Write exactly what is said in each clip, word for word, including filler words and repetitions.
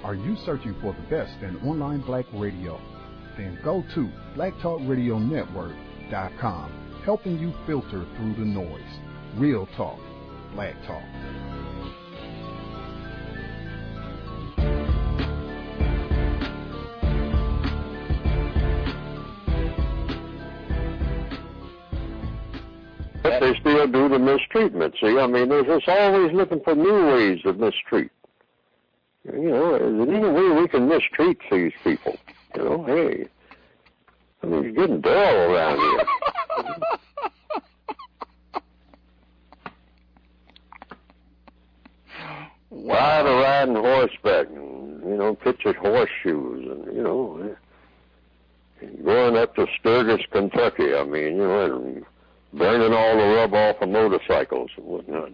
Are you searching for the best in online black radio? Then go to black talk radio network dot com, helping you filter through the noise. Real talk, black talk. But they still do the mistreatment. See, I mean, they're just always looking for new ways to mistreat. You know, is there any way we can mistreat these people? You know, hey, I mean, it's getting dull around here. Wow. Ride a riding horseback and, you know, pictured horseshoes and, you know, going up to Sturgis, Kentucky, I mean, you know, and burning all the rub off of motorcycles and whatnot.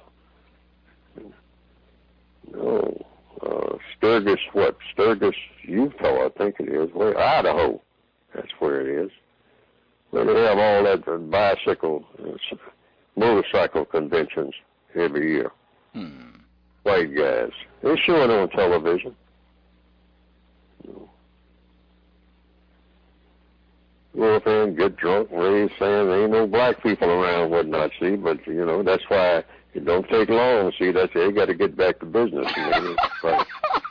No. Uh, Sturgis, what? Sturgis, Utah, I think it is. Where? Idaho. That's where it is. Where they have all that uh, bicycle, uh, motorcycle conventions every year. Hmm. White guys. They show it on television. No. Go up there and get drunk and raise saying there ain't no black people around, whatnot, see, but, you know, that's why it don't take long, see, that's, they got to get back to business. You know? Right.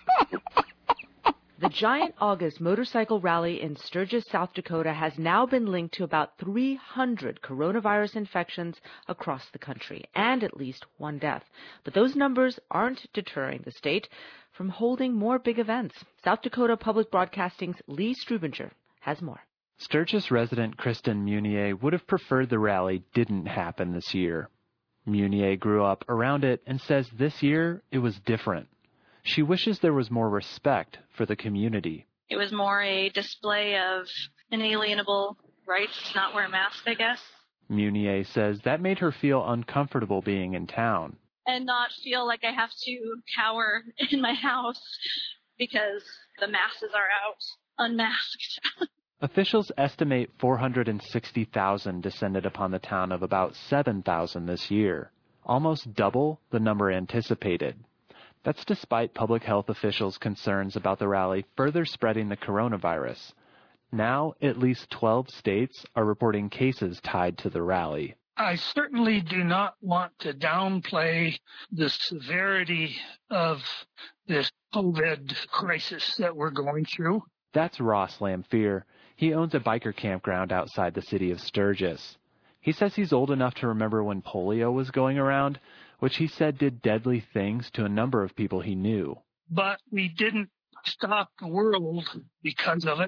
The giant August motorcycle rally in Sturgis, South Dakota has now been linked to about three hundred coronavirus infections across the country and at least one death. But those numbers aren't deterring the state from holding more big events. South Dakota Public Broadcasting's Lee Strubinger has more. Sturgis resident Kristen Munier would have preferred the rally didn't happen this year. Munier grew up around it and says this year it was different. She wishes there was more respect for the community. It was more a display of inalienable rights to not wear a mask, I guess. Munier says that made her feel uncomfortable being in town. And not feel like I have to cower in my house because the masses are out unmasked. Officials estimate four hundred sixty thousand descended upon the town of about seven thousand this year, almost double the number anticipated. That's despite public health officials' concerns about the rally further spreading the coronavirus. Now, at least twelve states are reporting cases tied to the rally. I certainly do not want to downplay the severity of this COVID crisis that we're going through. That's Ross Lamphere. He owns a biker campground outside the city of Sturgis. He says he's old enough to remember when polio was going around, which he said did deadly things to a number of people he knew. But we didn't stop the world because of it,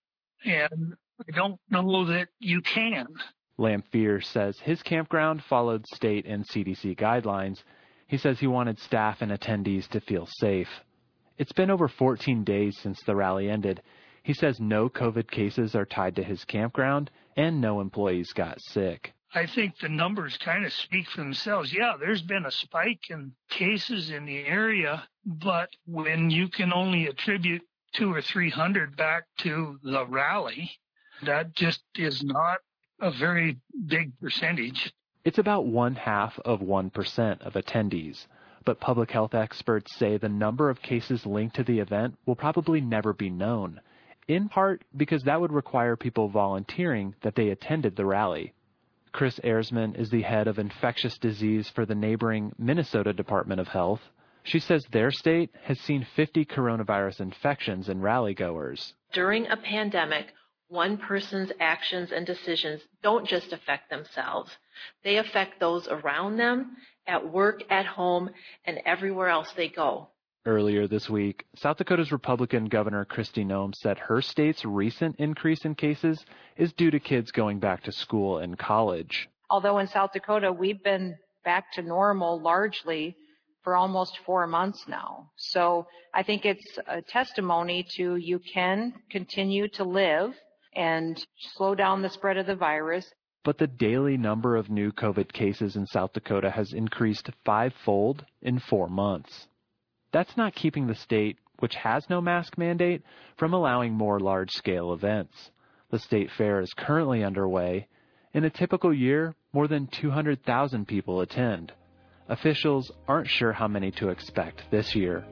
and I don't know that you can. Lamphere says his campground followed state and C D C guidelines. He says he wanted staff and attendees to feel safe. It's been over fourteen days since the rally ended. He says no COVID cases are tied to his campground and no employees got sick. I think the numbers kind of speak for themselves. Yeah, there's been a spike in cases in the area, but when you can only attribute two or three hundred back to the rally, that just is not a very big percentage. It's about one half of one percent of attendees. But public health experts say the number of cases linked to the event will probably never be known, in part because that would require people volunteering that they attended the rally. Chris Erzman is the head of infectious disease for the neighboring Minnesota Department of Health. She says their state has seen fifty coronavirus infections in rally-goers. During a pandemic, one person's actions and decisions don't just affect themselves. They affect those around them, at work, at home, and everywhere else they go. Earlier this week, South Dakota's Republican Governor Kristi Noem said her state's recent increase in cases is due to kids going back to school and college. Although in South Dakota, we've been back to normal largely for almost four months now. So I think it's a testimony to you can continue to live and slow down the spread of the virus. But the daily number of new COVID cases in South Dakota has increased fivefold in four months. That's not keeping the state, which has no mask mandate, from allowing more large-scale events. The state fair is currently underway. In a typical year, more than two hundred thousand people attend. Officials aren't sure how many to expect this year.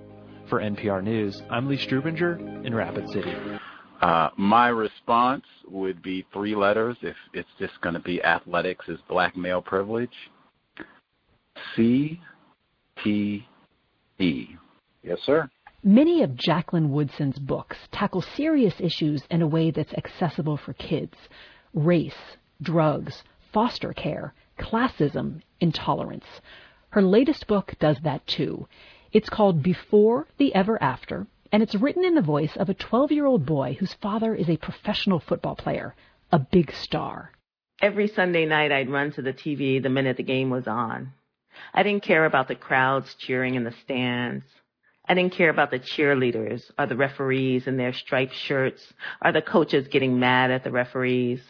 For N P R News, I'm Lee Strubinger in Rapid City. Uh, my response would be three letters. If it's just going to be athletics, is black male privilege. C T E. Yes, sir. Many of Jacqueline Woodson's books tackle serious issues in a way that's accessible for kids. Race, drugs, foster care, classism, intolerance. Her latest book does that too. It's called Before the Ever After, and it's written in the voice of a twelve-year-old boy whose father is a professional football player, a big star. Every Sunday night I'd run to the T V the minute the game was on. I didn't care about the crowds cheering in the stands. I didn't care about the cheerleaders or the referees in their striped shirts or the coaches getting mad at the referees.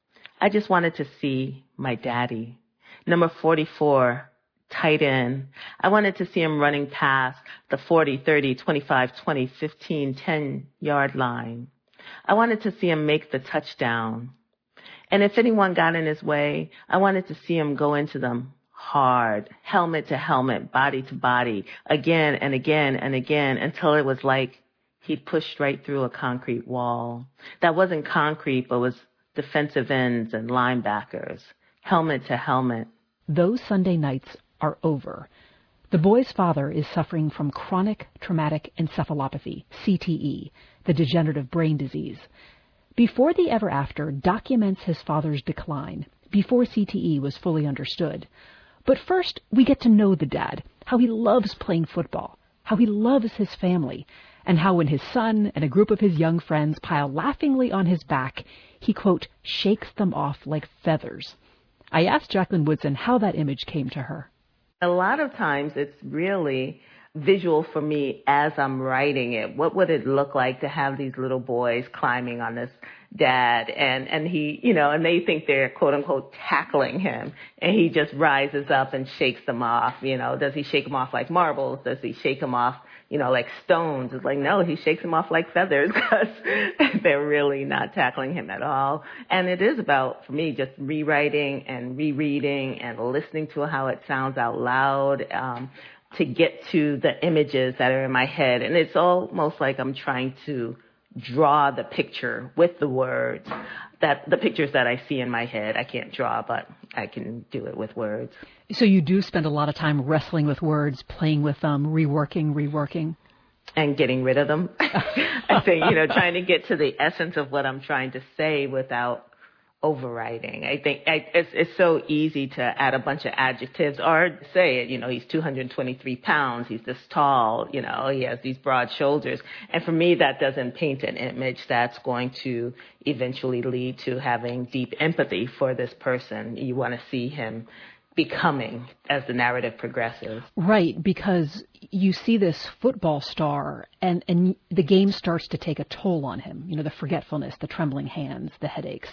I just wanted to see my daddy, number forty-four, tight end. I wanted to see him running past the forty, thirty, twenty-five, twenty, fifteen, ten-yard line. I wanted to see him make the touchdown. And if anyone got in his way, I wanted to see him go into them hard, helmet to helmet, body to body, again and again and again, until it was like he'd pushed right through a concrete wall. That wasn't concrete, but was defensive ends and linebackers, helmet to helmet. Those Sunday nights are over. The boy's father is suffering from chronic traumatic encephalopathy, C T E, the degenerative brain disease. Before the Ever After documents his father's decline, before C T E was fully understood. But first, we get to know the dad, how he loves playing football, how he loves his family, and how when his son and a group of his young friends pile laughingly on his back, he, quote, shakes them off like feathers. I asked Jacqueline Woodson how that image came to her. A lot of times it's really visual for me as I'm writing it. What would it look like to have these little boys climbing on this dad and, and he, you know, and they think they're quote unquote tackling him and he just rises up and shakes them off. You know, does he shake them off like marbles? Does he shake them off, you know, like stones? It's like, no, he shakes them off like feathers because they're really not tackling him at all. And it is about, for me, just rewriting and rereading and listening to how it sounds out loud, um, to get to the images that are in my head. And it's almost like I'm trying to draw the picture with the words, that the pictures that I see in my head. I can't draw, but I can do it with words. So you do spend a lot of time wrestling with words, playing with them, reworking, reworking. And getting rid of them. I think, you know, trying to get to the essence of what I'm trying to say without overriding. I think I, it's, it's so easy to add a bunch of adjectives or say it, you know, he's two hundred twenty-three pounds, he's this tall, you know, he has these broad shoulders. And for me, that doesn't paint an image that's going to eventually lead to having deep empathy for this person. You want to see him becoming as the narrative progresses. Right, because you see this football star and, and the game starts to take a toll on him. You know, the forgetfulness, the trembling hands, the headaches.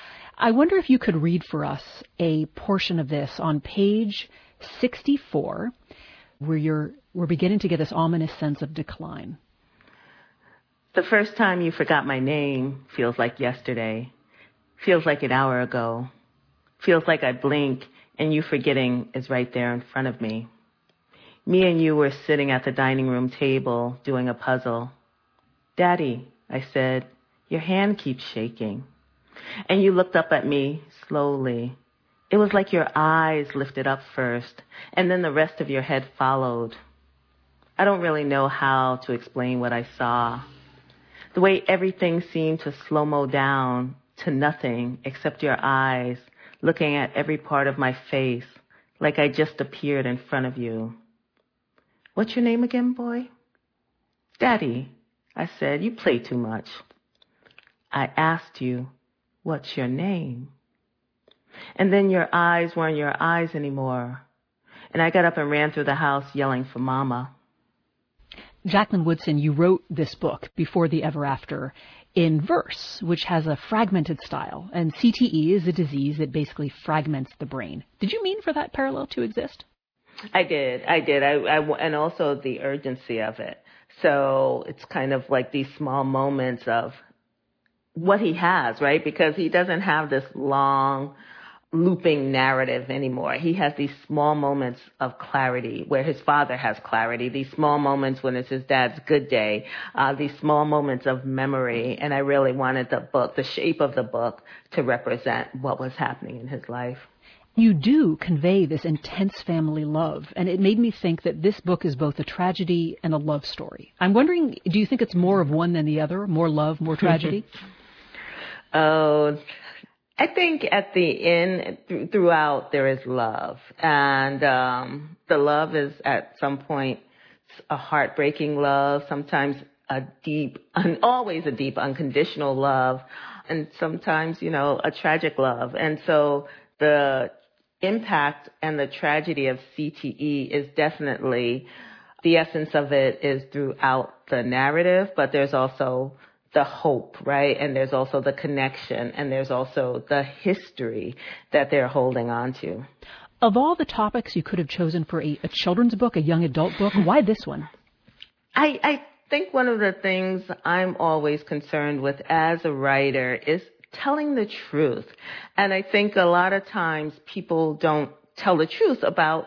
I wonder if you could read for us a portion of this on page sixty-four, where you're, we're beginning to get this ominous sense of decline. The first time you forgot my name feels like yesterday, feels like an hour ago, feels like I blink and you forgetting is right there in front of me. Me and you were sitting at the dining room table doing a puzzle. Daddy, I said, your hand keeps shaking. And you looked up at me slowly. It was like your eyes lifted up first, and then the rest of your head followed. I don't really know how to explain what I saw. The way everything seemed to slow-mo down to nothing except your eyes, looking at every part of my face, like I just appeared in front of you. What's your name again, boy? Daddy, I said, you play too much. I asked you, what's your name? And then your eyes weren't your eyes anymore. And I got up and ran through the house yelling for Mama. Jacqueline Woodson, you wrote this book, Before the Ever After, in verse, which has a fragmented style. And C T E is a disease that basically fragments the brain. Did you mean for that parallel to exist? I did. I did. I, I, and also the urgency of it. So it's kind of like these small moments of what he has, right? Because he doesn't have this long looping narrative anymore. He has these small moments of clarity where his father has clarity, these small moments when it's his dad's good day, uh, these small moments of memory. And I really wanted the book, the shape of the book, to represent what was happening in his life. You do convey this intense family love, and it made me think that this book is both a tragedy and a love story. I'm wondering, do you think it's more of one than the other? More love, more tragedy? Oh, I think at the end, th- throughout, there is love. And um, the love is at some point a heartbreaking love, sometimes a deep, un- always a deep, unconditional love, and sometimes, you know, a tragic love. And so the impact and the tragedy of C T E is definitely, the essence of it is throughout the narrative, but there's also the hope, right? And there's also the connection, and there's also the history that they're holding on to. Of all the topics you could have chosen for a, a children's book, a young adult book, why this one? I, I think one of the things I'm always concerned with as a writer is telling the truth. And I think a lot of times people don't tell the truth about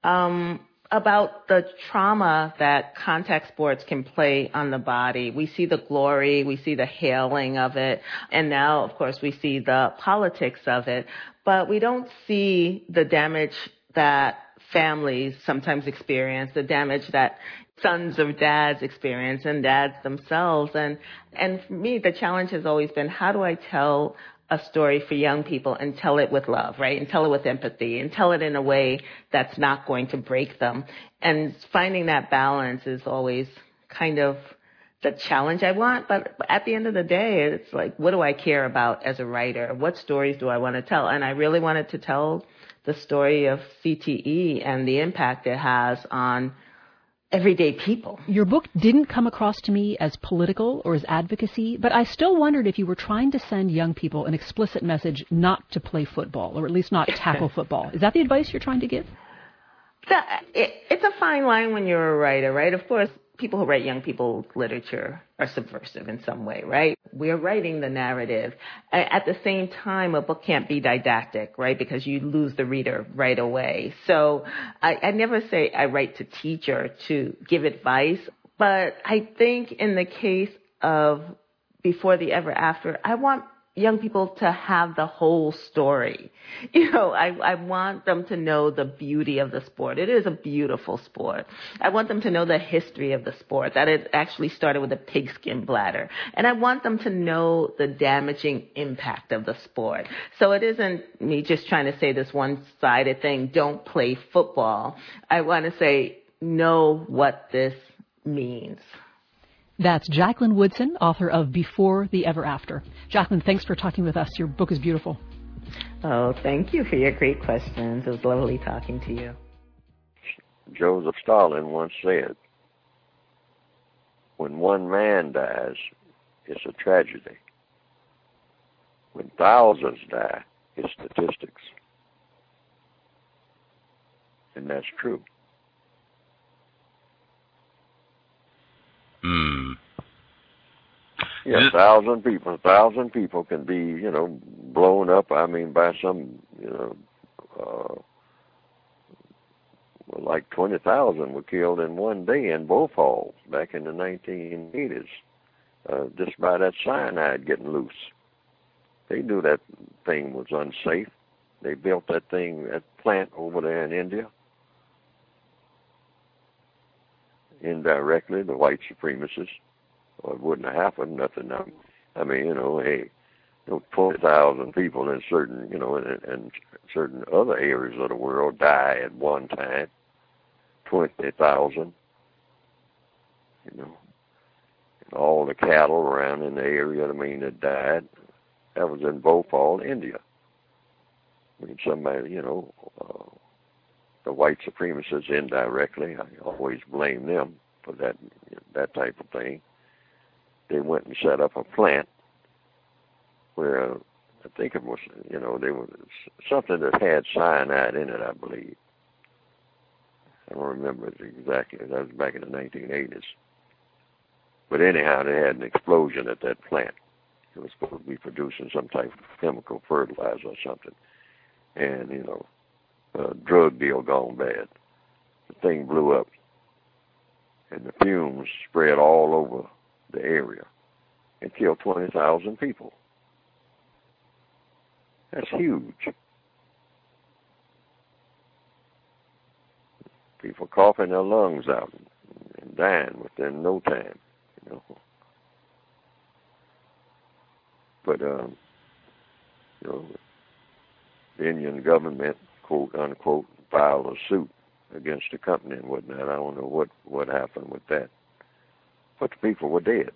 um about the trauma that contact sports can play on the body. We see the glory, we see the hailing of it, and now, of course, we see the politics of it, but we don't see the damage that families sometimes experience, the damage that sons or dads experience, and dads themselves. And, and for me, the challenge has always been, how do I tell a story for young people and tell it with love, right? And tell it with empathy and tell it in a way that's not going to break them. And finding that balance is always kind of the challenge I want. But at the end of the day, it's like, what do I care about as a writer? What stories do I want to tell? And I really wanted to tell the story of C T E and the impact it has on everyday people. Your book didn't come across to me as political or as advocacy, but I still wondered if you were trying to send young people an explicit message not to play football, or at least not tackle football. Is that the advice you're trying to give? That, it, it's a fine line when you're a writer, right? Of course, people who write young people literature are subversive in some way, right? We're writing the narrative. At the same time, a book can't be didactic, right? Because you lose the reader right away. So I, I never say I write to teach or to give advice, but I think in the case of Before the Ever After, I want young people to have the whole story. You know, I, I want them to know the beauty of the sport. It is a beautiful sport. I want them to know the history of the sport, that it actually started with a pigskin bladder. And I want them to know the damaging impact of the sport. So it isn't me just trying to say this one-sided thing, don't play football. I want to say, know what this means. That's Jacqueline Woodson, author of Before the Ever After. Jacqueline, thanks for talking with us. Your book is beautiful. Oh, thank you for your great questions. It was lovely talking to you. Joseph Stalin once said, when one man dies, it's a tragedy. When thousands die, it's statistics. And that's true. Hmm. Yeah, a thousand people, a thousand people can be, you know, blown up. I mean, by some, you know, uh, well, like twenty thousand were killed in one day in Bhopal back in the nineteen eighties, uh, just by that cyanide getting loose. They knew that thing was unsafe. They built that thing, that plant over there in India. Indirectly, the white supremacists, or it wouldn't have happened, nothing. I mean, you know, hey, you know, twenty thousand people in certain, you know, in, in certain other areas of the world die at one time, twenty thousand, you know, and all the cattle around in the area, I mean, that died, that was in Bhopal, India. I mean, somebody, you know, uh, the white supremacists indirectly, I always blame them for that that type of thing. They went and set up a plant where uh, I think it was, you know, there was something that had cyanide in it, I believe. I don't remember it exactly. That was back in the nineteen eighties. But anyhow, they had an explosion at that plant. It was supposed to be producing some type of chemical fertilizer or something. and, you know, a drug deal gone bad. The thing blew up, and the fumes spread all over the area and killed twenty thousand people. That's huge. People coughing their lungs out and, and dying within no time, you know. But, um, you know, the Indian government, quote, unquote, filed a suit against the company and whatnot. I don't know what, what happened with that. But the people were dead.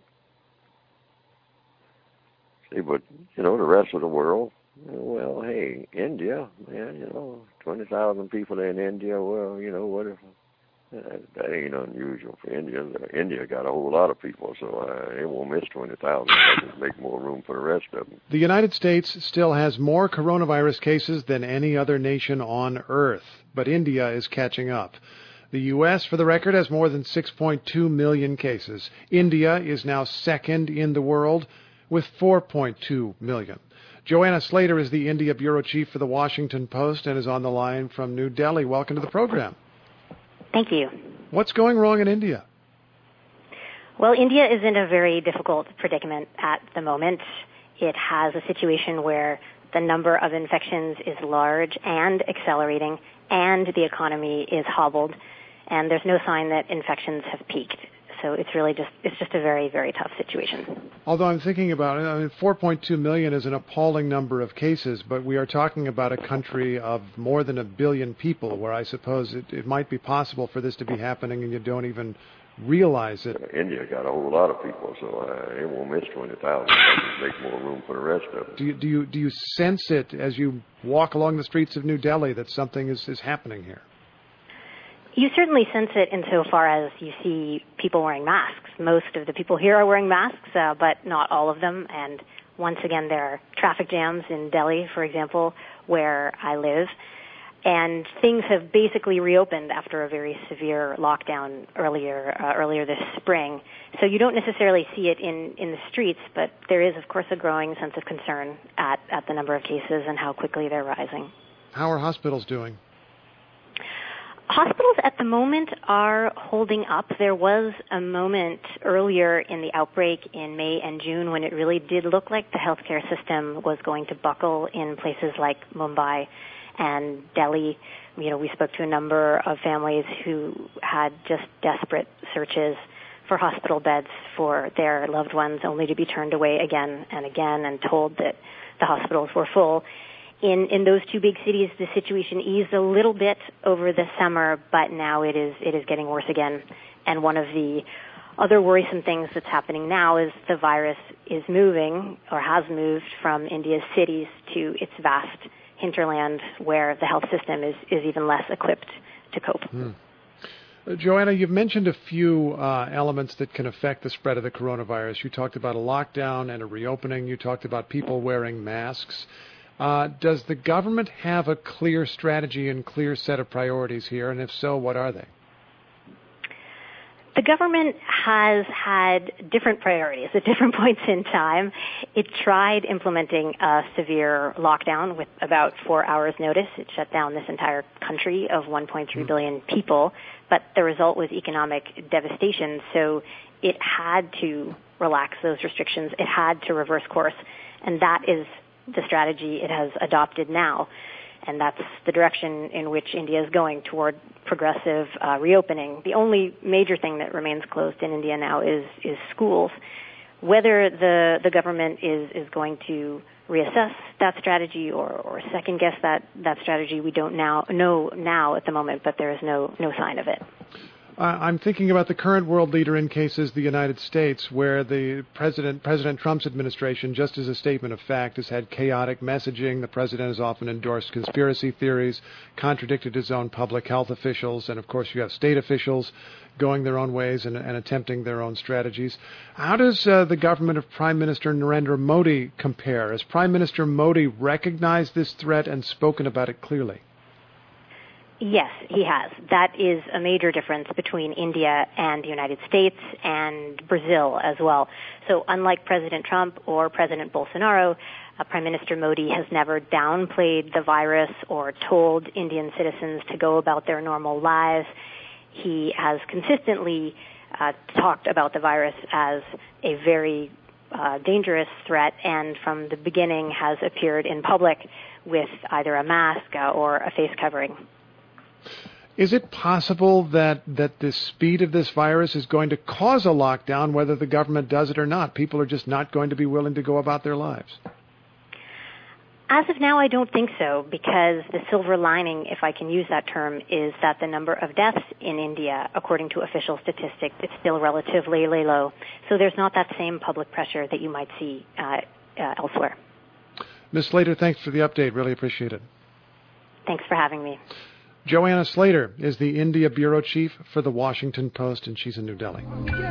See, but, you know, the rest of the world, well, hey, India, man, you know, twenty thousand people in India, well, you know, what if, uh, that ain't unusual for India. India got a whole lot of people, so uh, they won't miss twenty thousand. They'll just make more room for the rest of them. The United States still has more coronavirus cases than any other nation on Earth, but India is catching up. The U S, for the record, has more than six point two million cases. India is now second in the world with four point two million. Joanna Slater is the India bureau chief for the Washington Post and is on the line from New Delhi. Welcome to the program. Thank you. What's going wrong in India? Well, India is in a very difficult predicament at the moment. It has a situation where the number of infections is large and accelerating, and the economy is hobbled, and there's no sign that infections have peaked. So it's really just, it's just a very, very tough situation. Although I'm thinking about it, I mean, four point two million is an appalling number of cases, but we are talking about a country of more than a billion people, where I suppose it, it might be possible for this to be happening and you don't even realize it. India got a whole lot of people, so uh, they won't miss twenty thousand. They'll just make more room for the rest of them. Do you, do you, do you sense it as you walk along the streets of New Delhi that something is, is happening here? You certainly sense it insofar as you see people wearing masks. Most of the people here are wearing masks, uh, but not all of them. And once again, there are traffic jams in Delhi, for example, where I live. And things have basically reopened after a very severe lockdown earlier uh, earlier this spring. So you don't necessarily see it in, in the streets, but there is, of course, a growing sense of concern at, at the number of cases and how quickly they're rising. How are hospitals doing? Hospitals at the moment are holding up. There was a moment earlier in the outbreak in May and June when it really did look like the healthcare system was going to buckle in places like Mumbai and Delhi. You know, we spoke to a number of families who had just desperate searches for hospital beds for their loved ones, only to be turned away again and again and told that the hospitals were full. In, in those two big cities, the situation eased a little bit over the summer, but now it is it is getting worse again. And one of the other worrisome things that's happening now is the virus is moving, or has moved, from India's cities to its vast hinterland, where the health system is, is even less equipped to cope. Hmm. Uh, Joanna, you've mentioned a few uh, elements that can affect the spread of the coronavirus. You talked about a lockdown and a reopening. You talked about people wearing masks. Uh, does the government have a clear strategy and clear set of priorities here? And if so, what are they? The government has had different priorities at different points in time. It tried implementing a severe lockdown with about four hours notice. It shut down this entire country of one point three billion people, but the result was economic devastation. So it had to relax those restrictions. It had to reverse course, and that is the strategy it has adopted now. And that's the direction in which India is going, toward progressive uh, reopening. The only major thing that remains closed in India now is, is schools. Whether the, the government is, is going to reassess that strategy or, or second guess that, that strategy, we don't now know now at the moment, but there is no, no sign of it. Uh, I'm thinking about the current world leader in cases, the United States, where the president, President Trump's administration, just as a statement of fact, has had chaotic messaging. The president has often endorsed conspiracy theories, contradicted his own public health officials, and of course you have state officials going their own ways and, and attempting their own strategies. How does uh, the government of Prime Minister Narendra Modi compare? Has Prime Minister Modi recognized this threat and spoken about it clearly? Yes, he has. That is a major difference between India and the United States and Brazil as well. So unlike President Trump or President Bolsonaro, uh, Prime Minister Modi has never downplayed the virus or told Indian citizens to go about their normal lives. He has consistently uh, talked about the virus as a very uh, dangerous threat, and from the beginning has appeared in public with either a mask uh, or a face covering. Is it possible that, that the speed of this virus is going to cause a lockdown, whether the government does it or not? People are just not going to be willing to go about their lives. As of now, I don't think so, because the silver lining, if I can use that term, is that the number of deaths in India, according to official statistics, is still relatively low. So there's not that same public pressure that you might see uh, uh, elsewhere. Miz Slater, thanks for the update. Really appreciate it. Thanks for having me. Joanna Slater is the India bureau chief for the Washington Post, and she's in New Delhi.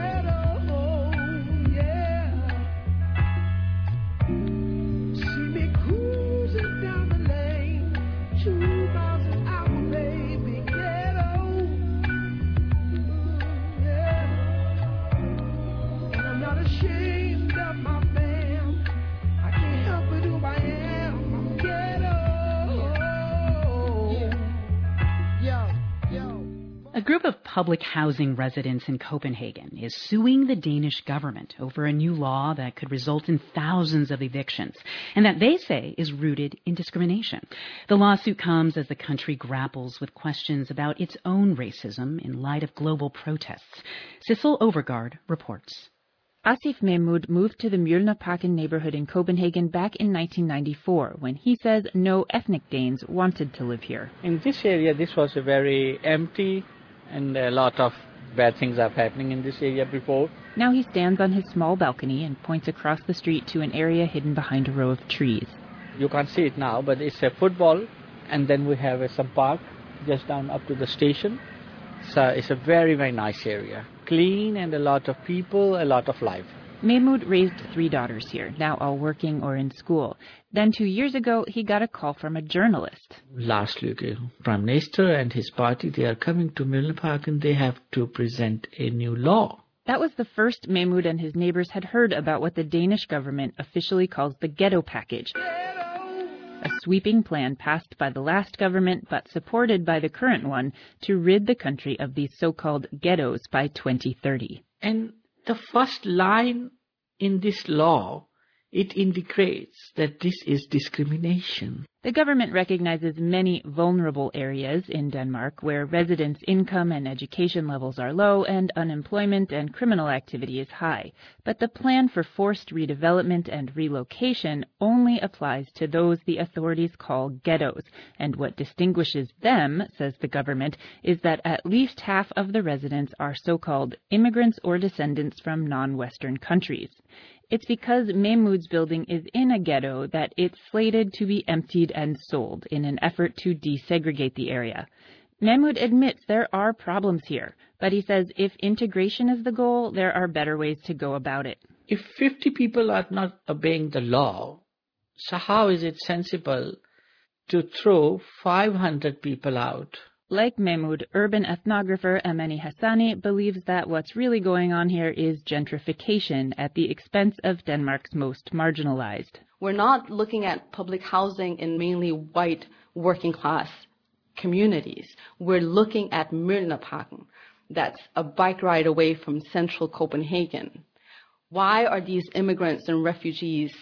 A group of public housing residents in Copenhagen is suing the Danish government over a new law that could result in thousands of evictions, and that they say is rooted in discrimination. The lawsuit comes as the country grapples with questions about its own racism in light of global protests. Sissel Overgaard reports. Asif Mehmood moved to the Mjølnerparken neighborhood in Copenhagen back in nineteen ninety-four when he says no ethnic Danes wanted to live here. In this area, this was a very empty and a lot of bad things are happening in this area before. Now he stands on his small balcony and points across the street to an area hidden behind a row of trees. You can't see it now, but it's a football, and then we have uh, some park just down up to the station. So it's a very, very nice area. Clean and a lot of people, a lot of life. Mehmood raised three daughters here, now all working or in school. Then two years ago, he got a call from a journalist. Lars Løkke, Prime Minister and his party, they are coming to Mjølnerparken and they have to present a new law. That was the first Mehmood and his neighbors had heard about what the Danish government officially calls the Ghetto Package. A sweeping plan passed by the last government but supported by the current one to rid the country of these so-called ghettos by twenty thirty. And the first line in this law, it indicates that this is discrimination. The government recognizes many vulnerable areas in Denmark where residents' income and education levels are low and unemployment and criminal activity is high. But the plan for forced redevelopment and relocation only applies to those the authorities call ghettos. And what distinguishes them, says the government, is that at least half of the residents are so-called immigrants or descendants from non-Western countries. It's because Mehmood's building is in a ghetto that it's slated to be emptied and sold in an effort to desegregate the area. Mehmood admits there are problems here, but he says if integration is the goal, there are better ways to go about it. If fifty people are not obeying the law, so how is it sensible to throw five hundred people out? Like Mehmood, urban ethnographer Amani Hassani believes that what's really going on here is gentrification at the expense of Denmark's most marginalized. We're not looking at public housing in mainly white working class communities. We're looking at Mjølnerparken. That's a bike ride away from central Copenhagen. Why are these immigrants and refugees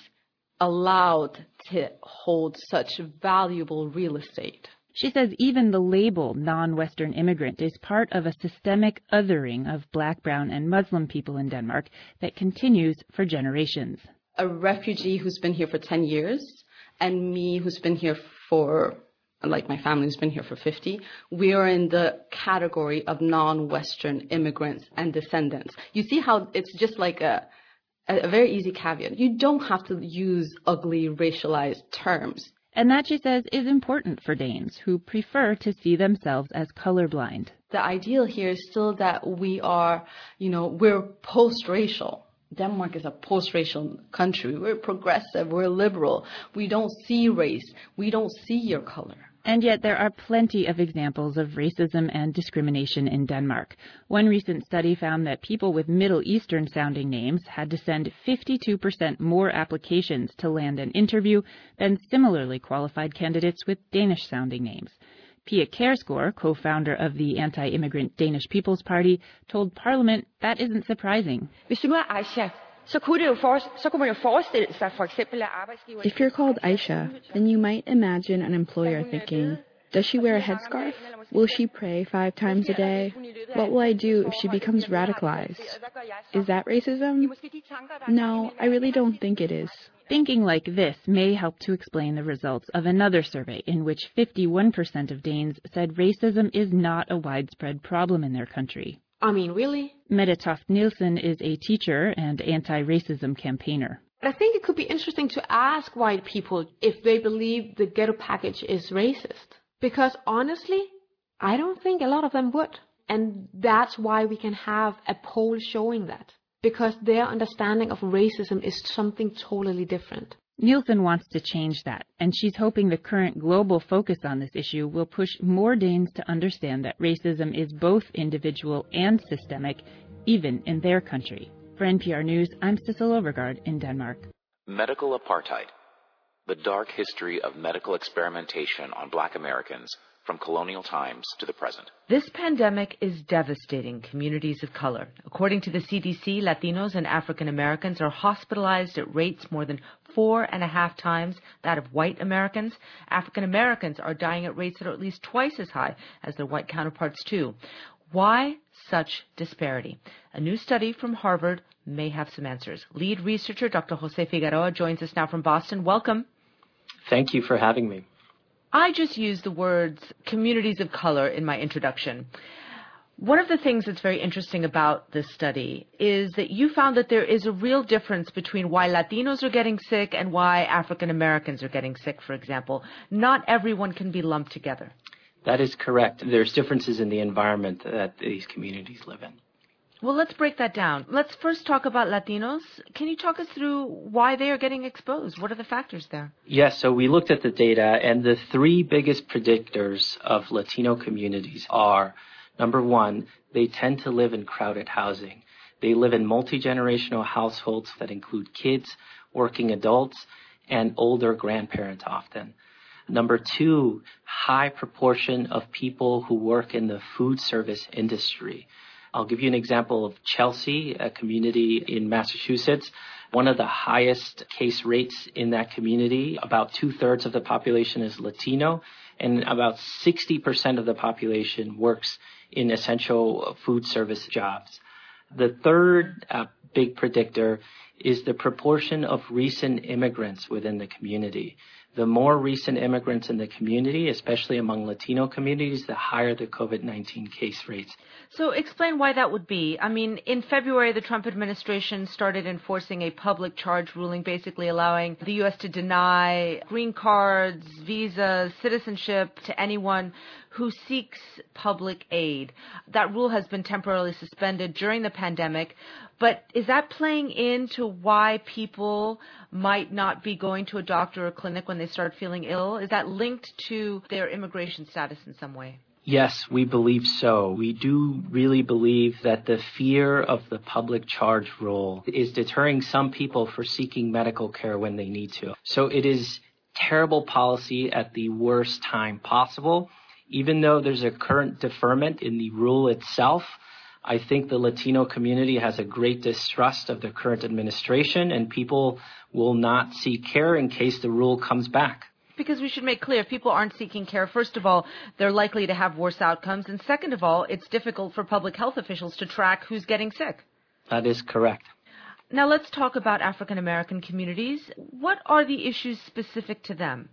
allowed to hold such valuable real estate? She says even the label non-Western immigrant is part of a systemic othering of Black, Brown, and Muslim people in Denmark that continues for generations. A refugee who's been here for ten years and me who's been here for, like my family who's been here for fifty, we are in the category of non-Western immigrants and descendants. You see how it's just like a, a very easy caveat. You don't have to use ugly racialized terms. And that, she says, is important for Danes who prefer to see themselves as colorblind. The ideal here is still that we are, you know, we're post-racial. Denmark is a post-racial country. We're progressive. We're liberal. We don't see race. We don't see your color. And yet there are plenty of examples of racism and discrimination in Denmark. One recent study found that people with Middle Eastern-sounding names had to send fifty-two percent more applications to land an interview than similarly qualified candidates with Danish-sounding names. Pia Kjærsgaard, co-founder of the anti-immigrant Danish People's Party, told Parliament that isn't surprising. If you're called Aisha, then you might imagine an employer thinking, does she wear a headscarf? Will she pray five times a day? What will I do if she becomes radicalized? Is that racism? No, I really don't think it is. Thinking like this may help to explain the results of another survey in which fifty-one percent of Danes said racism is not a widespread problem in their country. I mean, really? Mette Toft Nielsen is a teacher and anti-racism campaigner. I think it could be interesting to ask white people if they believe the ghetto package is racist. Because honestly, I don't think a lot of them would. And that's why we can have a poll showing that. Because their understanding of racism is something totally different. Nielsen wants to change that, and she's hoping the current global focus on this issue will push more Danes to understand that racism is both individual and systemic, even in their country. For N P R News, I'm Sissel Overgaard in Denmark. Medical apartheid, the dark history of medical experimentation on Black Americans from colonial times to the present. This pandemic is devastating communities of color. According to the C D C, Latinos and African Americans are hospitalized at rates more than four and a half times that of white Americans. African Americans are dying at rates that are at least twice as high as their white counterparts too. Why such disparity? A new study from Harvard may have some answers. Lead researcher Doctor Jose Figueroa joins us now from Boston. Welcome. Thank you for having me. I just used the words communities of color in my introduction. One of the things that's very interesting about this study is that you found that there is a real difference between why Latinos are getting sick and why African Americans are getting sick, for example. Not everyone can be lumped together. That is correct. There's differences in the environment that these communities live in. Well, let's break that down. Let's first talk about Latinos. Can you talk us through why they are getting exposed? What are the factors there? Yes, so we looked at the data, and the three biggest predictors of Latino communities are, number one, they tend to live in crowded housing. They live in multi-generational households that include kids, working adults, and older grandparents often. Number two, high proportion of people who work in the food service industry. I'll give you an example of Chelsea, a community in Massachusetts. One of the highest case rates in that community, about two-thirds of the population is Latino, and about sixty percent of the population works in essential food service jobs. The third uh, big predictor is the proportion of recent immigrants within the community. The more recent immigrants in the community, especially among Latino communities, the higher the COVID nineteen case rates. So explain why that would be. I mean, in February, the Trump administration started enforcing a public charge ruling, basically allowing the U S to deny green cards, visas, citizenship to anyone who seeks public aid. That rule has been temporarily suspended during the pandemic. But is that playing into why people might not be going to a doctor or clinic when they start feeling ill? Is that linked to their immigration status in some way? Yes, we believe so. We do really believe that the fear of the public charge rule is deterring some people for seeking medical care when they need to. So it is terrible policy at the worst time possible. Even though there's a current deferment in the rule itself, I think the Latino community has a great distrust of the current administration, and people will not seek care in case the rule comes back. Because we should make clear, if people aren't seeking care, first of all, they're likely to have worse outcomes. And second of all, it's difficult for public health officials to track who's getting sick. That is correct. Now let's talk about African American communities. What are the issues specific to them?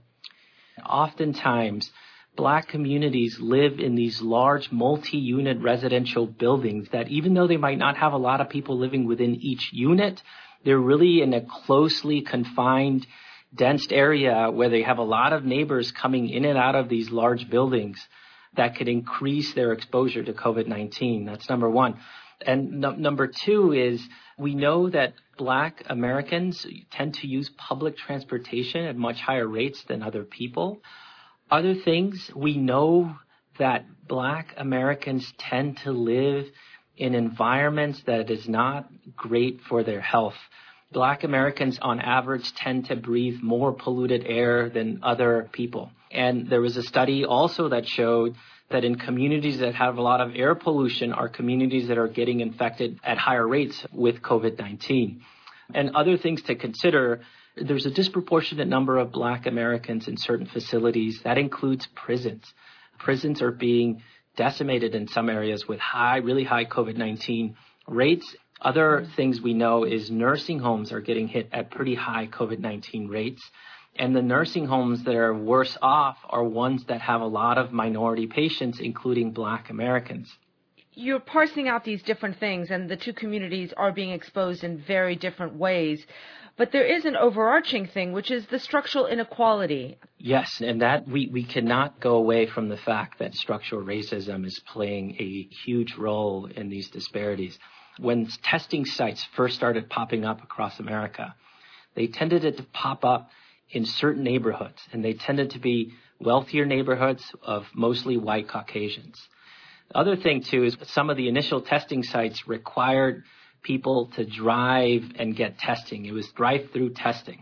Oftentimes, Black communities live in these large multi-unit residential buildings that even though they might not have a lot of people living within each unit, they're really in a closely confined, dense area where they have a lot of neighbors coming in and out of these large buildings that could increase their exposure to COVID nineteen. That's number one. And no, number two is we know that Black Americans tend to use public transportation at much higher rates than other people. Other things, we know that Black Americans tend to live in environments that is not great for their health. Black Americans on average tend to breathe more polluted air than other people. And there was a study also that showed that in communities that have a lot of air pollution are communities that are getting infected at higher rates with COVID nineteen. And other things to consider, there's a disproportionate number of Black Americans in certain facilities. That includes prisons. Prisons are being decimated in some areas with high, really high COVID nineteen rates. Other things we know is nursing homes are getting hit at pretty high COVID nineteen rates. And the nursing homes that are worse off are ones that have a lot of minority patients, including Black Americans. You're parsing out these different things, and the two communities are being exposed in very different ways. But there is an overarching thing, which is the structural inequality. Yes, and that we, we cannot go away from the fact that structural racism is playing a huge role in these disparities. When testing sites first started popping up across America, they tended to pop up in certain neighborhoods, and they tended to be wealthier neighborhoods of mostly white Caucasians. The other thing, too, is some of the initial testing sites required people to drive and get testing. It was drive-through testing.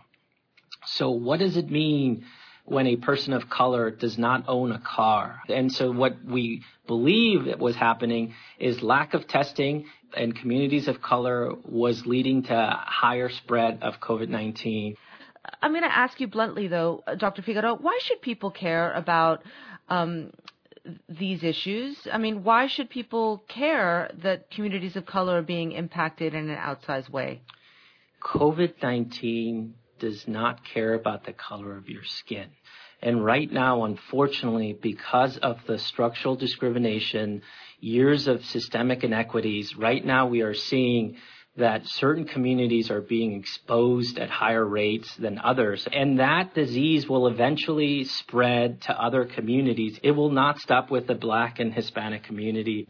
So what does it mean when a person of color does not own a car? And so what we believe that was happening is lack of testing in communities of color was leading to higher spread of COVID nineteen. I'm going to ask you bluntly, though, Doctor Figueroa, why should people care about um, these issues? I mean, why should people care that communities of color are being impacted in an outsized way? COVID nineteen does not care about the color of your skin. And right now, unfortunately, because of the structural discrimination, years of systemic inequities, right now we are seeing that certain communities are being exposed at higher rates than others. And that disease will eventually spread to other communities. It will not stop with the Black and Hispanic community.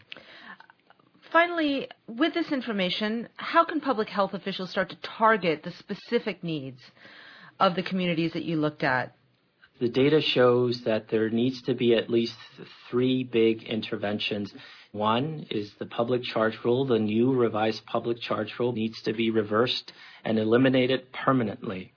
Finally, with this information, how can public health officials start to target the specific needs of the communities that you looked at? The data shows that there needs to be at least three big interventions. One is the public charge rule. The new revised public charge rule needs to be reversed and eliminated permanently.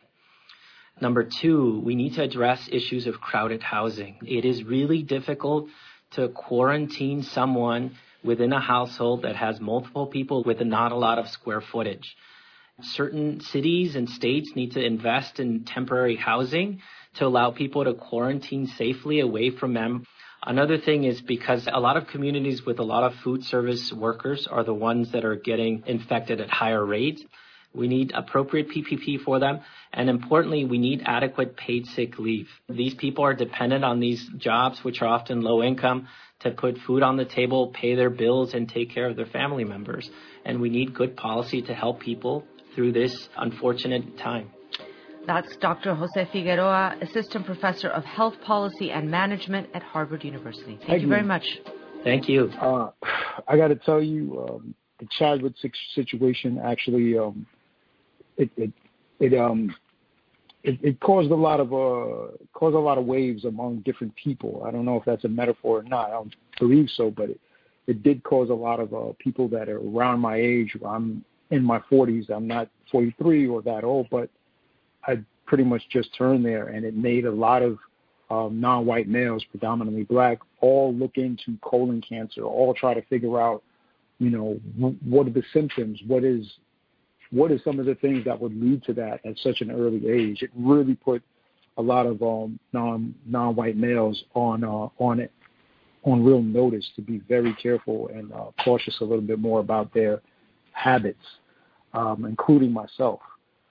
Number two, we need to address issues of crowded housing. It is really difficult to quarantine someone within a household that has multiple people with not a lot of square footage. Certain cities and states need to invest in temporary housing to allow people to quarantine safely away from them. Another thing is because a lot of communities with a lot of food service workers are the ones that are getting infected at higher rates. We need appropriate P P P for them. And importantly, we need adequate paid sick leave. These people are dependent on these jobs, which are often low income, to put food on the table, pay their bills, and take care of their family members. And we need good policy to help people through this unfortunate time. That's Doctor Jose Figueroa, Assistant Professor of Health Policy and Management at Harvard University. Thank, Thank you very much. Thank you. Uh, I got to tell you, um, the Chadwick situation actually, um, it it it um it, it caused a lot of uh caused a lot of waves among different people. I don't know if that's a metaphor or not. I don't believe so, but it, it did cause a lot of uh, people that are around my age. I'm in my forties. I'm not forty-three or that old, but I pretty much just turned there, and it made a lot of um, non-white males, predominantly black, all look into colon cancer, all try to figure out, you know, what are the symptoms, what is, what are some of the things that would lead to that at such an early age. It really put a lot of um, non non-white males on uh, on it, on real notice to be very careful and uh, cautious a little bit more about their habits, um, including myself.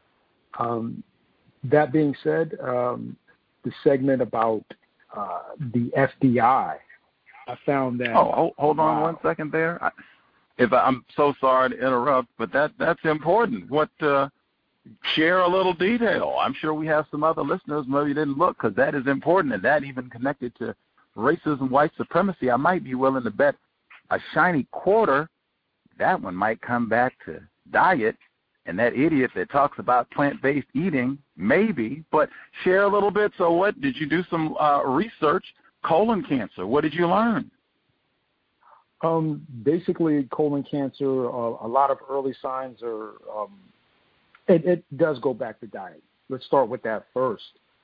Um, That being said, um, the segment about uh, the F D I, I found that. Oh, hold, hold on wow. one second there. I, if I, I'm so sorry to interrupt, but that that's important. What uh, share a little detail. I'm sure we have some other listeners maybe didn't look, because that is important, and that even connected to racism, white supremacy. I might be willing to bet a shiny quarter that one might come back to diet And that idiot that talks about plant-based eating, maybe, but share a little bit. So what, did you do some uh, research? Colon cancer, what did you learn? Um, basically, colon cancer, uh, a lot of early signs are, um, it, it does go back to diet. Let's start with that first.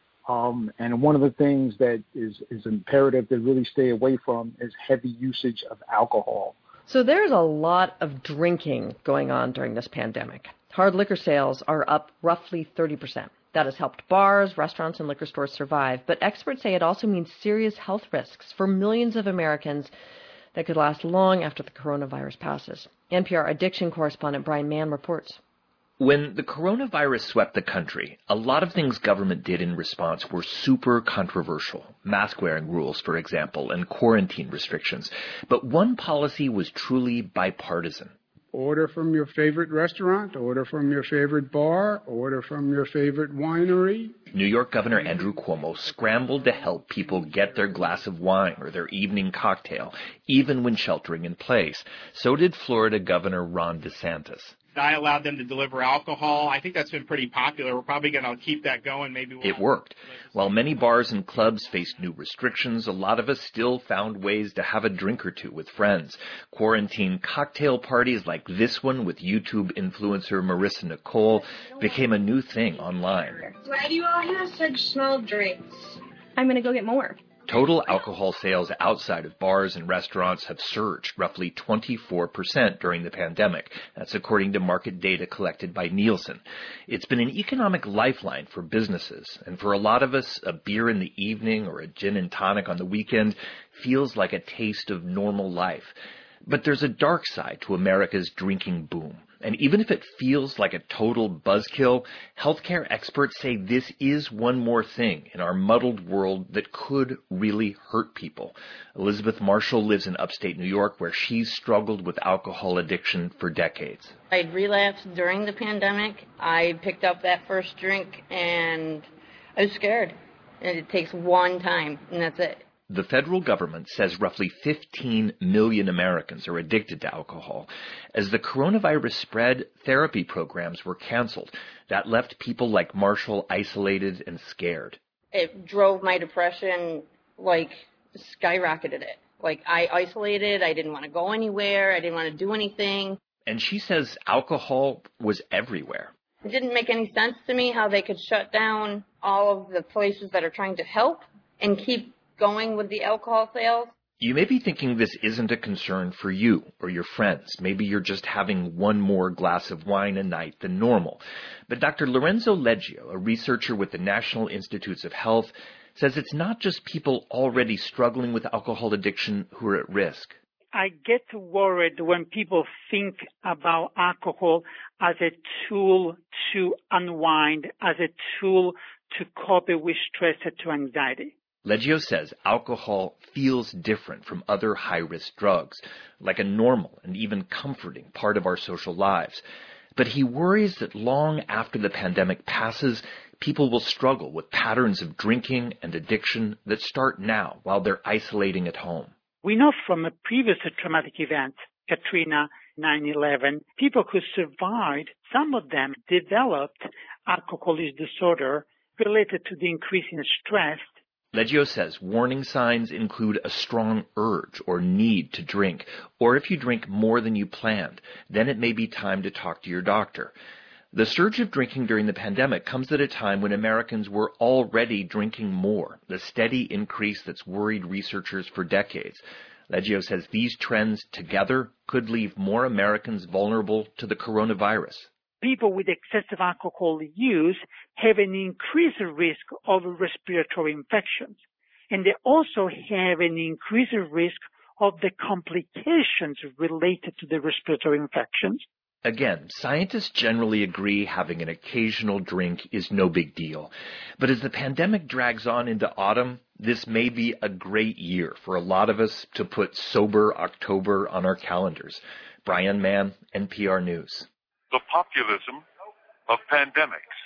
Um, and one of the things that is, is imperative to really stay away from is heavy usage of alcohol. So there's a lot of drinking going on during this pandemic. Hard liquor sales are up roughly thirty percent. That has helped bars, restaurants, and liquor stores survive. But experts say it also means serious health risks for millions of Americans that could last long after the coronavirus passes. N P R addiction correspondent Brian Mann reports. When the coronavirus swept the country, a lot of things government did in response were super controversial. Mask-wearing rules, for example, and quarantine restrictions. But one policy was truly bipartisan. Order from your favorite restaurant, order from your favorite bar, order from your favorite winery. New York Governor Andrew Cuomo scrambled to help people get their glass of wine or their evening cocktail, even when sheltering in place. So did Florida Governor Ron DeSantis. I allowed them to deliver alcohol. I think that's been pretty popular. We're probably going to keep that going. Maybe we'll It worked. While many bars and clubs faced new restrictions, a lot of us still found ways to have a drink or two with friends. Quarantine cocktail parties like this one with YouTube influencer Marissa Nicole became a new thing online. Why do you all have such small drinks? I'm going to go get more. Total alcohol sales outside of bars and restaurants have surged roughly twenty-four percent during the pandemic. That's according to market data collected by Nielsen. It's been an economic lifeline for businesses, and for a lot of us, a beer in the evening or a gin and tonic on the weekend feels like a taste of normal life. But there's a dark side to America's drinking boom. And even if it feels like a total buzzkill, healthcare experts say this is one more thing in our muddled world that could really hurt people. Elizabeth Marshall lives in upstate New York, where she's struggled with alcohol addiction for decades. I'd relapsed during the pandemic. I picked up that first drink and I was scared. And it takes one time, and that's it. The federal government says roughly fifteen million Americans are addicted to alcohol. As the coronavirus spread, therapy programs were canceled. That left people like Marshall isolated and scared. It drove my depression, like, skyrocketed it. Like, I isolated, I didn't want to go anywhere, I didn't want to do anything. And she says alcohol was everywhere. It didn't make any sense to me how they could shut down all of the places that are trying to help and keep going with the alcohol sales. You may be thinking this isn't a concern for you or your friends. Maybe you're just having one more glass of wine a night than normal. But Doctor Lorenzo Leggio, a researcher with the National Institutes of Health, says it's not just people already struggling with alcohol addiction who are at risk. I get worried when people think about alcohol as a tool to unwind, as a tool to cope with stress and to anxiety. Leggio says alcohol feels different from other high-risk drugs, like a normal and even comforting part of our social lives. But he worries that long after the pandemic passes, people will struggle with patterns of drinking and addiction that start now while they're isolating at home. We know from a previous traumatic event, Katrina, nine eleven, people who survived, some of them developed alcohol use disorder related to the increase in stress. Leggio says warning signs include a strong urge or need to drink, or if you drink more than you planned, then it may be time to talk to your doctor. The surge of drinking during the pandemic comes at a time when Americans were already drinking more, the steady increase that's worried researchers for decades. Leggio says these trends together could leave more Americans vulnerable to the coronavirus. People with excessive alcohol use have an increased risk of respiratory infections. And they also have an increased risk of the complications related to the respiratory infections. Again, scientists generally agree having an occasional drink is no big deal. But as the pandemic drags on into autumn, this may be a great year for a lot of us to put Sober October on our calendars. Brian Mann, N P R News. The populism of pandemics.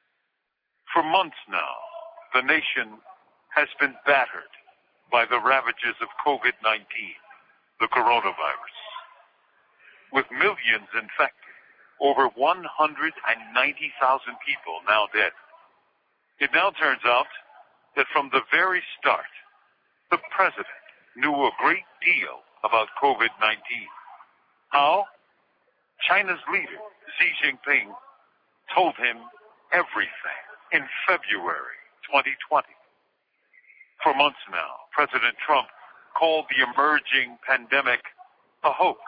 For months now, the nation has been battered by the ravages of COVID nineteen, the coronavirus. With millions infected over one hundred ninety thousand people now dead. It now turns out that from the very start, the president knew a great deal about COVID nineteen. How? China's leader, Xi Jinping, told him everything in February twenty twenty. For months now, President Trump called the emerging pandemic a hoax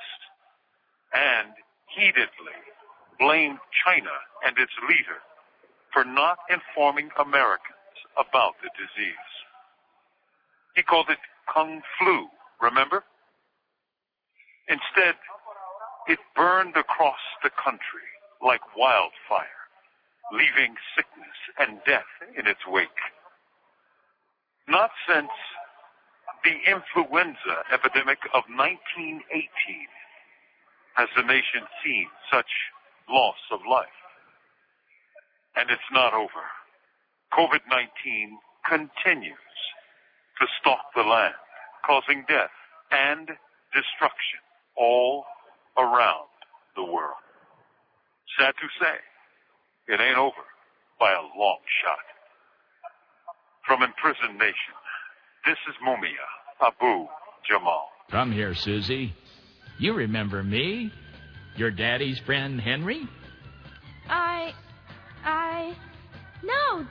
and heatedly blamed China and its leader for not informing Americans about the disease. He called it Kung Flu, remember? Instead, it burned across the country like wildfire, leaving sickness and death in its wake. Not since the influenza epidemic of nineteen eighteen has the nation seen such loss of life. And it's not over. COVID nineteen continues to stalk the land, causing death and destruction all around the world. Sad to say, it ain't over by a long shot. From Imprisoned Nation, this is Mumia Abu Jamal. Come here, Susie. You remember me? Your daddy's friend, Henry? I... I... No,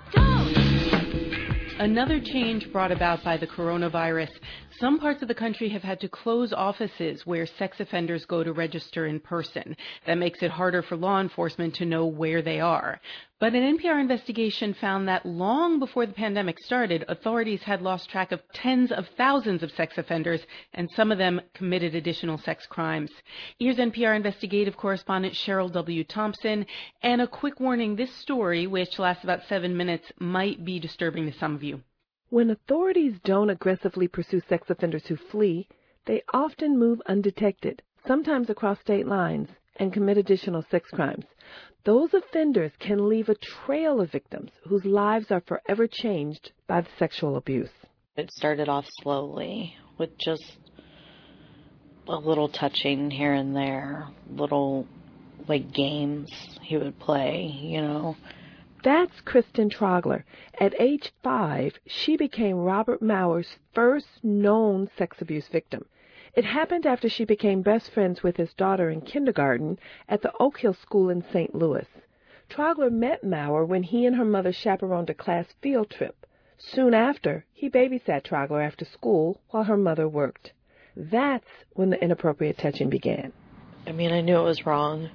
don't! Another change brought about by the coronavirus. Some parts of the country have had to close offices where sex offenders go to register in person. That makes it harder for law enforcement to know where they are. But an N P R investigation found that long before the pandemic started, authorities had lost track of tens of thousands of sex offenders, and some of them committed additional sex crimes. Here's N P R investigative correspondent Cheryl W. Thompson. And a quick warning, this story, which lasts about seven minutes, might be disturbing to some of you. When authorities don't aggressively pursue sex offenders who flee, they often move undetected, sometimes across state lines, and commit additional sex crimes. Those offenders can leave a trail of victims whose lives are forever changed by the sexual abuse. It started off slowly with just a little touching here and there, little, like, games he would play, you know. That's Kristen Trogler. At age five, she became Robert Mauer's first known sex abuse victim. It happened after she became best friends with his daughter in kindergarten at the Oak Hill School in Saint Louis. Trogler met Mauer when he and her mother chaperoned a class field trip. Soon after, he babysat Trogler after school while her mother worked. That's when the inappropriate touching began. I mean, I knew it was wrong.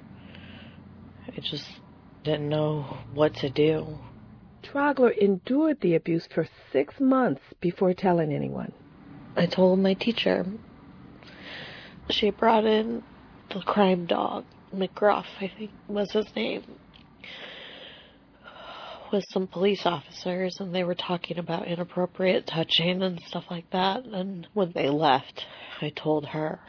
I just didn't know what to do. Trogler endured the abuse for six months before telling anyone. I told my teacher. She brought in the crime dog, McGruff, I think was his name, with some police officers, and they were talking about inappropriate touching and stuff like that. And when they left, I told her.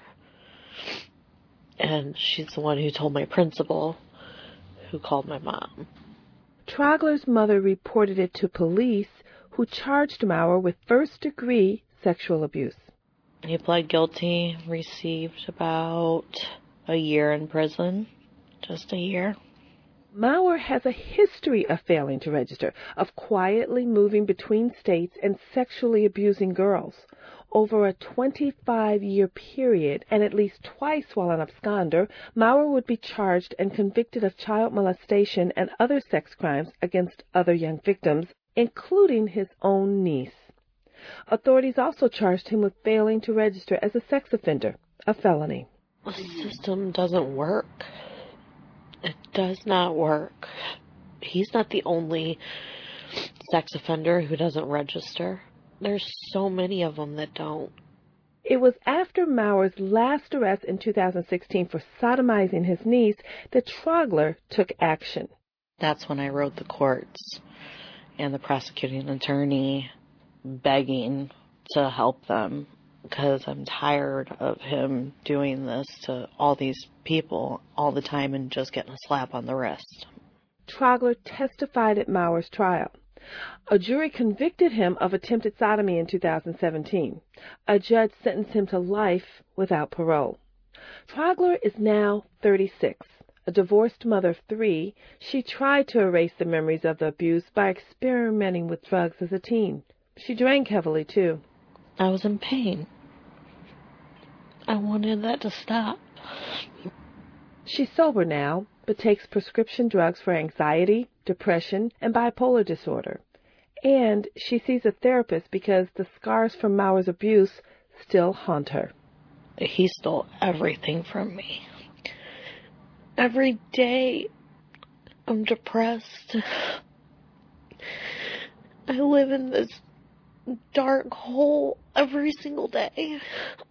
And she's the one who told my principal, who called my mom. Trogler's mother reported it to police, who charged Mauer with first-degree sexual abuse. He pled guilty, received about a year in prison, just a year. Mauer has a history of failing to register, of quietly moving between states and sexually abusing girls. Over a twenty-five-year period, and at least twice while an absconder, Mauer would be charged and convicted of child molestation and other sex crimes against other young victims, including his own niece. Authorities also charged him with failing to register as a sex offender, a felony. The system doesn't work. It does not work. He's not the only sex offender who doesn't register. There's so many of them that don't. It was after Mauer's last arrest in two thousand sixteen for sodomizing his niece that Trogler took action. That's when I wrote the courts and the prosecuting attorney begging to help them, because I'm tired of him doing this to all these people all the time and just getting a slap on the wrist. Trogler testified at Mauer's trial. A jury convicted him of attempted sodomy in two thousand seventeen. A judge sentenced him to life without parole. Trogler is now thirty-six, A divorced mother of three, she tried to erase the memories of the abuse by experimenting with drugs as a teen. She drank heavily, too. I was in pain. I wanted that to stop. She's sober now, but takes prescription drugs for anxiety, depression, and bipolar disorder. And she sees a therapist because the scars from Mauer's abuse still haunt her. He stole everything from me. Every day, I'm depressed. I live in this dark hole every single day.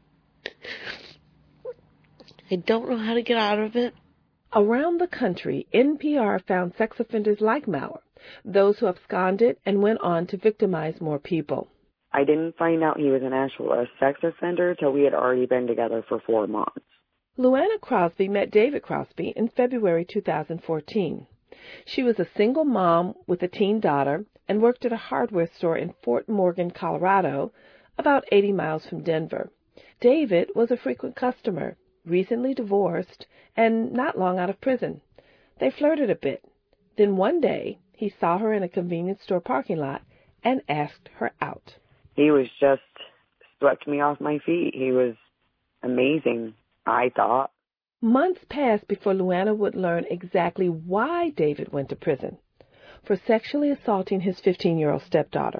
I don't know how to get out of it. Around the country, N P R found sex offenders like Mauer, those who absconded and went on to victimize more people. I didn't find out he was an actual a sex offender till we had already been together for four months. Luana Crosby met David Crosby in February two thousand fourteen. She was a single mom with a teen daughter and worked at a hardware store in Fort Morgan, Colorado, about eighty miles from Denver. David was a frequent customer, recently divorced, and not long out of prison. They flirted a bit. Then one day, he saw her in a convenience store parking lot and asked her out. He was just swept me off my feet. He was amazing, I thought. Months passed before Luana would learn exactly why David went to prison, for sexually assaulting his fifteen-year-old stepdaughter.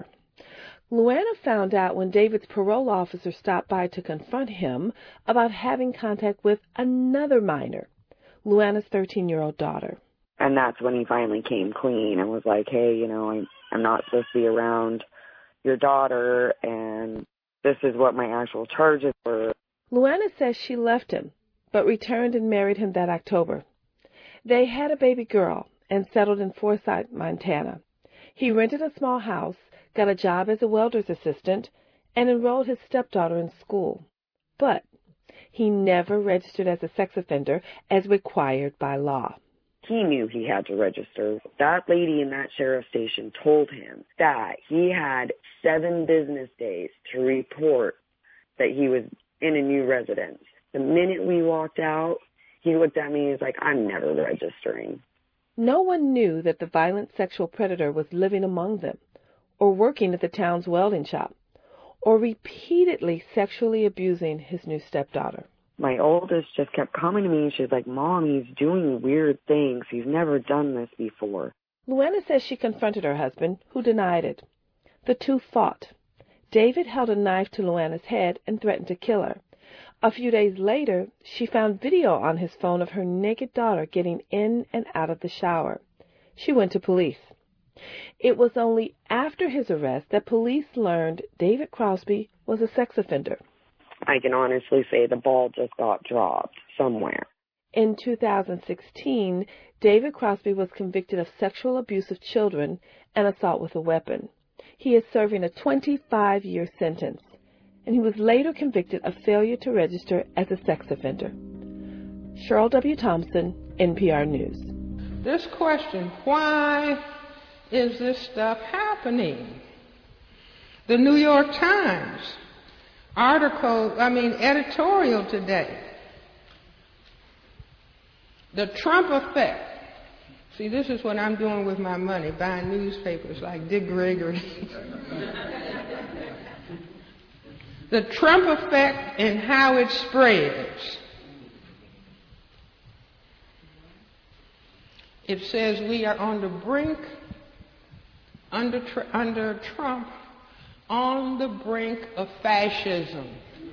Luana found out when David's parole officer stopped by to confront him about having contact with another minor, Luana's thirteen-year-old daughter. And that's when he finally came clean and was like, hey, you know, I'm, I'm not supposed to be around your daughter, and this is what my actual charges were. Luana says she left him, but returned and married him that October. They had a baby girl and settled in Forsyth, Montana. He rented a small house, got a job as a welder's assistant, and enrolled his stepdaughter in school. But he never registered as a sex offender as required by law. He knew he had to register. That lady in that sheriff's station told him that he had seven business days to report that he was in a new residence. The minute we walked out, he looked at me and was like, I'm never registering. No one knew that the violent sexual predator was living among them, or working at the town's welding shop, or repeatedly sexually abusing his new stepdaughter. My oldest just kept coming to me and she's like, Mom, he's doing weird things. He's never done this before. Luana says she confronted her husband, who denied it. The two fought. David held a knife to Luana's head and threatened to kill her. A few days later, she found video on his phone of her naked daughter getting in and out of the shower. She went to police. It was only after his arrest that police learned David Crosby was a sex offender. I can honestly say the ball just got dropped somewhere. In two thousand sixteen, David Crosby was convicted of sexual abuse of children and assault with a weapon. He is serving a twenty-five-year sentence, and he was later convicted of failure to register as a sex offender. Cheryl W. Thompson, N P R News. This question, why is this stuff happening? The New York Times article, I mean, editorial today. The Trump effect. See, this is what I'm doing with my money, buying newspapers like Dick Gregory. The Trump effect and how it spreads. It says we are on the brink, under, under Trump, on the brink of fascism.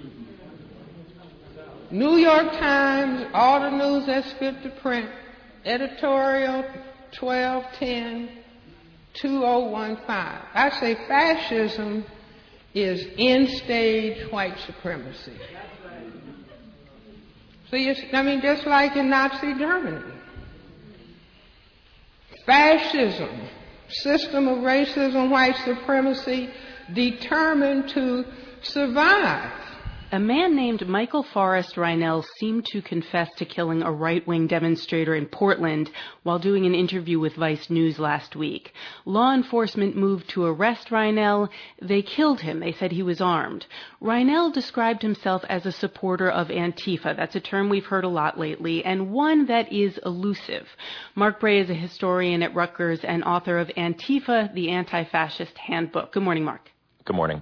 New York Times, all the news that's fit to print, editorial twelve ten two oh one five. I say fascism is end-stage white supremacy. See, it's, I mean, just like in Nazi Germany. Fascism, system of racism, white supremacy, determined to survive. A man named Michael Forrest Reinell seemed to confess to killing a right-wing demonstrator in Portland while doing an interview with Vice News last week. Law enforcement moved to arrest Reinell. They killed him. They said he was armed. Reinell described himself as a supporter of Antifa. That's a term we've heard a lot lately, and one that is elusive. Mark Bray is a historian at Rutgers and author of Antifa, the Anti-Fascist Handbook. Good morning, Mark. Good morning.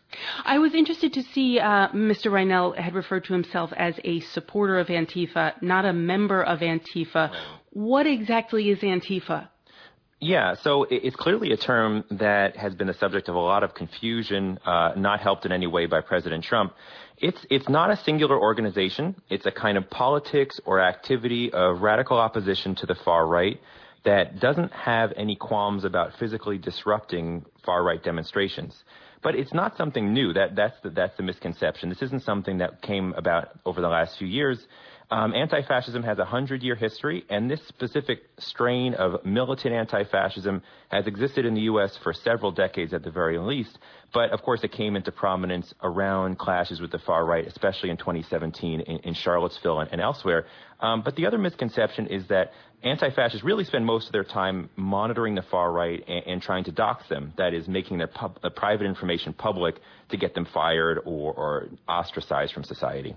I was interested to see uh, Mister Reinell had referred to himself as a supporter of Antifa, not a member of Antifa. What exactly is Antifa? Yeah, so it's clearly a term that has been the subject of a lot of confusion, uh, not helped in any way by President Trump. It's it's not a singular organization. It's a kind of politics or activity of radical opposition to the far right that doesn't have any qualms about physically disrupting far-right demonstrations. But it's not something new. That that's the that's the misconception. This isn't something that came about over the last few years. Um, anti-fascism has a hundred-year history, and this specific strain of militant anti-fascism has existed in the U S for several decades at the very least. But, of course, it came into prominence around clashes with the far right, especially in twenty seventeen in, in Charlottesville and, and elsewhere. Um, but the other misconception is that anti-fascists really spend most of their time monitoring the far right and, and trying to dox them, that is, making their pub, uh, private information public to get them fired or, or ostracized from society.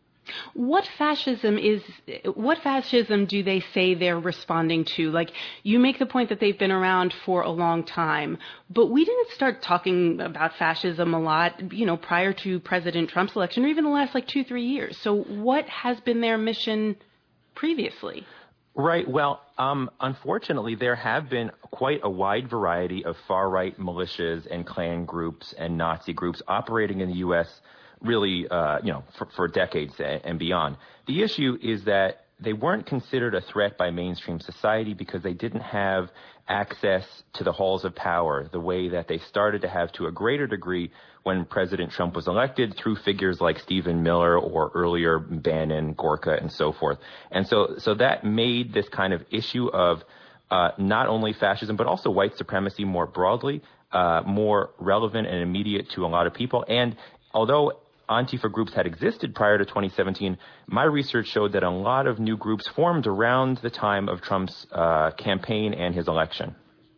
What fascism is, what fascism do they say they're responding to? Like, you make the point that they've been around for a long time, but we didn't start talking about fascism a lot, you know, prior to President Trump's election or even the last like two, three years. So what has been their mission previously? Right. Well, um, unfortunately, there have been quite a wide variety of far-right militias and Klan groups and Nazi groups operating in the U S really, uh, you know, for, for decades and beyond. The issue is that they weren't considered a threat by mainstream society because they didn't have access to the halls of power the way that they started to have to a greater degree when President Trump was elected through figures like Stephen Miller or earlier Bannon, Gorka, and so forth. And so, so that made this kind of issue of uh, not only fascism, but also white supremacy more broadly, uh, more relevant and immediate to a lot of people. And although Antifa groups had existed prior to twenty seventeen, my research showed that a lot of new groups formed around the time of Trump's uh, campaign and his election.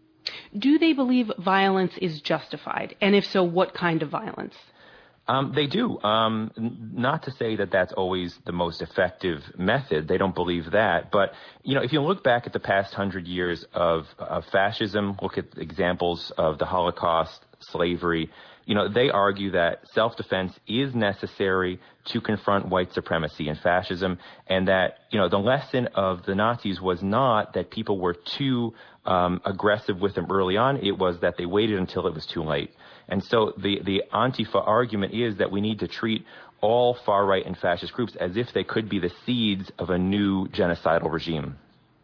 Do they believe violence is justified? And if so, what kind of violence? Um, they do. Um, n- not to say that that's always the most effective method. They don't believe that. But, you know, if you look back at the past hundred years of, of fascism, look at examples of the Holocaust, slavery, you know, they argue that self-defense is necessary to confront white supremacy and fascism, and that, you know, the lesson of the Nazis was not that people were too um, aggressive with them early on. It was that they waited until it was too late. And so the, the Antifa argument is that we need to treat all far-right and fascist groups as if they could be the seeds of a new genocidal regime.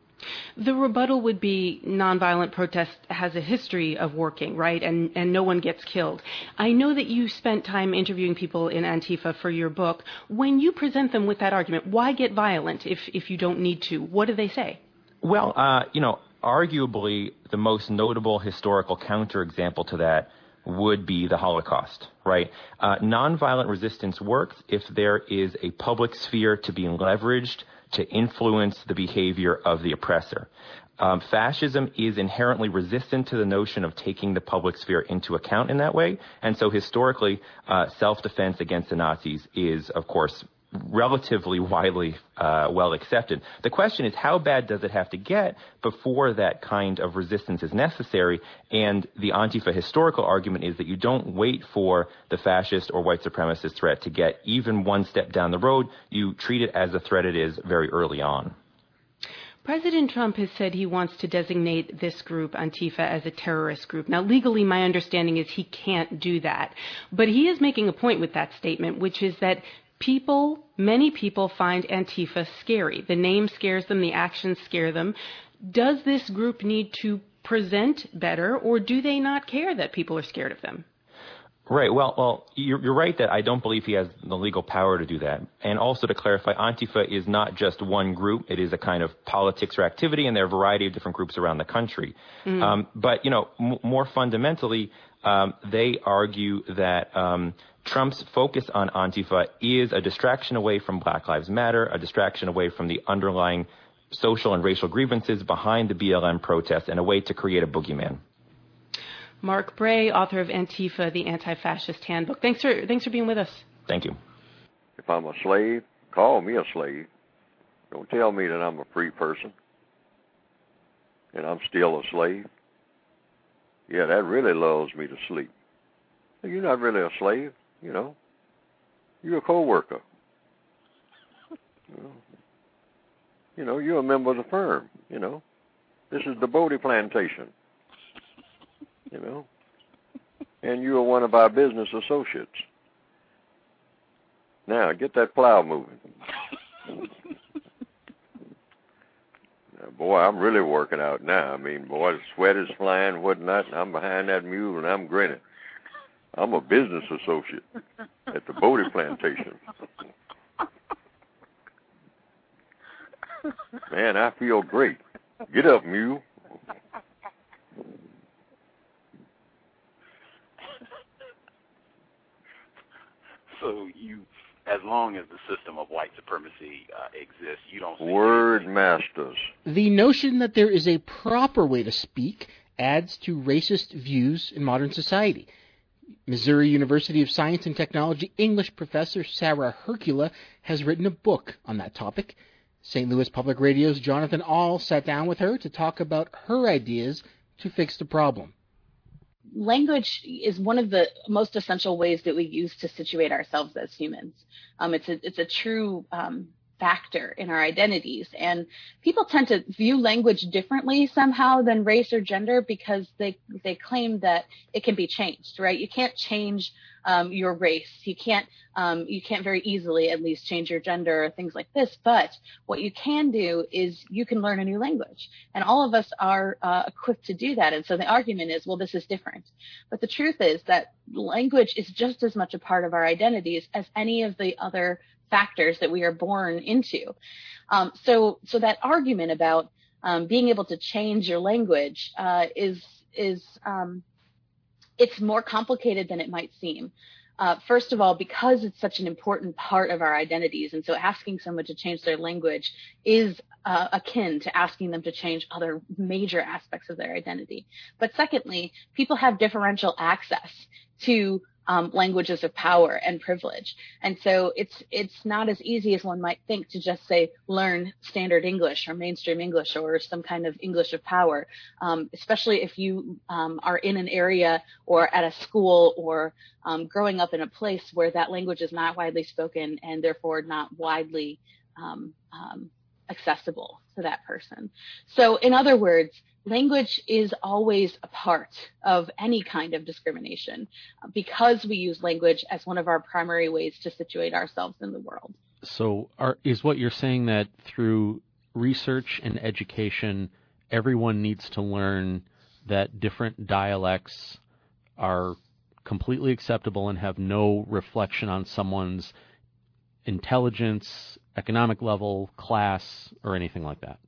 The rebuttal would be nonviolent protest has a history of working, right? And, and no one gets killed. I know that you spent time interviewing people in Antifa for your book. When you present them with that argument, why get violent if, if you don't need to? What do they say? Well, uh, you know, arguably the most notable historical counterexample to that would be the Holocaust, right? Uh, nonviolent resistance works if there is a public sphere to be leveraged to influence the behavior of the oppressor. Um, fascism is inherently resistant to the notion of taking the public sphere into account in that way. And so historically, uh, self-defense against the Nazis is, of course, relatively widely uh, well accepted. The question is, how bad does it have to get before that kind of resistance is necessary? And the Antifa historical argument is that you don't wait for the fascist or white supremacist threat to get even one step down the road. You treat it as the threat it is very early on. President Trump has said he wants to designate this group, Antifa, as a terrorist group. Now, legally, my understanding is he can't do that. But he is making a point with that statement, which is that people, many people find Antifa scary. The name scares them, the actions scare them. Does this group need to present better, or do they not care that people are scared of them? Right. Well, well, you're, you're right that I don't believe he has the legal power to do that. And also to clarify, Antifa is not just one group. It is a kind of politics or activity, and there are a variety of different groups around the country. Mm. Um, but, you know, m- more fundamentally, um, they argue that um, Trump's focus on Antifa is a distraction away from Black Lives Matter, a distraction away from the underlying social and racial grievances behind the B L M protests, and a way to create a boogeyman. Mark Bray, author of Antifa, the Anti-Fascist Handbook. Thanks for thanks for being with us. Thank you. If I'm a slave, call me a slave. Don't tell me that I'm a free person and I'm still a slave. Yeah, that really lulls me to sleep. You're not really a slave, you know. You're a co-worker. You know, you know you're a member of the firm, you know. This is the Bodie plantation, you know. And you're one of our business associates. Now, get that plow moving. Now, boy, I'm really working out now. I mean, boy, the sweat is flying and whatnot, and I'm behind that mule and I'm grinning. I'm a business associate at the Bodie plantation. Man, I feel great. Get up, mule. So you, as long as the system of white supremacy uh, exists, you don't see word masters. The notion that there is a proper way to speak adds to racist views in modern society. Missouri University of Science and Technology English professor Sarah Hercula has written a book on that topic. Saint Louis Public Radio's Jonathan Ahl sat down with her to talk about her ideas to fix the problem. Language is one of the most essential ways that we use to situate ourselves as humans. Um, it's a it's a true um, factor in our identities, and people tend to view language differently somehow than race or gender because they they claim that it can be changed. Right? You can't change um, your race. You can't um, you can't very easily at least change your gender or things like this. But what you can do is you can learn a new language, and all of us are uh, equipped to do that. And so the argument is, well, this is different. But the truth is that language is just as much a part of our identities as any of the other factors that we are born into. Um, so, so that argument about um, being able to change your language uh, is is um, it's more complicated than it might seem. Uh, first of all, because it's such an important part of our identities, and so asking someone to change their language is uh, akin to asking them to change other major aspects of their identity. But secondly, people have differential access to Um, languages of power and privilege. And so it's it's not as easy as one might think to just say, learn standard English or mainstream English or some kind of English of power, um, especially if you um, are in an area or at a school or um, growing up in a place where that language is not widely spoken and therefore not widely um, um, accessible to that person. So in other words, language is always a part of any kind of discrimination because we use language as one of our primary ways to situate ourselves in the world. So are, is what you're saying that through research and education, everyone needs to learn that different dialects are completely acceptable and have no reflection on someone's intelligence, economic level, class, or anything like that?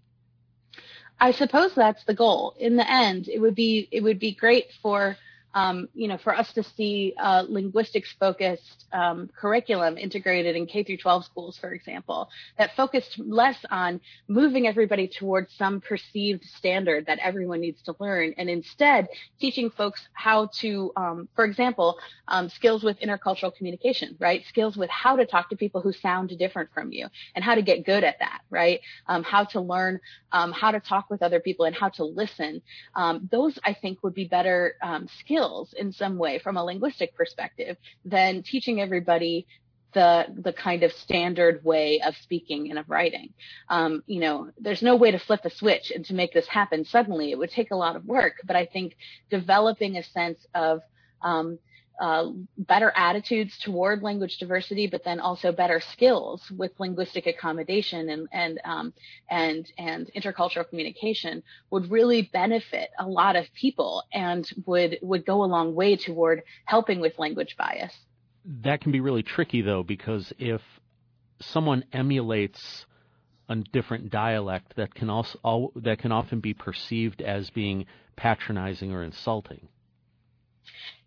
I suppose that's the goal. In the end, it would be it would be great for um, you know for us to see uh, linguistics focused um, curriculum integrated in K through twelve schools, for example, that focused less on moving everybody towards some perceived standard that everyone needs to learn, and instead teaching folks how to, um, for example, um, skills with intercultural communication, right? Skills with how to talk to people who sound different from you and how to get good at that, right? Um, how to learn um, how to talk with other people and how to listen. Um, those, I think, would be better um, skills in some way from a linguistic perspective than teaching everybody the the kind of standard way of speaking and of writing. Um, you know, there's no way to flip a switch and to make this happen suddenly. It would take a lot of work, but I think developing a sense of um, uh, better attitudes toward language diversity, but then also better skills with linguistic accommodation and and um, and and intercultural communication would really benefit a lot of people and would would go a long way toward helping with language bias. That can be really tricky, though, because if someone emulates a different dialect, that can also that can often be perceived as being patronizing or insulting.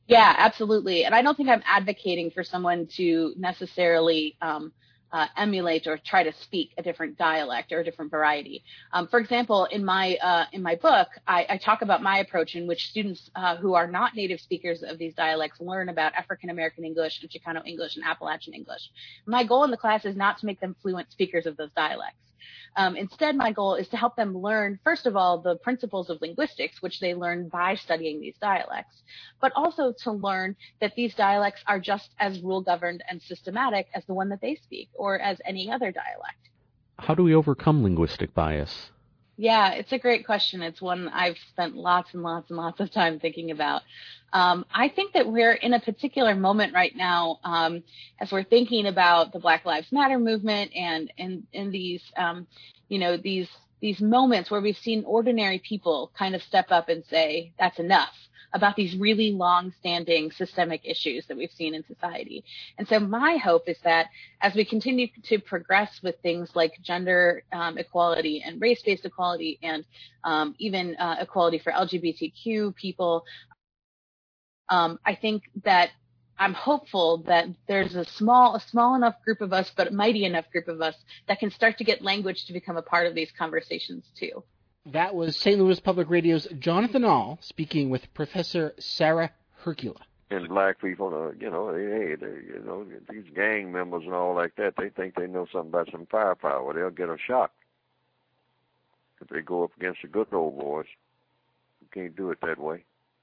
Yeah, absolutely. And I don't think I'm advocating for someone to necessarily um, uh, emulate or try to speak a different dialect or a different variety. Um, for example, in my uh, in my book, I, I talk about my approach in which students uh, who are not native speakers of these dialects learn about African American English and Chicano English and Appalachian English. My goal in the class is not to make them fluent speakers of those dialects. Um, instead, my goal is to help them learn, first of all, the principles of linguistics, which they learn by studying these dialects, but also to learn that these dialects are just as rule-governed and systematic as the one that they speak or as any other dialect. How do we overcome linguistic bias? Yeah, it's a great question. It's one I've spent lots and lots and lots of time thinking about. Um, I think that we're in a particular moment right now um, as we're thinking about the Black Lives Matter movement and in and these, um, you know, these these moments where we've seen ordinary people kind of step up and say, that's enough, about these really long-standing systemic issues that we've seen in society. And so my hope is that as we continue to progress with things like gender um, equality and race-based equality and um, even uh, equality for L G B T Q people, um, I think that I'm hopeful that there's a small, a small enough group of us, but a mighty enough group of us that can start to get language to become a part of these conversations too. That was Saint Louis Public Radio's Jonathan Ahl speaking with Professor Sarah Hercula. And black people, uh, you know, they, hey, they, you know, these gang members and all like that, they think they know something about some firepower. They'll get a shot if they go up against the good old boys. You can't do it that way.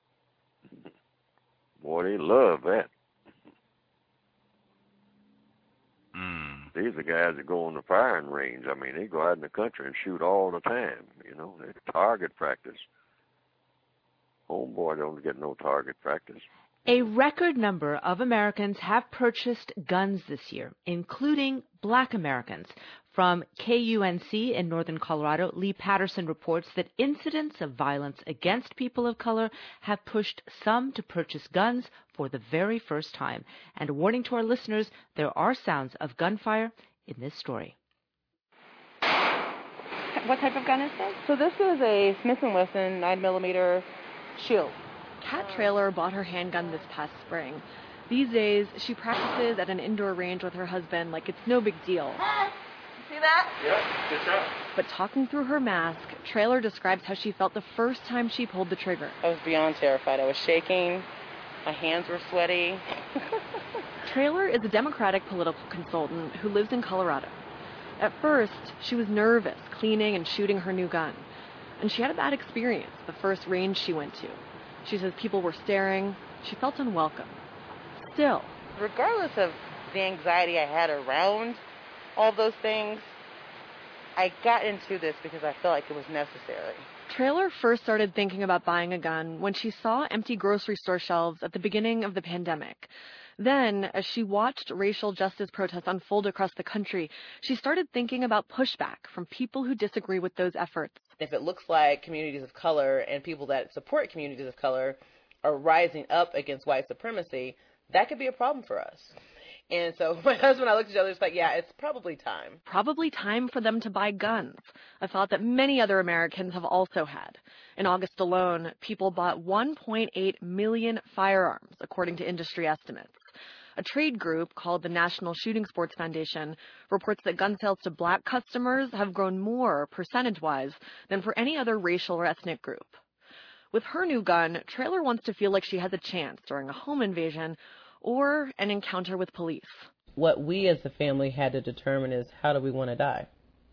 Boy, they love that. Mm. These are guys that go on the firing range. I mean, they go out in the country and shoot all the time. You know, they target practice. Homeboy don't get no target practice. A record number of Americans have purchased guns this year, including Black Americans. From K U N C in northern Colorado, Lee Patterson reports that incidents of violence against people of color have pushed some to purchase guns for the very first time. And a warning to our listeners, there are sounds of gunfire in this story. What type of gun is this? So this is a Smith and Wesson nine millimeter Shield. Kat Traylor bought her handgun this past spring. These days, she practices at an indoor range with her husband like it's no big deal. See that? Yeah, good job. But talking through her mask, Traylor describes how she felt the first time she pulled the trigger. I was beyond terrified. I was shaking. My hands were sweaty. Traylor is a Democratic political consultant who lives in Colorado. At first, she was nervous cleaning and shooting her new gun. And she had a bad experience the first range she went to. She says people were staring. She felt unwelcome. Still, regardless of the anxiety I had around all those things, I got into this because I felt like it was necessary. Traylor first started thinking about buying a gun when she saw empty grocery store shelves at the beginning of the pandemic. Then, as she watched racial justice protests unfold across the country, she started thinking about pushback from people who disagree with those efforts. If it looks like communities of color and people that support communities of color are rising up against white supremacy, that could be a problem for us. And so my husband and I looked at each other and was like, yeah, it's probably time. Probably time for them to buy guns, a thought that many other Americans have also had. In August alone, people bought one point eight million firearms, according to industry estimates. A trade group called the National Shooting Sports Foundation reports that gun sales to black customers have grown more, percentage-wise, than for any other racial or ethnic group. With her new gun, Traylor wants to feel like she has a chance during a home invasion or an encounter with police. What we as a family had to determine is, how do we want to die?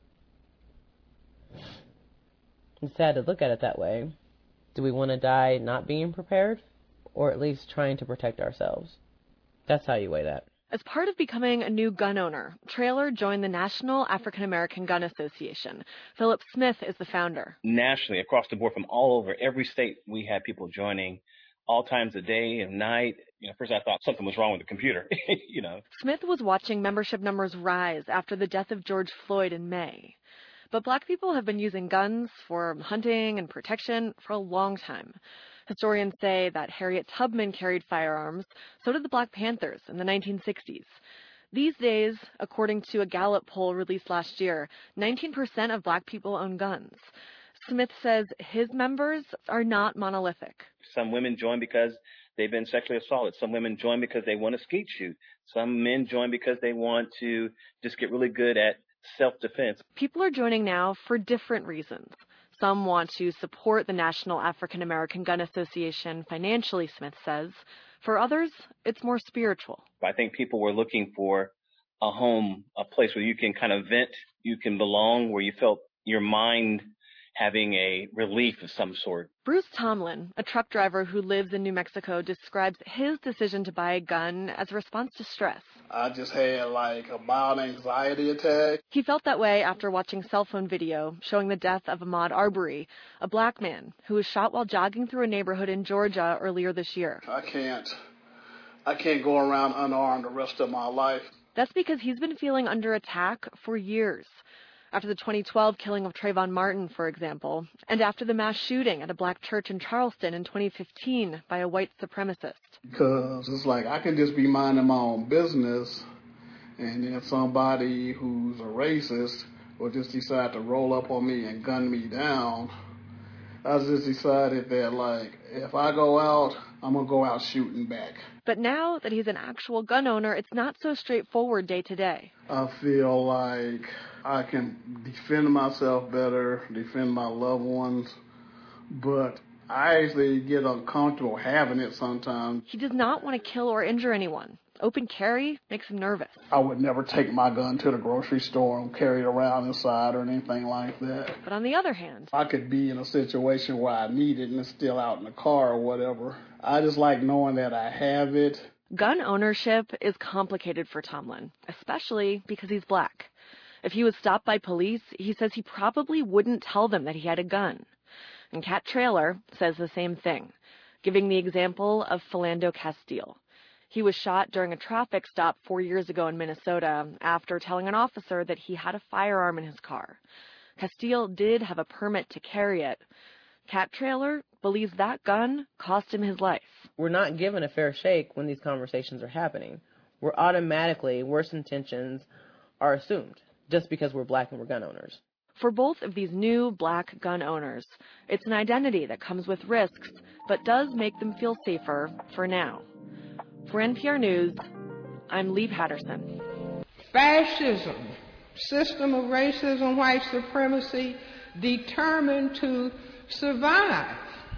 It's sad to look at it that way. Do we want to die not being prepared, or at least trying to protect ourselves? That's how you weigh that. As part of becoming a new gun owner, Traylor joined the National African American Gun Association. Philip Smith is the founder. Nationally, across the board, from all over, every state, we had people joining all times of day and night. You know, first I thought something was wrong with the computer, you know. Smith was watching membership numbers rise after the death of George Floyd in May. But black people have been using guns for hunting and protection for a long time. Historians say that Harriet Tubman carried firearms, so did the Black Panthers in the nineteen sixties. These days, according to a Gallup poll released last year, nineteen percent of black people own guns. Smith says his members are not monolithic. Some women join because they've been sexually assaulted. Some women join because they want to skeet shoot. Some men join because they want to just get really good at self-defense. People are joining now for different reasons. Some want to support the National African American Gun Association financially, Smith says. For others, it's more spiritual. I think people were looking for a home, a place where you can kind of vent, you can belong, where you felt your mind having a relief of some sort. Bruce Tomlin, a truck driver who lives in New Mexico, describes his decision to buy a gun as a response to stress. I just had like a mild anxiety attack. He felt that way after watching cell phone video showing the death of Ahmaud Arbery, a black man who was shot while jogging through a neighborhood in Georgia earlier this year. I can't, I can't go around unarmed the rest of my life. That's because he's been feeling under attack for years. After the twenty twelve killing of Trayvon Martin, for example, and after the mass shooting at a black church in Charleston in twenty fifteen by a white supremacist. Because it's like I can just be minding my own business, and then somebody who's a racist will just decide to roll up on me and gun me down. I just decided that, like, if I go out, I'm going to go out shooting back. But now that he's an actual gun owner, it's not so straightforward day to day. I feel like I can defend myself better, defend my loved ones, but I actually get uncomfortable having it sometimes. He does not want to kill or injure anyone. Open carry makes him nervous. I would never take my gun to the grocery store and carry it around inside or anything like that. But on the other hand, I could be in a situation where I need it and it's still out in the car or whatever. I just like knowing that I have it. Gun ownership is complicated for Tomlin, especially because he's black. If he was stopped by police, he says he probably wouldn't tell them that he had a gun. And Kat Traylor says the same thing, giving the example of Philando Castile. He was shot during a traffic stop four years ago in Minnesota after telling an officer that he had a firearm in his car. Castile did have a permit to carry it. Kat Traylor believes that gun cost him his life. We're not given a fair shake when these conversations are happening. We're automatically, worse intentions are assumed just because we're black and we're gun owners. For both of these new black gun owners, it's an identity that comes with risks, but does make them feel safer for now. For N P R News, I'm Lee Patterson. Fascism, system of racism, white supremacy, determined to survive.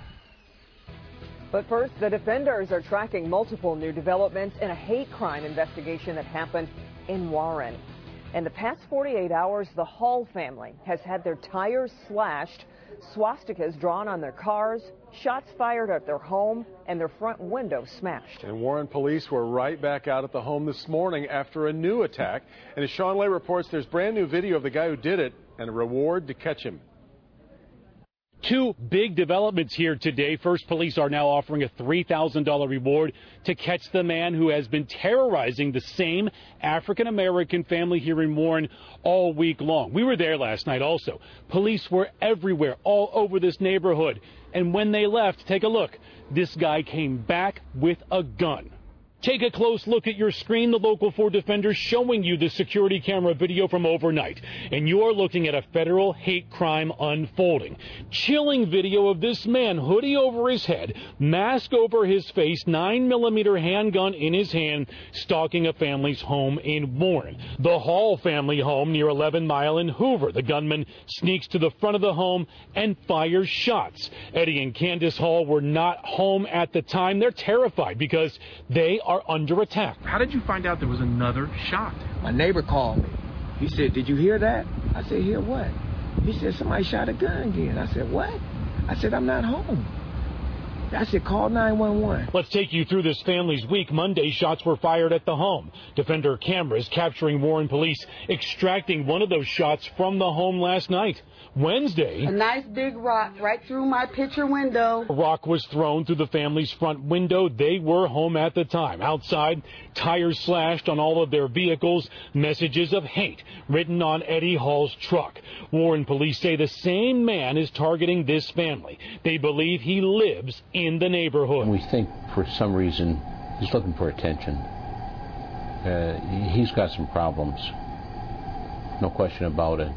But first, the defenders are tracking multiple new developments in a hate crime investigation that happened in Warren. In the past forty-eight hours, the Hall family has had their tires slashed, swastikas drawn on their cars, shots fired at their home, and their front window smashed. And Warren police were right back out at the home this morning after a new attack. And as Sean Lay reports, there's brand new video of the guy who did it and a reward to catch him. Two big developments here today. First, police are now offering a three thousand dollars reward to catch the man who has been terrorizing the same African-American family here in Warren all week long. We were there last night also. Police were everywhere, all over this neighborhood. And when they left, take a look. This guy came back with a gun. Take a close look at your screen. The Local four defenders showing you the security camera video from overnight. And you're looking at a federal hate crime unfolding. Chilling video of this man, hoodie over his head, mask over his face, nine millimeter handgun in his hand, stalking a family's home in Warren. The Hall family home near eleven mile in Hoover. The gunman sneaks to the front of the home and fires shots. Eddie and Candace Hall were not home at the time. They're terrified because they are are under attack. How did you find out there was another shot? My neighbor called me. He said, "Did you hear that?" I said, "Hear what?" He said, "Somebody shot a gun again." I said, "What?" I said, "I'm not home." I said, "Call nine one one. Let's take you through this family's week. Monday, shots were fired at the home. Defender cameras capturing Warren police extracting one of those shots from the home last night. Wednesday, a nice big rock right through my picture window. A rock was thrown through the family's front window. They were home at the time. Outside, tires slashed on all of their vehicles, messages of hate written on Eddie Hall's truck. Warren police say the same man is targeting this family. They believe he lives in the neighborhood. We think for some reason he's looking for attention. Uh, he's got some problems, no question about it.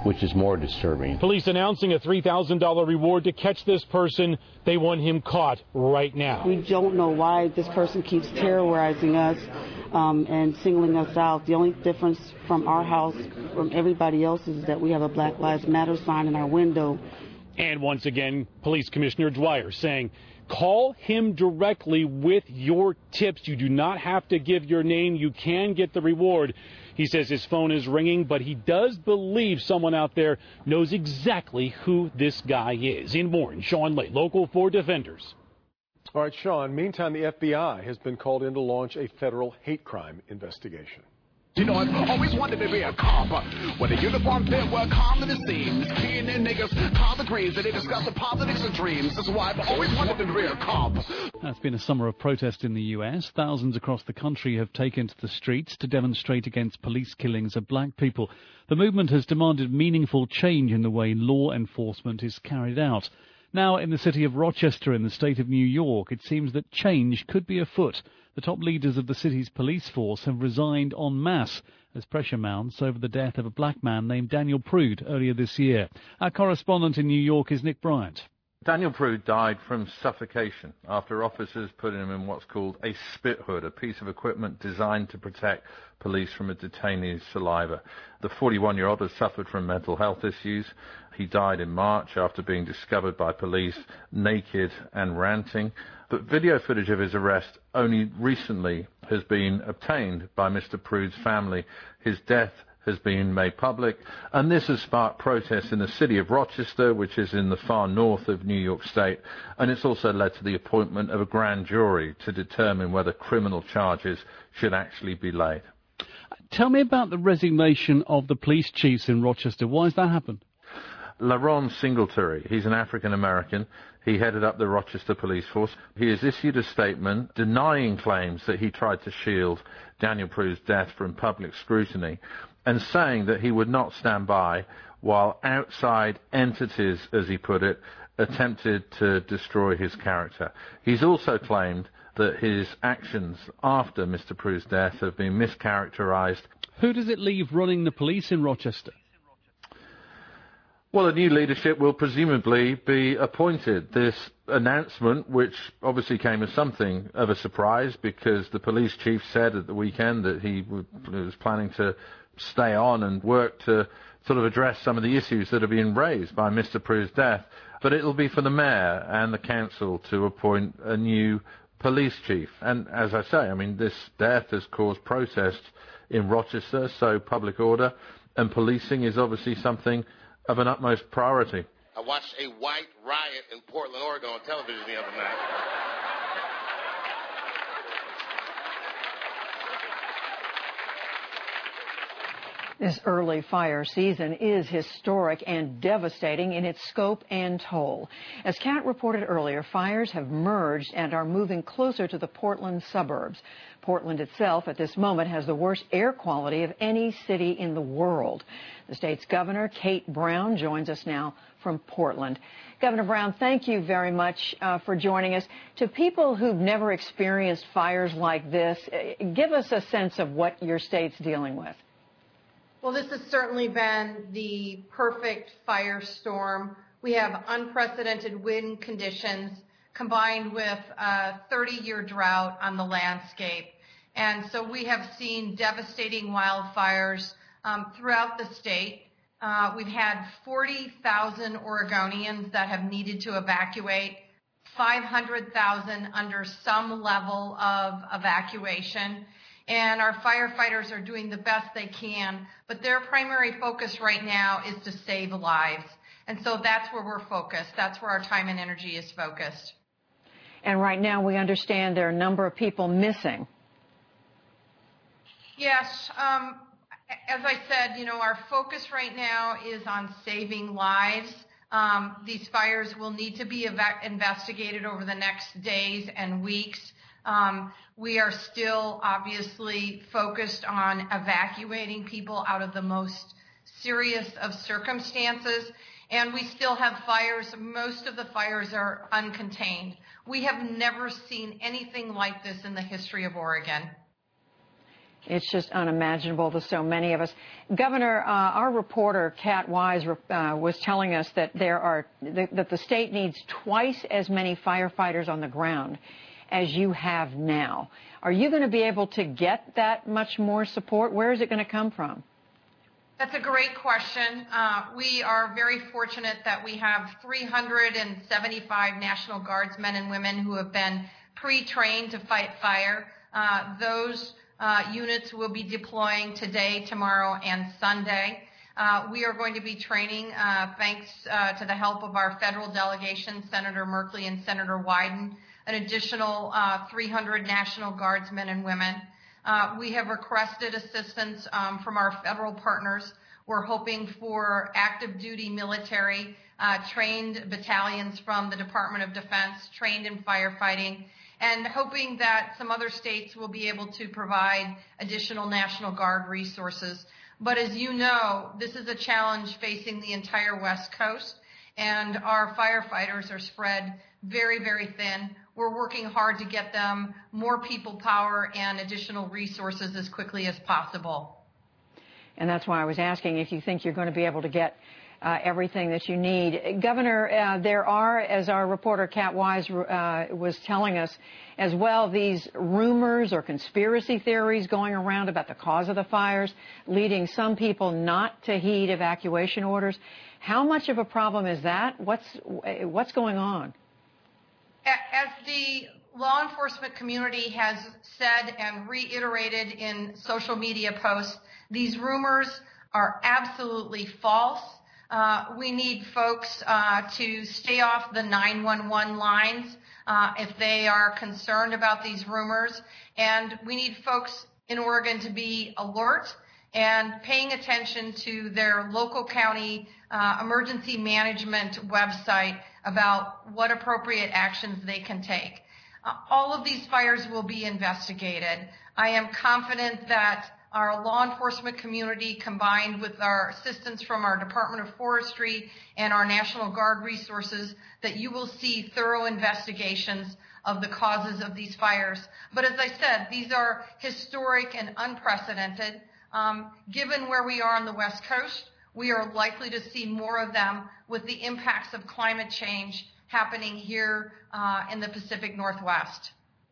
which is more disturbing. Police announcing a three thousand dollars reward to catch this person. They want him caught right now. We don't know why this person keeps terrorizing us um, and singling us out. The only difference from our house from everybody else is that we have a Black Lives Matter sign in our window. And once again, Police Commissioner Dwyer saying, call him directly with your tips. You do not have to give your name. You can get the reward. He says his phone is ringing, but he does believe someone out there knows exactly who this guy is. In Warren, Sean Lay, Local four Defenders. All right, Sean, meantime, the F B I has been called in to launch a federal hate crime investigation. You know, I've always wanted to be a cop. When a uniform fit were common it seems. Keen and niggas, collard greens, and they discuss the politics of dreams. That's why I've always wanted to be a cop. It's been a summer of protest in the U S. Thousands across the country have taken to the streets to demonstrate against police killings of black people. The movement has demanded meaningful change in the way law enforcement is carried out. Now, in the city of Rochester in the state of New York, it seems that change could be afoot. The top leaders of the city's police force have resigned en masse as pressure mounts over the death of a black man named Daniel Prude earlier this year. Our correspondent in New York is Nick Bryant. Daniel Prude died from suffocation after officers put him in what's called a spit hood, a piece of equipment designed to protect police from a detainee's saliva. The forty-one-year-old has suffered from mental health issues. He died in March after being discovered by police naked and ranting. But video footage of his arrest only recently has been obtained by Mister Prude's family. His death has been made public, and this has sparked protests in the city of Rochester, which is in the far north of New York State, and it's also led to the appointment of a grand jury to determine whether criminal charges should actually be laid. Tell me about the resignation of the police chiefs in Rochester. Why has that happened? LaRon Singletary, he's an African-American. He headed up the Rochester Police Force. He has issued a statement denying claims that he tried to shield Daniel Prude's death from public scrutiny and saying that he would not stand by while outside entities, as he put it, attempted to destroy his character. He's also claimed that his actions after Mister Prude's death have been mischaracterized. Who does it leave running the police in Rochester? Well, a new leadership will presumably be appointed. This announcement, which obviously came as something of a surprise because the police chief said at the weekend that he was planning to stay on and work to sort of address some of the issues that are being raised by Mister Prude's death. But it'll be for the mayor and the council to appoint a new police chief. And as I say, I mean, this death has caused protests in Rochester, so public order and policing is obviously something of an utmost priority. I watched a white riot in Portland, Oregon on television the other night. This early fire season is historic and devastating in its scope and toll. As Kat reported earlier, fires have merged and are moving closer to the Portland suburbs. Portland itself at this moment has the worst air quality of any city in the world. The state's governor, Kate Brown, joins us now from Portland. Governor Brown, thank you very much uh, for joining us. To people who've never experienced fires like this, uh, give us a sense of what your state's dealing with. Well, this has certainly been the perfect firestorm. We have unprecedented wind conditions combined with a thirty-year drought on the landscape. And so we have seen devastating wildfires um, throughout the state. Uh, we've had forty thousand Oregonians that have needed to evacuate, five hundred thousand under some level of evacuation. And our firefighters are doing the best they can, but their primary focus right now is to save lives. And so that's where we're focused. That's where our time and energy is focused. And right now we understand there are a number of people missing. Yes. Um, as I said, you know, our focus right now is on saving lives. Um, these fires will need to be eva- investigated over the next days and weeks. Um, we are still obviously focused on evacuating people out of the most serious of circumstances, and we still have fires. Most of the fires are uncontained. We have never seen anything like this in the history of Oregon. It's just unimaginable to so many of us. Governor, uh, our reporter, Kat Wise, uh, was telling us that there are th- that the state needs twice as many firefighters on the ground as you have now. Are you going to be able to get that much more support? Where is it going to come from? That's a great question. Uh, we are very fortunate that we have three hundred seventy-five National Guardsmen and women who have been pre-trained to fight fire. Uh, those uh, units will be deploying today, tomorrow, and Sunday. Uh, we are going to be training, uh, thanks uh, to the help of our federal delegation, Senator Merkley and Senator Wyden, an additional uh, three hundred National Guardsmen and women. Uh, we have requested assistance um, from our federal partners. We're hoping for active duty military, uh, trained battalions from the Department of Defense, trained in firefighting, and hoping that some other states will be able to provide additional National Guard resources. But as you know, this is a challenge facing the entire West Coast, and our firefighters are spread very, very thin. We're working hard to get them more people power and additional resources as quickly as possible. And that's why I was asking if you think you're going to be able to get uh, everything that you need. Governor, uh, there are, as our reporter Kat Wise uh, was telling us as well, these rumors or conspiracy theories going around about the cause of the fires, leading some people not to heed evacuation orders. How much of a problem is that? What's, what's going on? As the law enforcement community has said and reiterated in social media posts, these rumors are absolutely false. Uh, we need folks uh, to stay off the nine one one lines uh, if they are concerned about these rumors. And we need folks in Oregon to be alert and paying attention to their local county uh, emergency management website about what appropriate actions they can take. Uh, all of these fires will be investigated. I am confident that our law enforcement community, combined with our assistance from our Department of Forestry and our National Guard resources, that you will see thorough investigations of the causes of these fires. But as I said, these are historic and unprecedented. Um, given where we are on the West Coast, we are likely to see more of them with the impacts of climate change happening here uh, in the Pacific Northwest.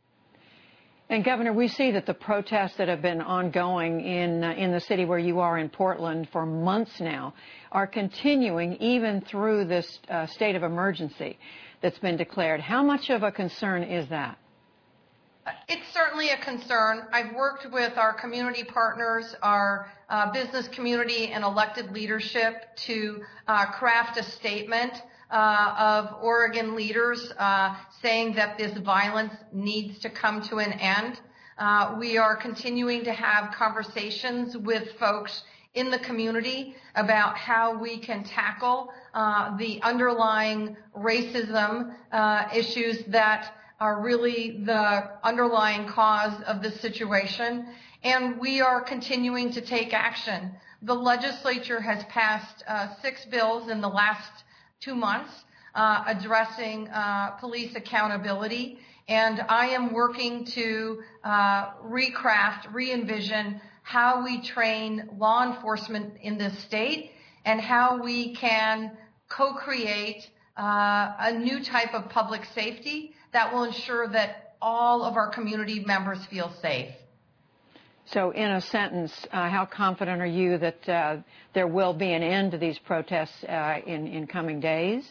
And Governor, we see that the protests that have been ongoing in uh, in the city where you are in Portland for months now are continuing even through this uh, state of emergency that's been declared. How much of a concern is that? It's certainly a concern. I've worked with our community partners, our uh, business community, and elected leadership to uh, craft a statement uh, of Oregon leaders uh, saying that this violence needs to come to an end. Uh, we are continuing to have conversations with folks in the community about how we can tackle uh, the underlying racism uh, issues that are really the underlying cause of this situation, and we are continuing to take action. The legislature has passed uh, six bills in the last two months uh, addressing uh, police accountability, and I am working to uh, recraft, re-envision how we train law enforcement in this state and how we can co-create uh, a new type of public safety that will ensure that all of our community members feel safe. So in a sentence, uh, how confident are you that uh, there will be an end to these protests uh, in, in coming days?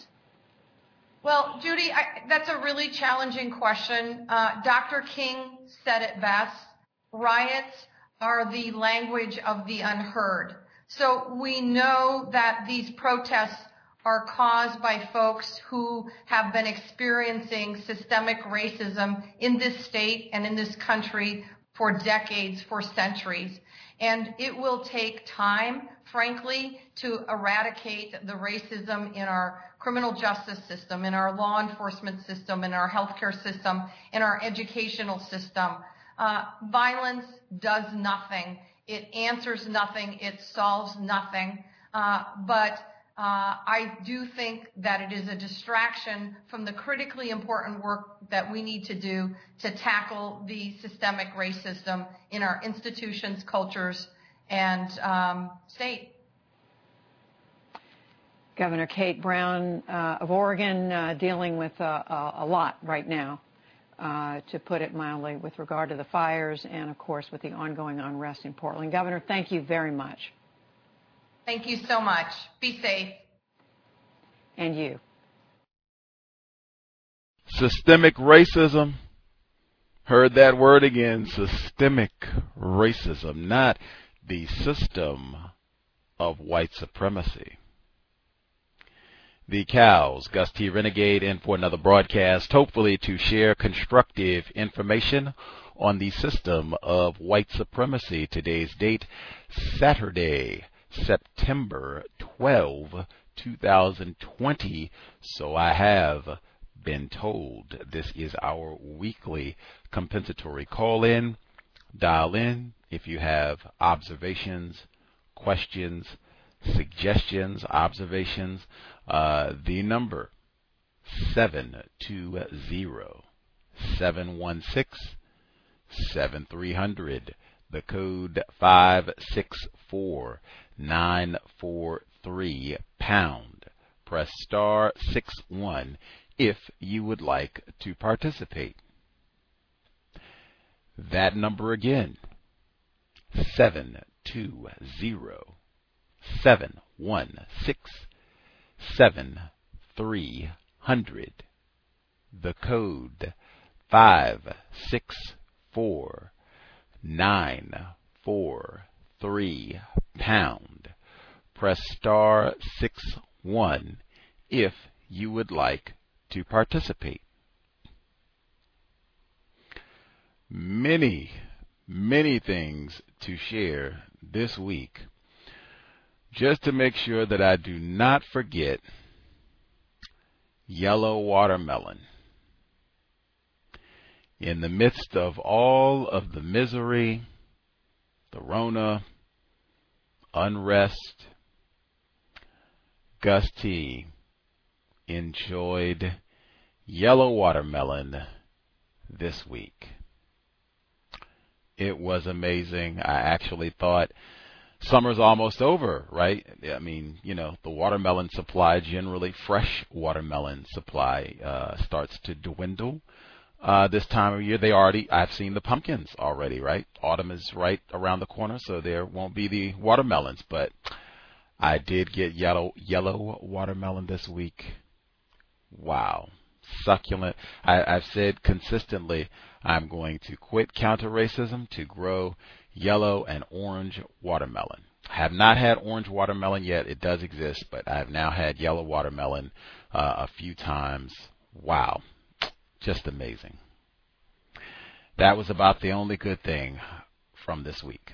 Well, Judy, I, that's a really challenging question. Uh, Doctor King said it best. Riots are the language of the unheard. So we know that these protests are caused by folks who have been experiencing systemic racism in this state and in this country for decades, for centuries. And it will take time, frankly, to eradicate the racism in our criminal justice system, in our law enforcement system, in our healthcare system, in our educational system. Uh, violence does nothing. It answers nothing. It solves nothing. Uh, but Uh, I do think that it is a distraction from the critically important work that we need to do to tackle the systemic racism in our institutions, cultures, and um, state. Governor Kate Brown uh, of Oregon uh, dealing with uh, a, a lot right now, uh, to put it mildly, with regard to the fires and, of course, with the ongoing unrest in Portland. Governor, thank you very much. Thank you so much. Be safe. And you. Systemic racism. Heard that word again. Systemic racism, not the system of white supremacy. The Cows, Gus T. Renegade, in for another broadcast, hopefully to share constructive information on the system of white supremacy. Today's date, Saturday, September twelfth, two thousand twenty. So I have been told. This is our weekly compensatory call-in. Dial in if you have observations, questions, suggestions, observations. Uh, the number seven two zero, seven one six, seven three zero zero. The code five six four nine four three pound. Press star six one if you would like to participate. That number again, seven two zero, seven one six, seven three zero zero. The code five six four nine four three pound. Press star six one if you would like to participate. Many, many things to share this week. Just to make sure that I do not forget yellow watermelon. In the midst of all of the misery, the Rona, unrest, Gus T. enjoyed yellow watermelon this week. It was amazing. I actually thought summer's almost over, right? I mean, you know, the watermelon supply, generally fresh watermelon supply, uh, starts to dwindle. Uh, this time of year, they already, I've seen the pumpkins already, right? Autumn is right around the corner, so there won't be the watermelons, but I did get yellow, yellow watermelon this week. Wow. Succulent. I, I've said consistently, I'm going to quit counter-racism to grow yellow and orange watermelon. I have not had orange watermelon yet. It does exist, but I have now had yellow watermelon uh, a few times. Wow. Just amazing. That was about the only good thing from this week.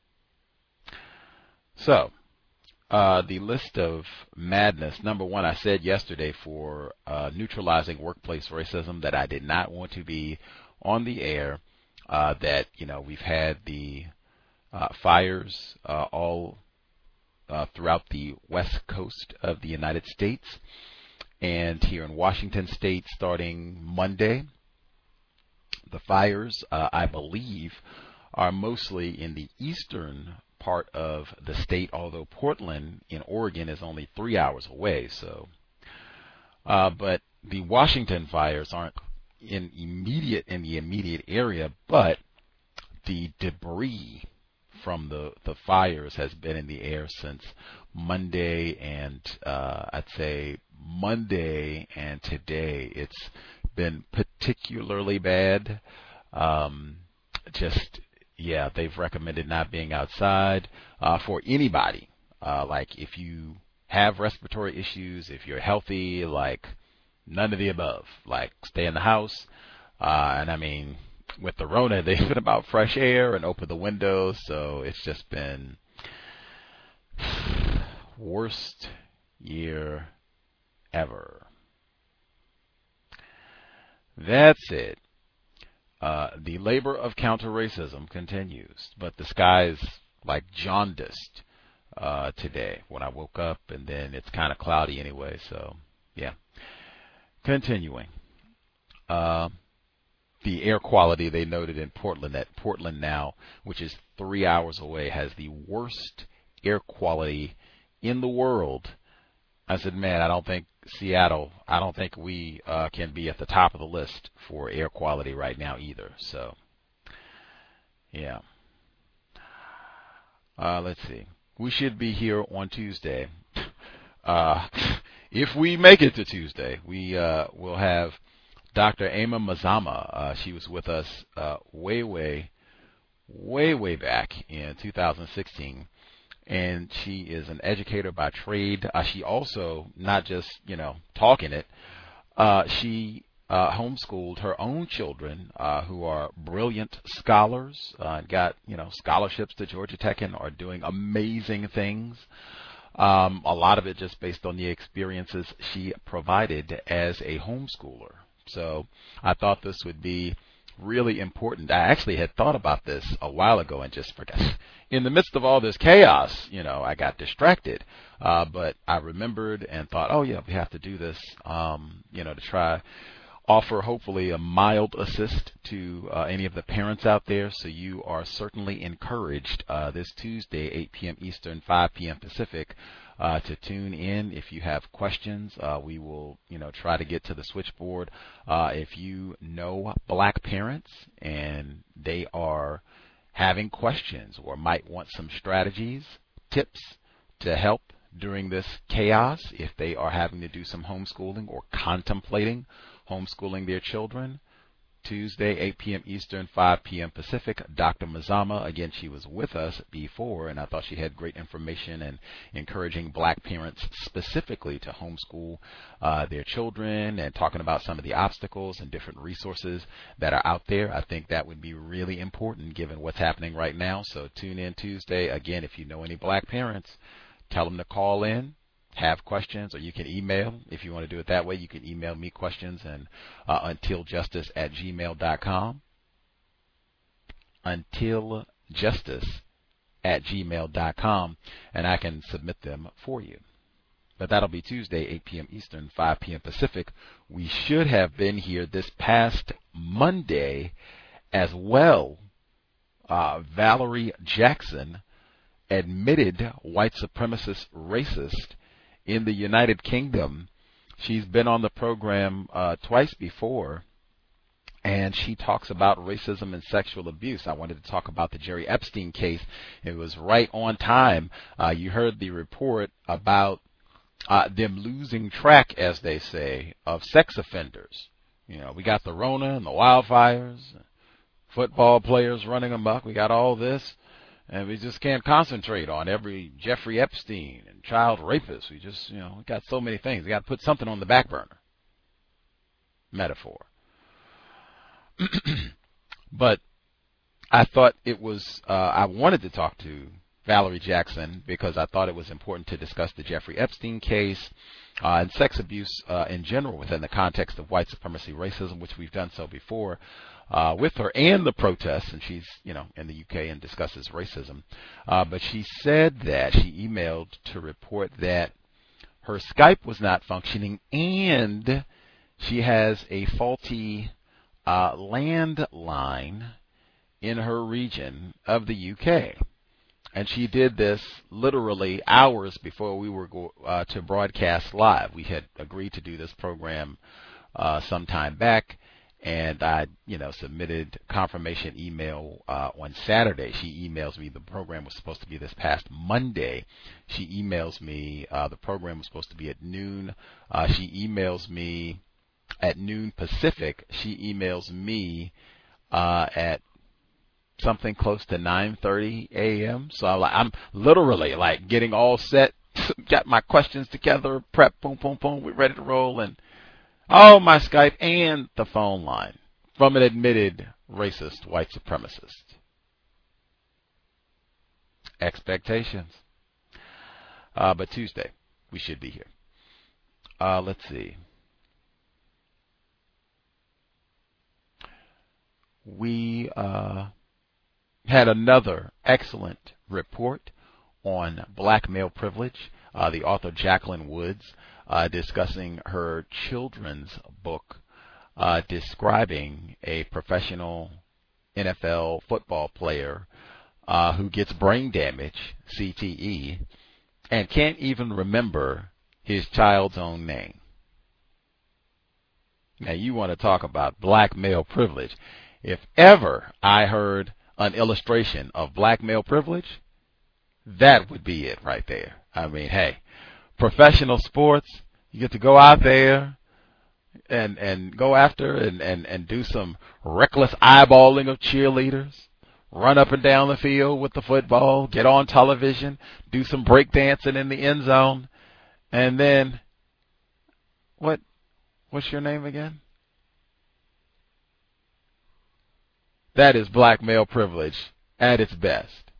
So, uh, the list of madness. Number one, I said yesterday for uh, neutralizing workplace racism that I did not want to be on the air, uh, that, you know, we've had the uh, fires uh, all uh, throughout the west coast of the United States. And here in Washington State, starting Monday, the fires, uh, I believe, are mostly in the eastern part of the state, although Portland in Oregon is only three hours away. So, uh, but the Washington fires aren't in immediate in the immediate area, but the debris from the, the fires has been in the air since Monday, and uh, I'd say Monday and today it's been particularly bad. Um, just, yeah, they've recommended not being outside uh, for anybody. Uh, like if you have respiratory issues, if you're healthy, like none of the above. Like stay in the house. Uh, and I mean, with the Rona, they've been about fresh air and open the windows. So it's just been worst year ever. That's it. Uh, the labor of counter-racism continues, but the sky is like jaundiced uh, today when I woke up, and then it's kind of cloudy anyway. So, yeah. Continuing. Uh, the air quality, they noted in Portland that Portland now, which is three hours away, has the worst air quality in the world. I said, man, I don't think Seattle, I don't think we uh, can be at the top of the list for air quality right now either. So, yeah. Uh, let's see. We should be here on Tuesday. Uh, if we make it to Tuesday, we uh, will have Doctor Ama Mazama. Uh, she was with us uh, way, way, way, way back in two thousand sixteen. And she is an educator by trade. Uh, she also, not just, you know, talking it, uh, she uh, homeschooled her own children uh, who are brilliant scholars, uh, and got, you know, scholarships to Georgia Tech and are doing amazing things. Um, a lot of it just based on the experiences she provided as a homeschooler. So I thought this would be really important. I actually had thought about this a while ago and just forgot. In the midst of all this chaos, you know, I got distracted. Uh, but I remembered and thought, oh, yeah, we have to do this, um, you know, to try offer hopefully a mild assist to uh, any of the parents out there. So you are certainly encouraged uh, this Tuesday, eight p.m. Eastern, five p.m. Pacific, uh, to tune in. If you have questions, uh, we will, you know, try to get to the switchboard. Uh, if you know black parents and they are having questions or might want some strategies, tips to help during this chaos, if they are having to do some homeschooling or contemplating homeschooling their children, Tuesday, eight p.m. Eastern, five p.m. Pacific. Doctor Mazama, again, she was with us before, and I thought she had great information and encouraging black parents specifically to homeschool uh, their children and talking about some of the obstacles and different resources that are out there. I think that would be really important given what's happening right now. So tune in Tuesday. Again, if you know any black parents, tell them to call in, have questions, or you can email. If you want to do it that way, you can email me questions and uh, untiljustice at gmail dot com. Untiljustice at gmail dot com, and I can submit them for you. But that'll be Tuesday, eight p.m. Eastern, five p.m. Pacific. We should have been here this past Monday as well. Uh, Valerie Jackson, admitted white supremacist racist in the United Kingdom. She's been on the program uh, twice before, and she talks about racism and sexual abuse. I wanted to talk about the Jerry Epstein case. It was right on time. Uh, you heard the report about uh, them losing track, as they say, of sex offenders. You know, we got the Rona and the wildfires, football players running amok. We got all this. And we just can't concentrate on every Jeffrey Epstein and child rapist. We just, you know, we got so many things. We got to put something on the back burner. Metaphor. But I thought it was, uh, I wanted to talk to Valerie Jackson because I thought it was important to discuss the Jeffrey Epstein case uh, and sex abuse uh, in general within the context of white supremacy racism, which we've done so before. Uh, with her and the protests, and she's, you know, in the U K and discusses racism. Uh, but she said that she emailed to report that her Skype was not functioning and she has a faulty uh, landline in her region of the U K. And she did this literally hours before we were go, uh, to broadcast live. We had agreed to do this program uh, some time back. And I, you know, submitted confirmation email uh, on Saturday. She emails me. The program was supposed to be this past Monday. She emails me. Uh, the program was supposed to be at noon. Uh, she emails me at noon Pacific. She emails me uh, at something close to nine thirty a.m. So I'm, like, I'm literally like getting all set, got my questions together, prep, boom, boom, boom. We're ready to roll. And oh, my Skype and the phone line from an admitted racist white supremacist. Expectations. Uh, but Tuesday, we should be here. Uh, let's see. We uh, had another excellent report on black male privilege. Uh, the author Jacqueline Woods uh, discussing her children's book uh, describing a professional N F L football player uh, who gets brain damage, C T E, and can't even remember his child's own name. Now, you want to talk about black male privilege. If ever I heard an illustration of black male privilege, that would be it right there. I mean, hey, professional sports, you get to go out there and and go after and, and, and do some reckless eyeballing of cheerleaders, run up and down the field with the football, get on television, do some breakdancing in the end zone, and then, what, what's your name again? That is black male privilege at its best.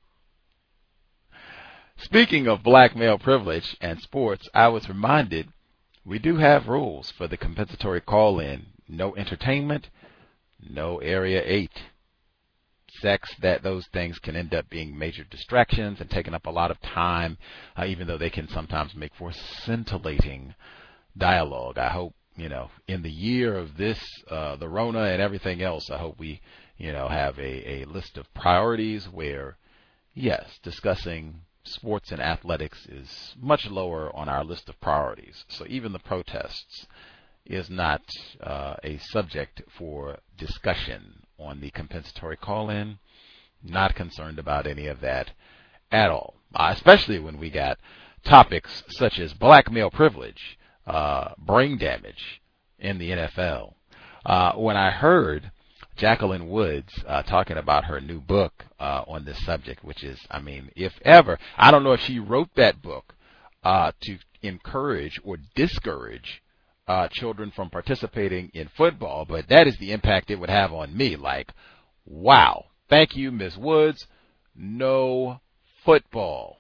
Speaking of black male privilege and sports, I was reminded we do have rules for the compensatory call-in. No entertainment, no Area eight. Sex, that those things can end up being major distractions and taking up a lot of time, uh, even though they can sometimes make for scintillating dialogue. I hope, you know, in the year of this, uh, the Rona and everything else, I hope we, you know, have a, a list of priorities where, yes, discussing sports and athletics is much lower on our list of priorities. So even the protests is not uh, a subject for discussion on the compensatory call-in. Not concerned about any of that at all, uh, especially when we got topics such as black male privilege, uh, brain damage in the N F L. Uh, when I heard Jacqueline Woods uh, talking about her new book uh, on this subject, which is, I mean, if ever, I don't know if she wrote that book uh, to encourage or discourage uh, children from participating in football, but that is the impact it would have on me. Like, wow, thank you, Miz Woods, no football.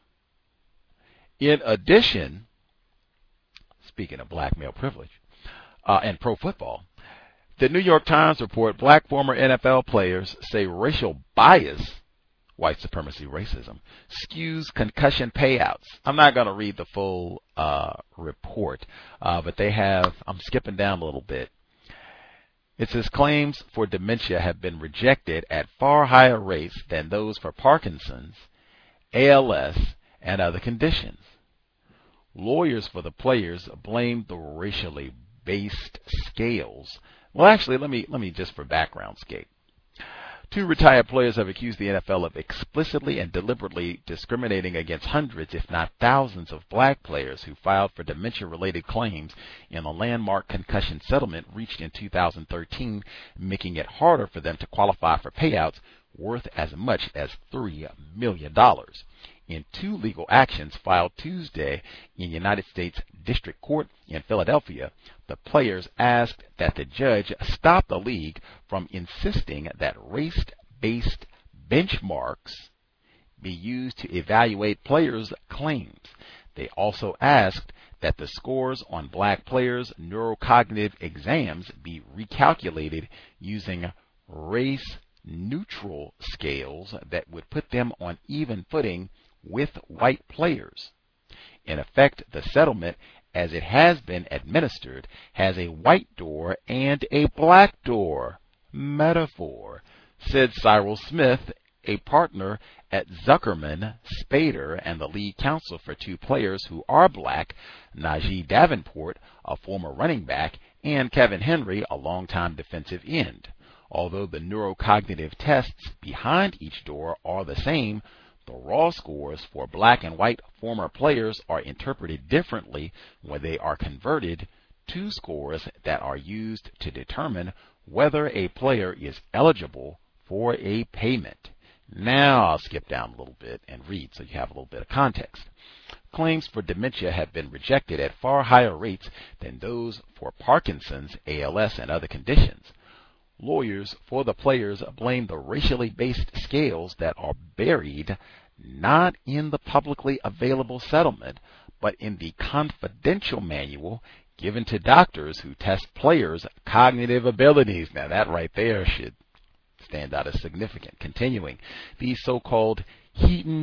In addition, speaking of black male privilege uh, and pro football, the New York Times report black former N F L players say racial bias, white supremacy racism, skews concussion payouts. I'm not going to read the full uh, report, uh, but they have, I'm skipping down a little bit. It says claims for dementia have been rejected at far higher rates than those for Parkinson's, A L S, and other conditions. Lawyers for the players blame the racially based scales. Well, actually, let me let me just for background scape. Two retired players have accused the N F L of explicitly and deliberately discriminating against hundreds, if not thousands, of black players who filed for dementia-related claims in a landmark concussion settlement reached in two thousand thirteen, making it harder for them to qualify for payouts worth as much as three million dollars. In two legal actions filed Tuesday in United States District Court in Philadelphia, the players asked that the judge stop the league from insisting that race-based benchmarks be used to evaluate players' claims. They also asked that the scores on black players' neurocognitive exams be recalculated using race-neutral scales that would put them on even footing with white players. In effect, the settlement, as it has been administered, has a white door and a black door metaphor, said Cyril Smith, a partner at Zuckerman, Spader, and the lead counsel for two players who are black, Najee Davenport, a former running back, and Kevin Henry, a longtime defensive end. Although the neurocognitive tests behind each door are the same, the raw scores for black and white former players are interpreted differently when they are converted to scores that are used to determine whether a player is eligible for a payment. Now I'll skip down a little bit and read so you have a little bit of context. Claims for dementia have been rejected at far higher rates than those for Parkinson's, A L S, and other conditions. Lawyers for the players blame the racially based scales that are buried not in the publicly available settlement, but in the confidential manual given to doctors who test players' cognitive abilities. Now that right there should stand out as significant. Continuing, these so-called Heaton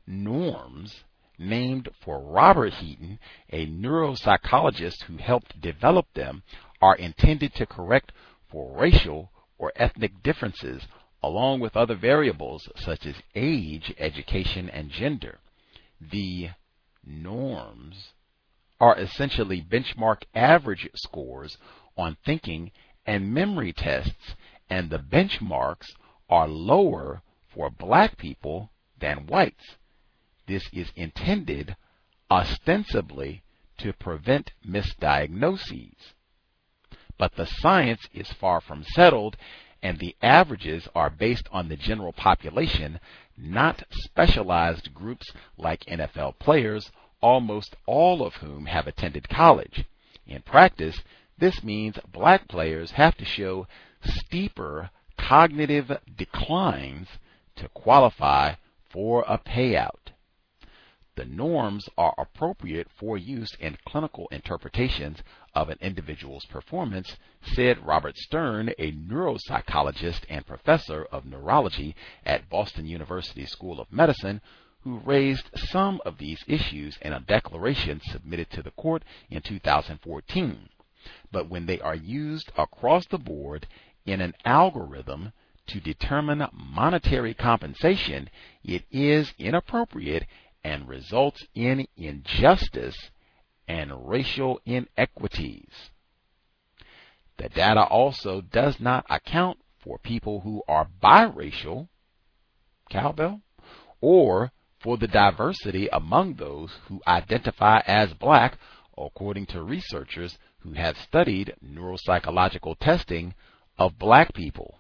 norms named for Robert Heaton, a neuropsychologist who helped develop them, are intended to correct for racial or ethnic differences, along with other variables such as age, education, and gender. The norms are essentially benchmark average scores on thinking and memory tests, and the benchmarks are lower for black people than whites. This is intended ostensibly to prevent misdiagnoses. But the science is far from settled, and the averages are based on the general population, not specialized groups like N F L players, almost all of whom have attended college. In practice, this means black players have to show steeper cognitive declines to qualify for a payout. The norms are appropriate for use in clinical interpretations of an individual's performance, said Robert Stern, a neuropsychologist and professor of neurology at Boston University School of Medicine, who raised some of these issues in a declaration submitted to the court in two thousand fourteen. But when they are used across the board in an algorithm to determine monetary compensation, it is inappropriate and results in injustice and racial inequities. The data also does not account for people who are biracial, cowbell, or for the diversity among those who identify as black, according to researchers who have studied neuropsychological testing of black people.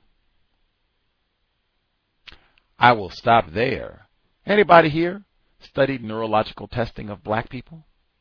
I will stop there. Anybody here studied neurological testing of black people?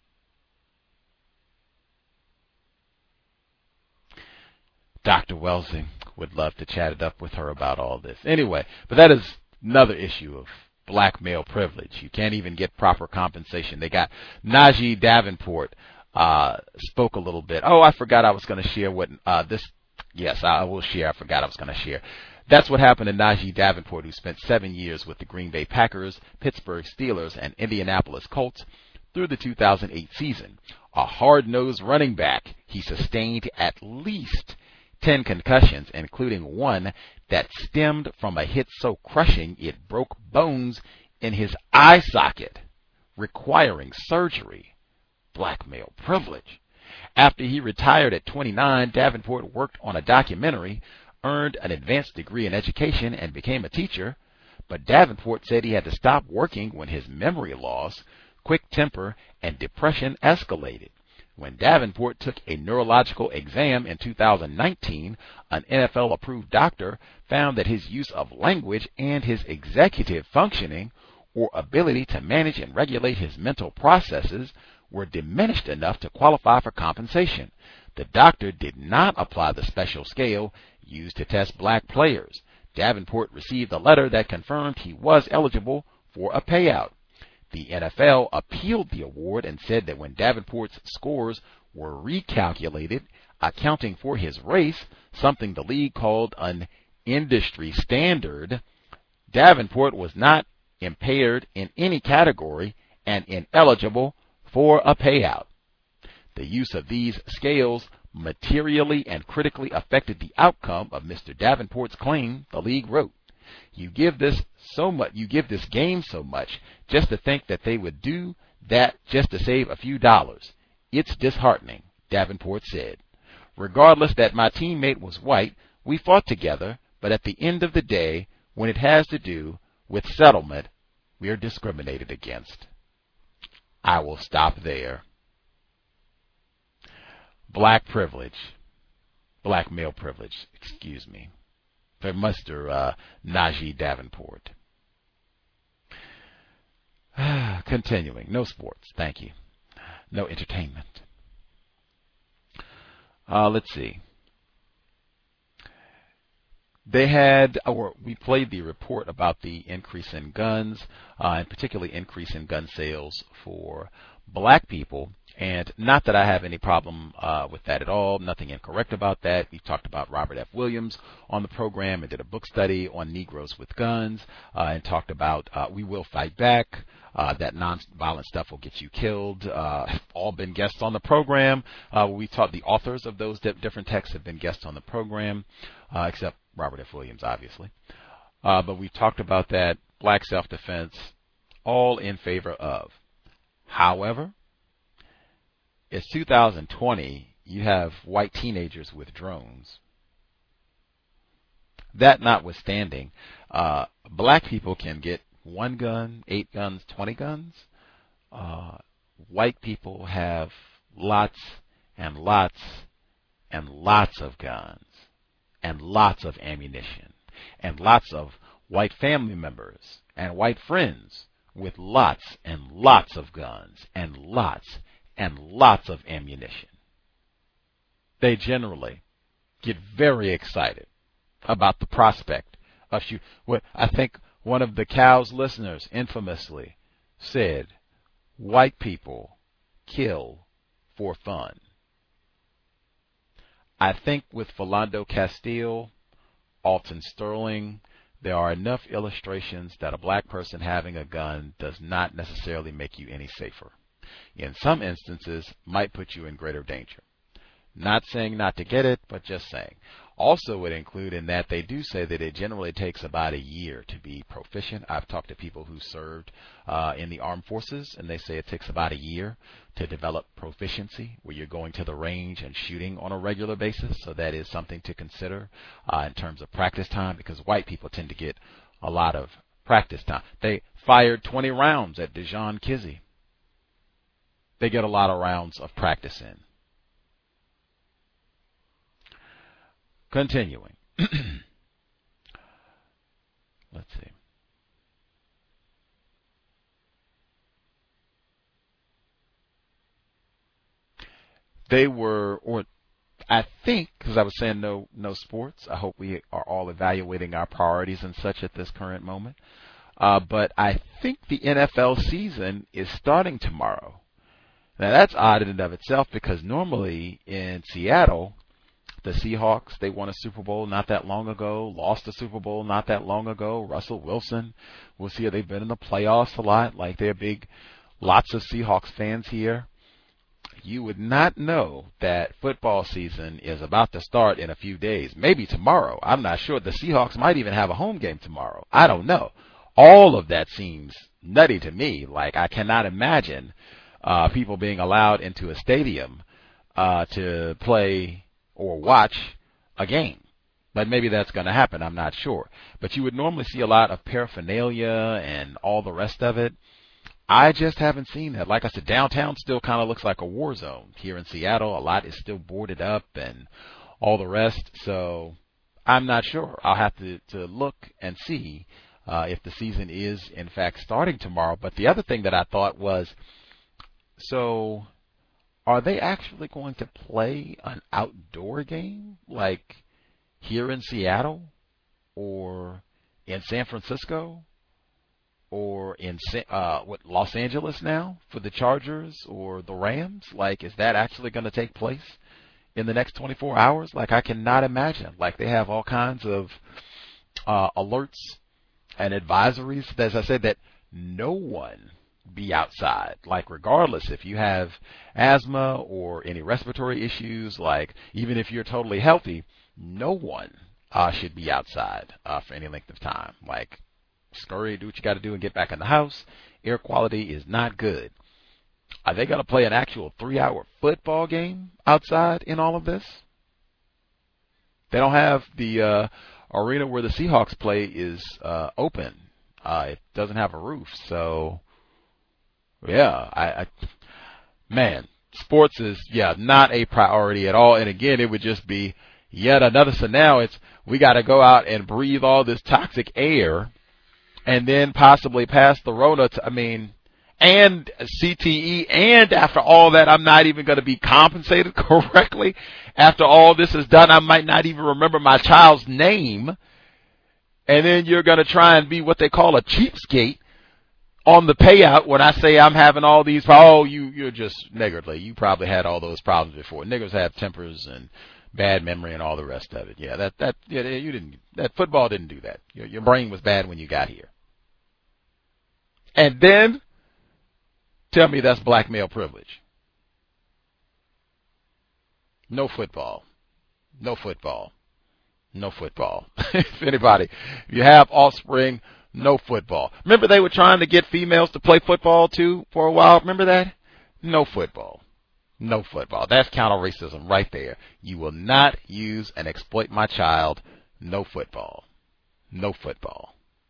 Doctor Welsing would love to chat it up with her about all this. Anyway, but that is another issue of black male privilege. You can't even get proper compensation. They got Najee Davenport uh, spoke a little bit. Oh, I forgot I was going to share what uh, this. Yes, I will share. I forgot I was going to share. That's what happened to Najee Davenport, who spent seven years with the Green Bay Packers, Pittsburgh Steelers, and Indianapolis Colts through the two thousand eight season. A hard-nosed running back, he sustained at least ten concussions, including one that stemmed from a hit so crushing it broke bones in his eye socket, requiring surgery. Black male privilege. After he retired at twenty-nine, Davenport worked on a documentary, earned an advanced degree in education, and became a teacher. But Davenport said he had to stop working when his memory loss, quick temper, and depression escalated. When Davenport took a neurological exam in two thousand nineteen, an N F L-approved doctor found that his use of language and his executive functioning, or ability to manage and regulate his mental processes, were diminished enough to qualify for compensation. The doctor did not apply the special scale used to test black players. Davenport received a letter that confirmed he was eligible for a payout. The N F L appealed the award and said that when Davenport's scores were recalculated, accounting for his race, something the league called an industry standard, Davenport was not impaired in any category and ineligible for a payout. The use of these scales materially and critically affected the outcome of Mister Davenport's claim, the league wrote. You give this so much, you give this game so much just to think that they would do that just to save a few dollars. It's disheartening, Davenport said. Regardless that my teammate was white, we fought together, but at the end of the day, when it has to do with settlement, we are discriminated against. I will stop there. Black privilege. Black male privilege, excuse me. For Mister Uh, Najee Davenport. Continuing. No sports. Thank you. No entertainment. Uh, let's see. They had, or we played the report about the increase in guns, uh, and particularly increase in gun sales for black people And not that I have any problem uh, with that at all, nothing incorrect about that. We talked about Robert F. Williams on the program and did a book study on Negroes with guns uh, and talked about uh, We Will Fight Back, uh, that nonviolent stuff will get you killed. Uh, all been guests on the program. Uh, we taught the authors of those different texts have been guests on the program, uh, except Robert F. Williams, obviously. Uh, but we talked about that, black self-defense, all in favor of. However, it's two thousand twenty, you have white teenagers with drones. That notwithstanding, uh, black people can get one gun, eight guns, twenty guns. Uh, white people have lots and lots and lots of guns and lots of ammunition and lots of white family members and white friends with lots and lots of guns and lots and lots of ammunition. They generally get very excited about the prospect of shoot. What I think one of the Cow's listeners infamously said, white people kill for fun. I think with Philando Castile, Alton Sterling, there are enough illustrations that a black person having a gun does not necessarily make you any safer. In some instances, might put you in greater danger. Not saying not to get it, but just saying. Also would include in that they do say that it generally takes about a year to be proficient. I've talked to people who served uh, in the armed forces, and they say it takes about a year to develop proficiency where you're going to the range and shooting on a regular basis. So that is something to consider uh, in terms of practice time, because white people tend to get a lot of practice time. They fired twenty rounds at Dijon Kizzy. They get a lot of rounds of practice in. Continuing. Let's see. They were, or I think, because I was saying no, no sports. I hope we are all evaluating our priorities and such at this current moment. Uh, but I think the N F L season is starting tomorrow. Now that's odd in and of itself, because normally in Seattle, the Seahawks, they won a Super Bowl not that long ago, lost a Super Bowl not that long ago. Russell Wilson, we'll see, they've been in the playoffs a lot, like they're big, lots of Seahawks fans here. You would not know that football season is about to start in a few days, maybe tomorrow. I'm not sure. The Seahawks might even have a home game tomorrow. I don't know. All of that seems nutty to me. Like, I cannot imagine uh, people being allowed into a stadium uh, to play or watch a game. But maybe that's going to happen. I'm not sure. But you would normally see a lot of paraphernalia and all the rest of it. I just haven't seen that. Like I said, downtown still kind of looks like a war zone here in Seattle. A lot is still boarded up and all the rest. So I'm not sure. I'll have to, to look and see uh, if the season is, in fact, starting tomorrow. But the other thing that I thought was, so are they actually going to play an outdoor game like here in Seattle or in San Francisco or in uh, what, Los Angeles now for the Chargers or the Rams? Like, is that actually going to take place in the next twenty-four hours? Like, I cannot imagine. Like, they have all kinds of uh, alerts and advisories, as I said, that no one be outside. Like, regardless if you have asthma or any respiratory issues, like even if you're totally healthy, no one uh, should be outside uh, for any length of time. Like, scurry, do what you got to do and get back in the house. Air quality is not good. Are they going to play an actual three-hour football game outside in all of this? They don't have the uh, arena where the Seahawks play is uh, open. Uh, it doesn't have a roof, so yeah, I, I, man, sports is, yeah, not a priority at all. And again, it would just be yet another. So now it's, we got to go out and breathe all this toxic air and then possibly pass the Rona to, I mean, and C T E. And after all that, I'm not even going to be compensated correctly. After all this is done, I might not even remember my child's name. And then you're going to try and be what they call a cheapskate on the payout when I say I'm having all these, oh, you, you're just niggardly. You probably had all those problems before. Niggers have tempers and bad memory and all the rest of it. Yeah, that, that, yeah, you didn't, that football didn't do that. Your, your brain was bad when you got here. And then tell me that's black male privilege. No football. No football. No football. If anybody, if you have offspring, no football. Remember they were trying to get females to play football too for a while? Remember that? No football. No football. That's counter racism right there. You will not use and exploit my child. No football. No football.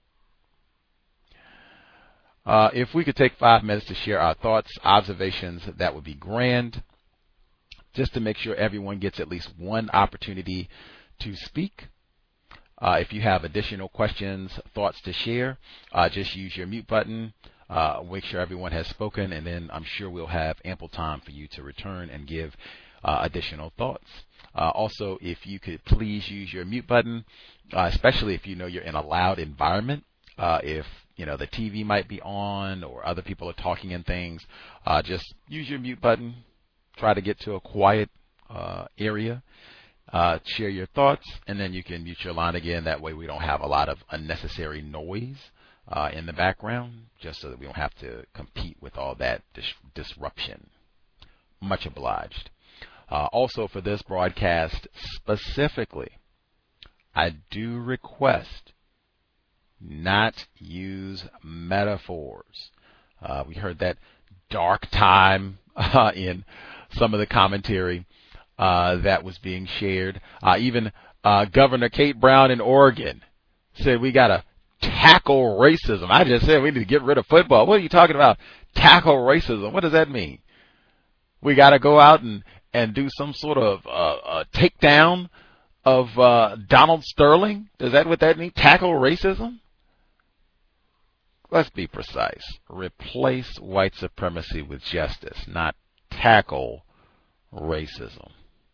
Uh, if we could take five minutes to share our thoughts, observations, that would be grand. Just to make sure everyone gets at least one opportunity to speak. Uh, if you have additional questions, thoughts to share, uh, just use your mute button. Uh, make sure everyone has spoken, and then I'm sure we'll have ample time for you to return and give uh, additional thoughts. Uh, also, if you could please use your mute button, uh, especially if you know you're in a loud environment. Uh, if you know the T V might be on or other people are talking and things, uh, just use your mute button. Try to get to a quiet uh, area. Uh, share your thoughts, and then you can mute your line again. That way we don't have a lot of unnecessary noise uh, in the background, just so that we don't have to compete with all that dis- disruption. Much obliged. Uh, also, for this broadcast specifically, I do request not use metaphors. Uh, we heard that dark time uh, in some of the commentary uh, that was being shared. Uh, even uh, Governor Kate Brown in Oregon said we got to tackle racism. I just said we need to get rid of football. What are you talking about? Tackle racism. What does that mean? We got to go out and, and do some sort of uh, uh, takedown of uh, Donald Sterling? Is that what that means? Tackle racism? Let's be precise. Replace white supremacy with justice, not tackle racism.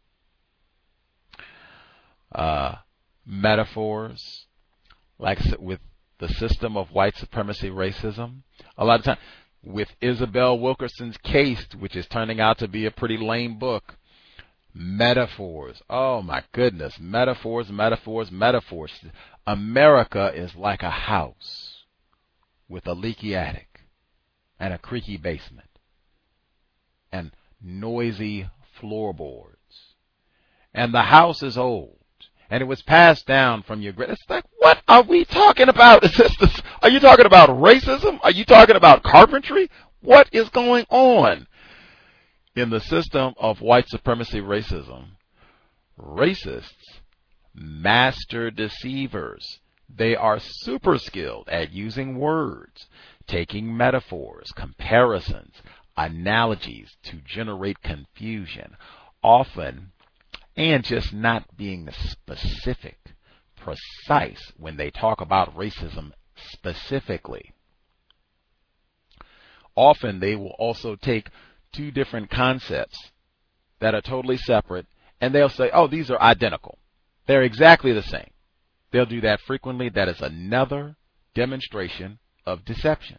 Uh, metaphors, like with the system of white supremacy racism, a lot of times with Isabel Wilkerson's case, which is turning out to be a pretty lame book, metaphors. Oh my goodness, metaphors, metaphors, metaphors. America is like a house with a leaky attic and a creaky basement and noisy floorboards. And the house is old, and it was passed down from your great. It's like, what are we talking about? Is this, this, are you talking about racism? Are you talking about carpentry? What is going on in the system of white supremacy racism? Racists, master deceivers. They are super skilled at using words, taking metaphors, comparisons, analogies to generate confusion, often, and just not being specific, precise when they talk about racism specifically. Often they will also take two different concepts that are totally separate, and they'll say, oh, these are identical. They're exactly the same. They'll do that frequently. That is another demonstration of deception.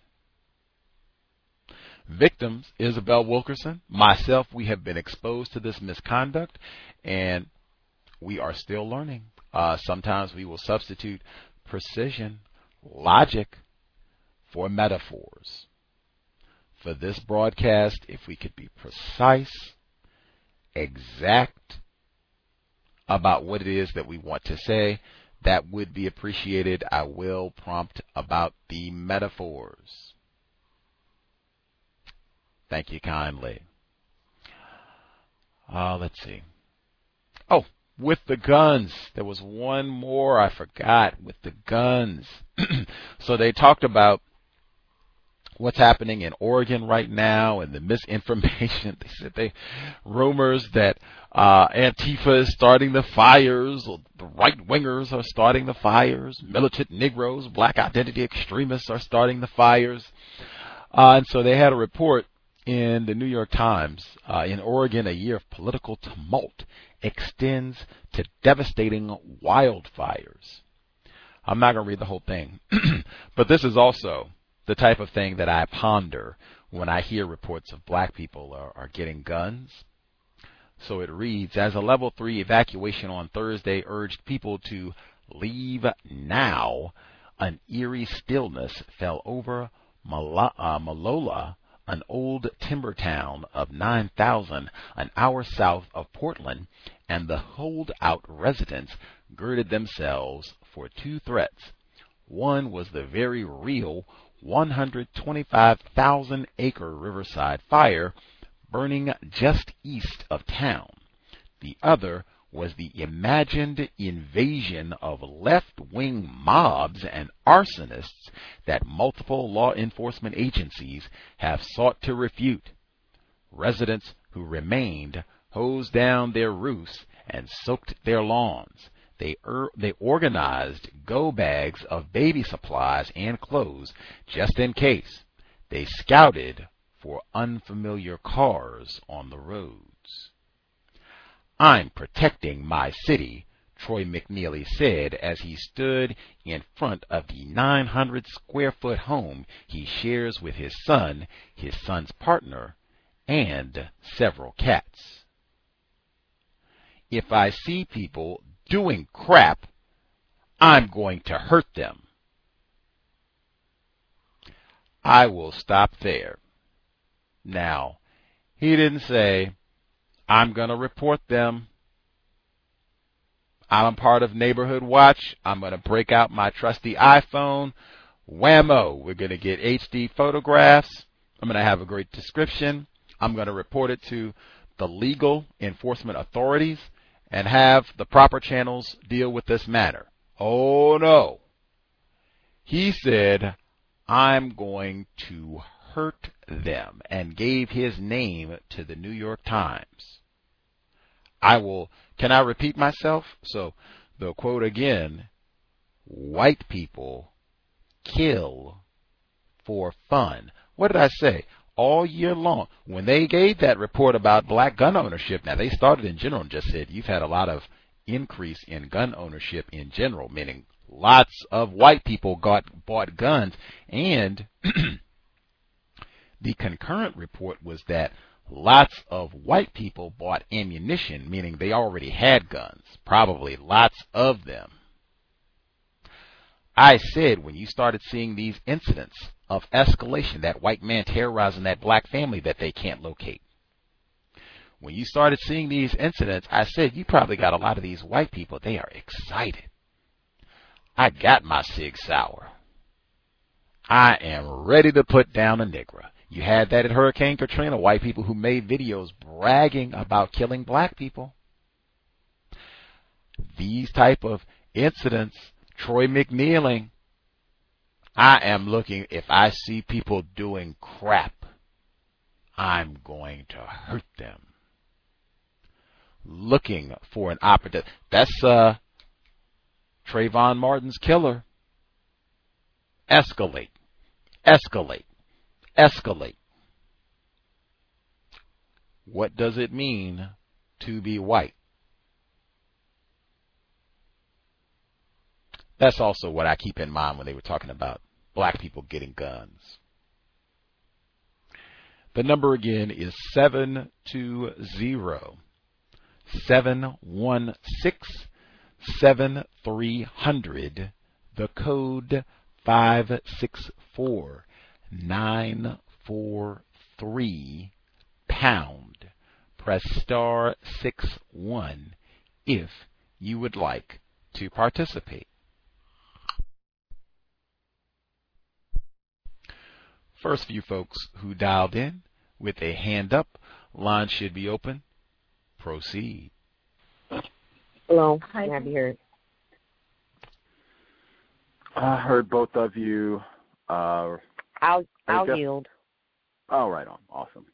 Victims, Isabel Wilkerson, myself, we have been exposed to this misconduct, and we are still learning. Uh, sometimes we will substitute precision, logic, for metaphors. For this broadcast, if we could be precise, exact about what it is that we want to say, that would be appreciated. I will prompt about the metaphors. Thank you kindly. Uh, let's see. Oh, with the guns. There was one more I forgot with the guns. So they talked about what's happening in Oregon right now and the misinformation. They said they rumors that uh, Antifa is starting the fires, or the right-wingers are starting the fires, militant Negroes, black identity extremists are starting the fires. Uh, and so they had a report in the New York Times. Uh, in Oregon, a year of political tumult extends to devastating wildfires. I'm not going to read the whole thing, but this is also the type of thing that I ponder when I hear reports of black people are, are getting guns. So it reads, as a level three evacuation on Thursday urged people to leave now, an eerie stillness fell over Mal- uh, Malola, an old timber town of nine thousand, an hour south of Portland, and the holdout residents girded themselves for two threats. One was the very real one hundred twenty-five thousand acre Riverside fire burning just east of town. The other was the imagined invasion of left-wing mobs and arsonists that multiple law enforcement agencies have sought to refute. Residents who remained hosed down their roofs and soaked their lawns. They, er, they organized go bags of baby supplies and clothes just in case. They scouted for unfamiliar cars on the roads. I'm protecting my city, Troy McNeely said as he stood in front of the nine hundred square foot home he shares with his son, his son's partner, and several cats. If I see people doing crap, I'm going to hurt them. I will stop there. Now, he didn't say, I'm going to report them. I'm part of Neighborhood Watch. I'm going to break out my trusty iPhone. Whammo, we're going to get H D photographs. I'm going to have a great description. I'm going to report it to the legal enforcement authorities and have the proper channels deal with this matter. Oh, no. He said, I'm going to hurt them, and gave his name to the New York Times. I will, can I repeat myself? So the quote again, white people kill for fun. What did I say? All year long. When they gave that report about black gun ownership, now they started in general and just said you've had a lot of increase in gun ownership in general, meaning lots of white people got bought guns, and the concurrent report was that lots of white people bought ammunition, meaning they already had guns, probably lots of them. I said when you started seeing these incidents of escalation, that white man terrorizing that black family that they can't locate, when you started seeing these incidents, I said you probably got a lot of these white people, they are excited. I got my Sig Sauer. I am ready to put down a Negro. You had that at Hurricane Katrina, white people who made videos bragging about killing black people. These type of incidents, Troy McNeely, I am looking, if I see people doing crap, I'm going to hurt them. Looking for an opportunity. That's uh, Trayvon Martin's killer. Escalate. Escalate. Escalate. What does it mean to be white? That's also what I keep in mind when they were talking about black people getting guns. The number again is seven two zero, seven one six, seven three zero zero. The code five six four nine four three pound. Press star six one if you would like to participate. First few folks who dialed in with a hand up, line should be open. Proceed. Hello, Hi. Happy here. I heard both of you. Uh, I'll I'll got... yield. Oh, right on. Awesome.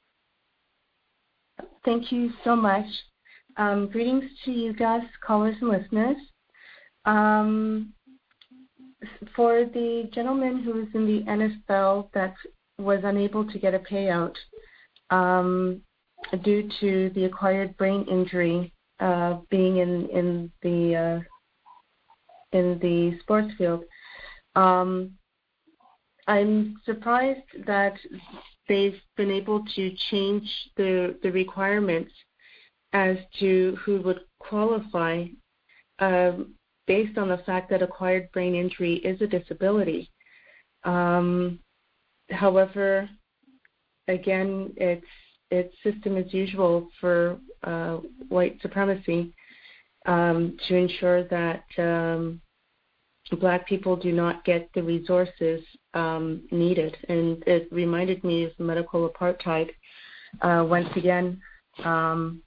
Thank you so much. Um, greetings to you guys, callers and listeners. Um, for the gentleman who was in the N F L that was unable to get a payout um, due to the acquired brain injury, uh, being in in the uh, in the sports field, um, I'm surprised that they've been able to change the the requirements as to who would qualify um, based on the fact that acquired brain injury is a disability. Um, however, again, it's it's system as usual for uh, white supremacy um, to ensure that um, Black people do not get the resources um, needed. And it reminded me of medical apartheid uh, once again. Um,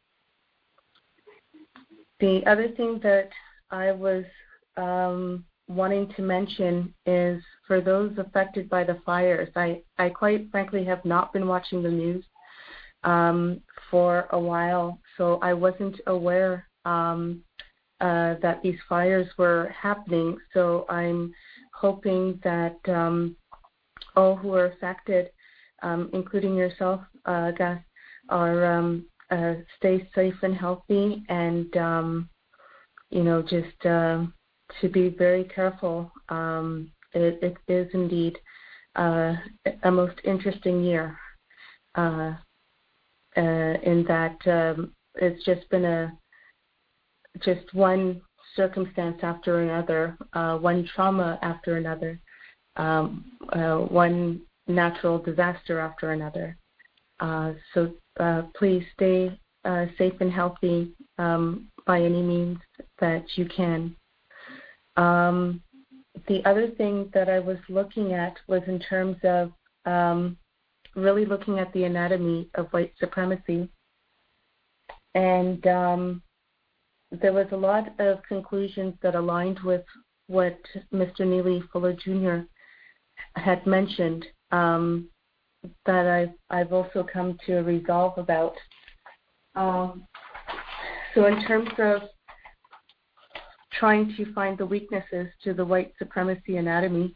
the other thing that I was um, wanting to mention is for those affected by the fires, I, I quite frankly have not been watching the news um, for a while, so I wasn't aware um, uh, that these fires were happening. So I'm hoping that um, all who are affected, um, including yourself, uh, Gus, are um, uh, stay safe and healthy, and um, you know, just uh, to be very careful. Um, it, it is indeed uh, a most interesting year uh, uh, in that um, it's just been a just one circumstance after another, uh, one trauma after another, um, uh, one natural disaster after another. Uh, so uh, please stay uh, safe and healthy um, by any means that you can. Um, the other thing that I was looking at was in terms of um, really looking at the anatomy of white supremacy. And um, there was a lot of conclusions that aligned with what Mister Neely Fuller Junior had mentioned um, that I've, I've also come to a resolve about. Um, so in terms of trying to find the weaknesses to the white supremacy anatomy,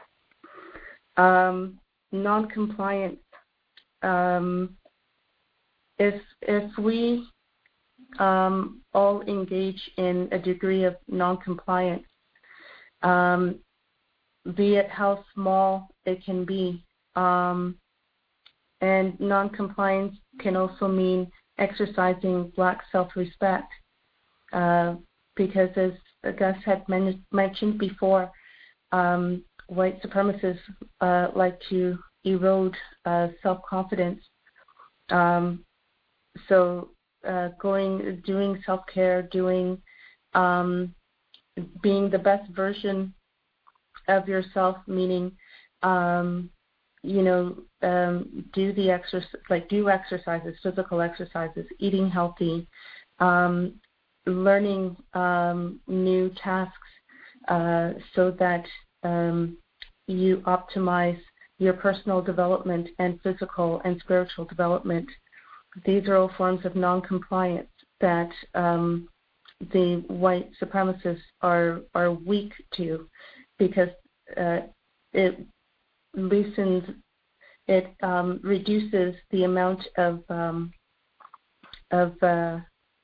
um, non-compliance, um, if, if we um, all engage in a degree of non-compliance, um, be it how small it can be, um, and non-compliance can also mean exercising Black self-respect, uh, because as Gus had men- mentioned before, um, white supremacists uh, like to erode uh, self-confidence. Um, so uh, going, doing self-care, doing, um, being the best version of yourself, meaning, um, you know, um, do the exercise, like do exercises, physical exercises, eating healthy, um, learning um, new tasks uh, so that um, you optimize your personal development and physical and spiritual development. These are all forms of non-compliance that um, the white supremacists are are weak to, because uh, it loosens, it um, reduces the amount of um, of uh,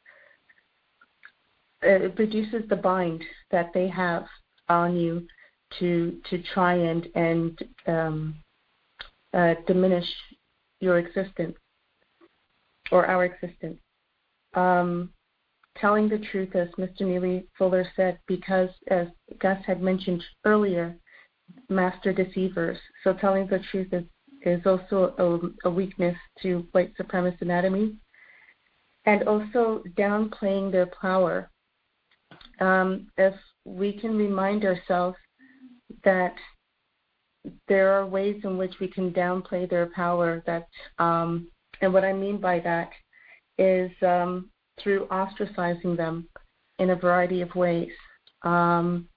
it reduces the bind that they have on you to to try and and um, uh, diminish your existence or our existence. Um, telling the truth, as Mister Neely Fuller said, because as Gus had mentioned earlier, master deceivers. So telling the truth is, is also a, a weakness to white supremacist anatomy, and also downplaying their power. Um, if we can remind ourselves that there are ways in which we can downplay their power, that, um, and what I mean by that is um, through ostracizing them in a variety of ways. Um,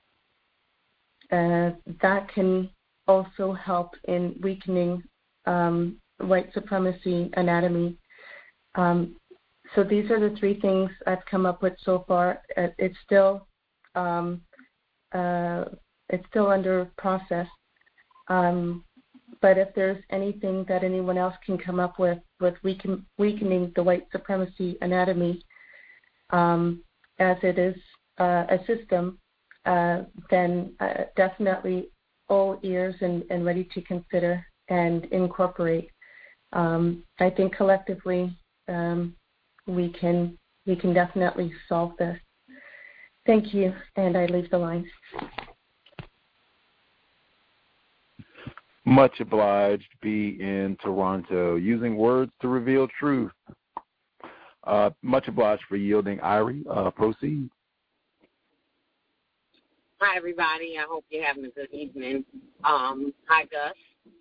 uh, that can also help in weakening um, white supremacy anatomy. Um, So these are the three things I've come up with so far. It's still um, uh, it's still under process. Um, but if there's anything that anyone else can come up with with weaken, weakening the white supremacy anatomy, um, as it is uh, a system, uh, then uh, definitely all ears and, and ready to consider and incorporate. Um, I think collectively um, we can we can definitely solve this. Thank you, and I leave the line. Much obliged, be in Toronto, using words to reveal truth. Uh, much obliged for yielding. Irie, uh, proceed. Hi, everybody. I hope you're having a good evening. Um, hi, Gus.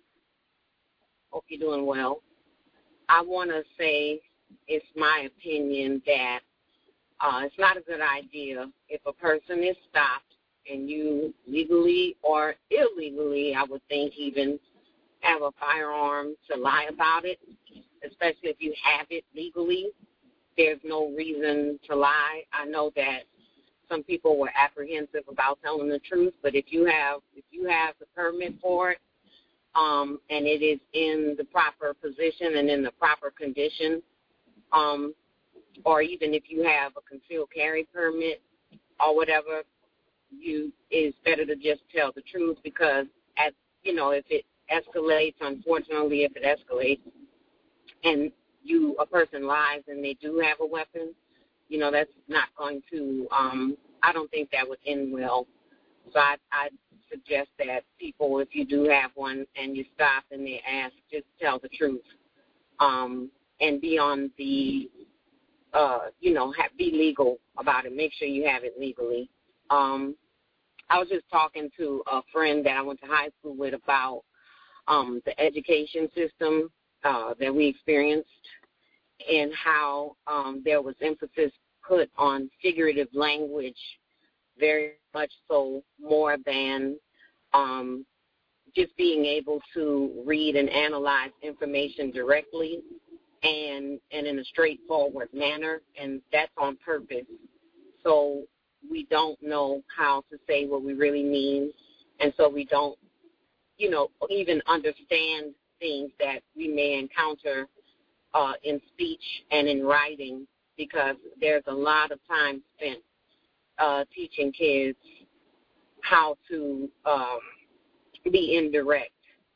Hope you're doing well. I want to say it's my opinion that uh, it's not a good idea if a person is stopped and you legally or illegally, I would think even, have a firearm to lie about it, especially if you have it legally. There's no reason to lie. I know that some people were apprehensive about telling the truth, but if you have if you have the permit for it, um, and it is in the proper position and in the proper condition, um, or even if you have a concealed carry permit or whatever, you it's better to just tell the truth, because at you know if it escalates, unfortunately, if it escalates, and you a person lies and they do have a weapon, you know that's not going to. Um, I don't think that would end well. So I I suggest that people, if you do have one and you stop and they ask, just tell the truth, um, and be on the uh, you know have, be legal about it. Make sure you have it legally. Um, I was just talking to a friend that I went to high school with about um, the education system uh, that we experienced and how um, there was emphasis put on figurative language, very much so, more than um, just being able to read and analyze information directly and, and in a straightforward manner, and that's on purpose. So we don't know how to say what we really mean, and so we don't, you know, even understand things that we may encounter uh, in speech and in writing, because there's a lot of time spent uh, teaching kids how to um, be indirect.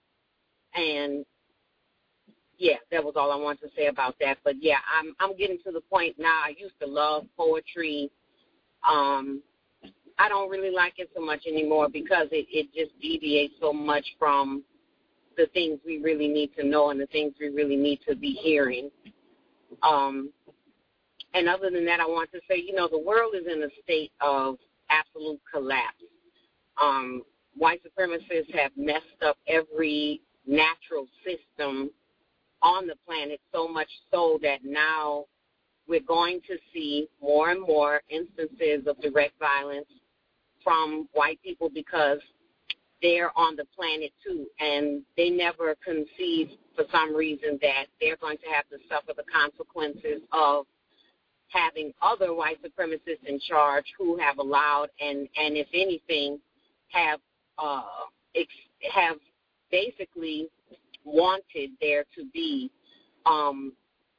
And, yeah, that was all I wanted to say about that. But, yeah, I'm I'm getting to the point now. I used to love poetry. Um, I don't really like it so much anymore because it, it just deviates so much from the things we really need to know and the things we really need to be hearing. Um, and other than that, I want to say, you know, the world is in a state of absolute collapse. Um, white supremacists have messed up every natural system on the planet, so much so that now we're going to see more and more instances of direct violence from white people because they're on the planet too, and they never conceive for some reason that they're going to have to suffer the consequences of having other white supremacists in charge who have allowed and, and if anything, have uh, ex- have basically wanted there to be um,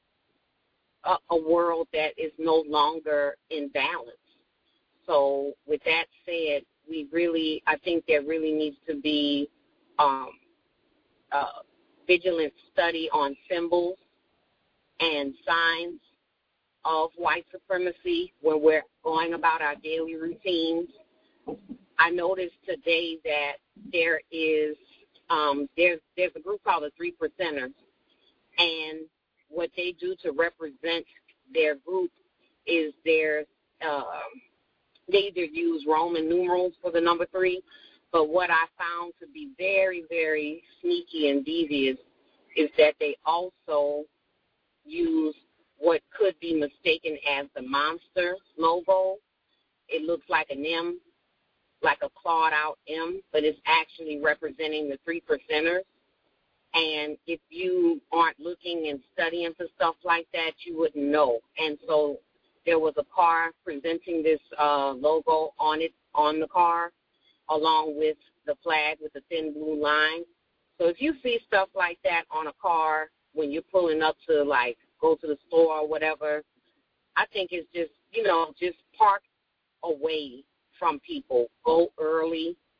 a, a world that is no longer in balance. So with that said, we really, I think there really needs to be um, a vigilant study on symbols and signs of white supremacy when we're going about our daily routines. I noticed today that there is um, there's there's a group called the Three Percenters, and what they do to represent their group is their uh, they either use Roman numerals for the number three, but what I found to be very, very sneaky and devious is that they also use what could be mistaken as the monster logo. It looks like an M, like a clawed out M, but it's actually representing the three percenters. And if you aren't looking and studying for stuff like that, you wouldn't know. And so there was a car presenting this uh, logo on it, on the car, along with the flag with the thin blue line. So if you see stuff like that on a car when you're pulling up to, like, go to the store or whatever, I think it's just, you know, just park away from people. Go early,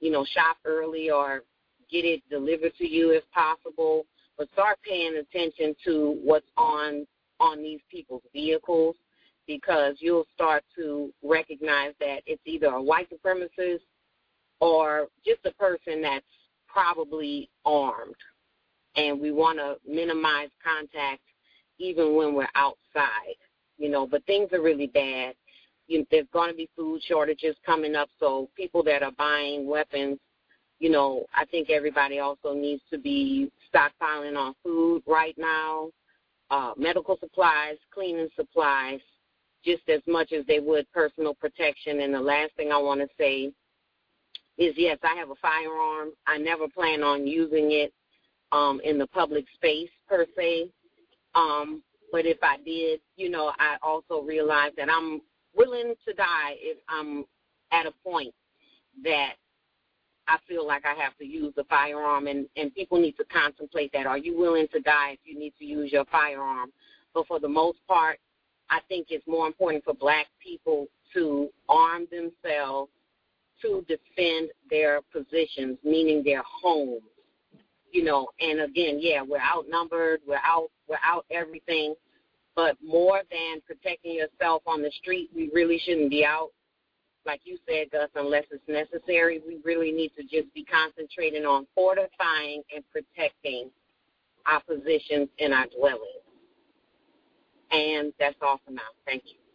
you know, shop early or get it delivered to you if possible. But start paying attention to what's on on these people's vehicles, because you'll start to recognize that it's either a white supremacist or just a person that's probably armed. And we want to minimize contact even when we're outside, you know. But things are really bad. You know, there's going to be food shortages coming up, so people that are buying weapons, you know, I think everybody also needs to be stockpiling on food right now, uh, medical supplies, cleaning supplies, just as much as they would personal protection. And the last thing I want to say is, yes, I have a firearm. I never plan on using it um, in the public space per se. Um, but if I did, you know, I also realize that I'm willing to die if I'm at a point that I feel like I have to use a firearm, and, and people need to contemplate that. Are you willing to die if you need to use your firearm? But for the most part, I think it's more important for black people to arm themselves to defend their positions, meaning their homes. You know, and again, yeah, we're outnumbered, we're out, we're out everything, but more than protecting yourself on the street, we really shouldn't be out, like you said, Gus, unless it's necessary. We really need to just be concentrating on fortifying and protecting our positions in our dwellings. And that's all for now. Thank you.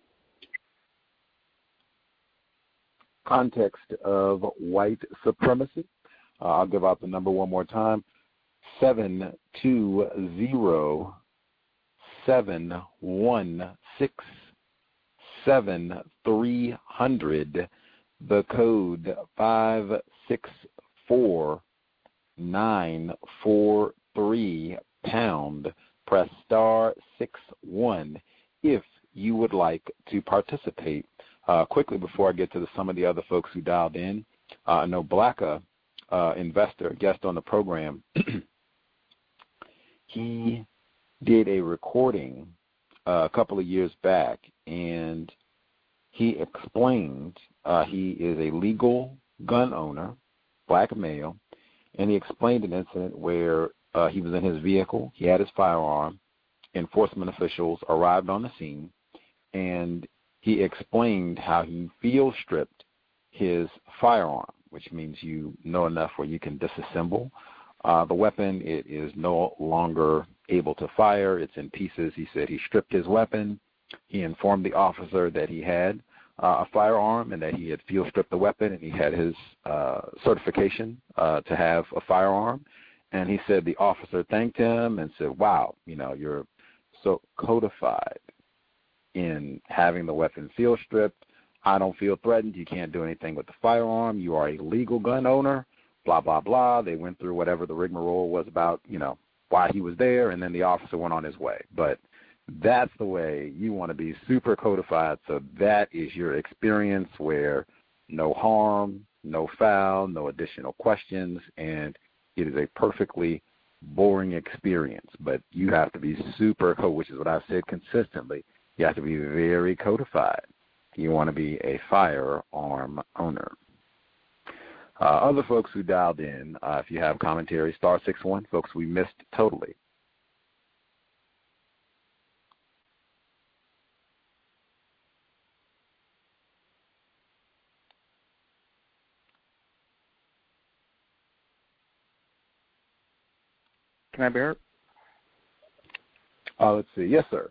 Context of white supremacy. Uh, I'll give out the number one more time. seven two zero, seven one six, seven three hundred. The code five six four nine four three pound. Press star six one if you would like to participate. Uh, quickly before I get to the, some of the other folks who dialed in, uh, I know Blacka, uh, investor, guest on the program, he did a recording uh, a couple of years back, and he explained uh, he is a legal gun owner, black male, and he explained an incident where uh, he was in his vehicle, he had his firearm, enforcement officials arrived on the scene, and he explained how he field stripped his firearm, which means you know enough where you can disassemble uh, the weapon. It is no longer able to fire. It's in pieces. He said he stripped his weapon. He informed the officer that he had uh, a firearm and that he had field stripped the weapon, and he had his uh, certification uh, to have a firearm. And he said the officer thanked him and said, wow, you know, you're so codified in having the weapon field stripped. I don't feel threatened. You can't do anything with the firearm. You are a legal gun owner, blah, blah, blah. They went through whatever the rigmarole was about, you know, why he was there, and then the officer went on his way. But that's the way you want to be, super codified, so that is your experience where no harm, no foul, no additional questions, and it is a perfectly boring experience. But you have to be super code, which is what I've said consistently. You have to be very codified. You want to be a firearm owner. Uh, other folks who dialed in, uh, if you have commentary, star six one. Folks we missed totally. Can I be heard? Uh, let's see. Yes, sir.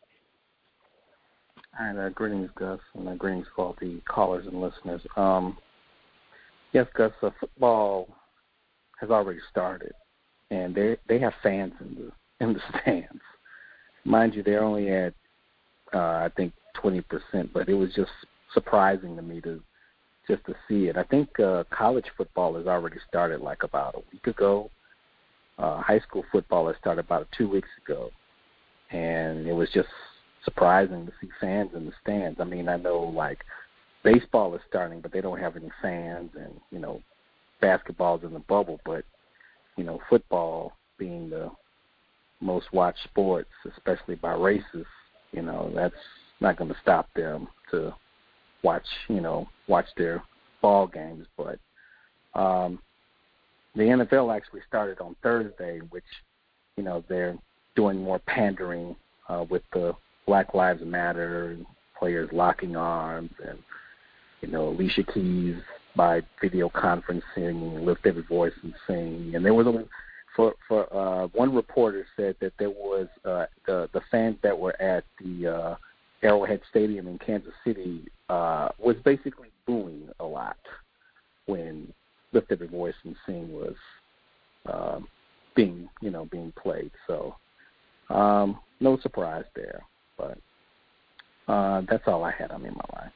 All right, uh, greetings, Gus, and uh, greetings for all the callers and listeners. Um, yes, Gus, uh, football has already started, and they they have fans in the in the stands. Mind you, they're only at uh, I think twenty percent, but it was just surprising to me to just to see it. I think uh, college football has already started like about a week ago. Uh, high school football has started about two weeks ago, and it was just surprising to see fans in the stands. I mean, I know, like, baseball is starting, but they don't have any fans, and, you know, basketball's in the bubble, but, you know, football being the most watched sports, especially by racists, you know, that's not going to stop them to watch, you know, watch their ball games. But Um, the N F L actually started on Thursday, which, you know, they're doing more pandering uh, with the Black Lives Matter and players locking arms and, you know, Alicia Keys by video conferencing, lift every voice and sing. And there was a, for, for uh, one reporter said that there was uh, the, the fans that were at the uh, Arrowhead Stadium in Kansas City uh, was basically booing a lot when Lift Every Voice and Sing was um, being, you know, being played. So um, no surprise there. But uh, that's all I had on me in my line.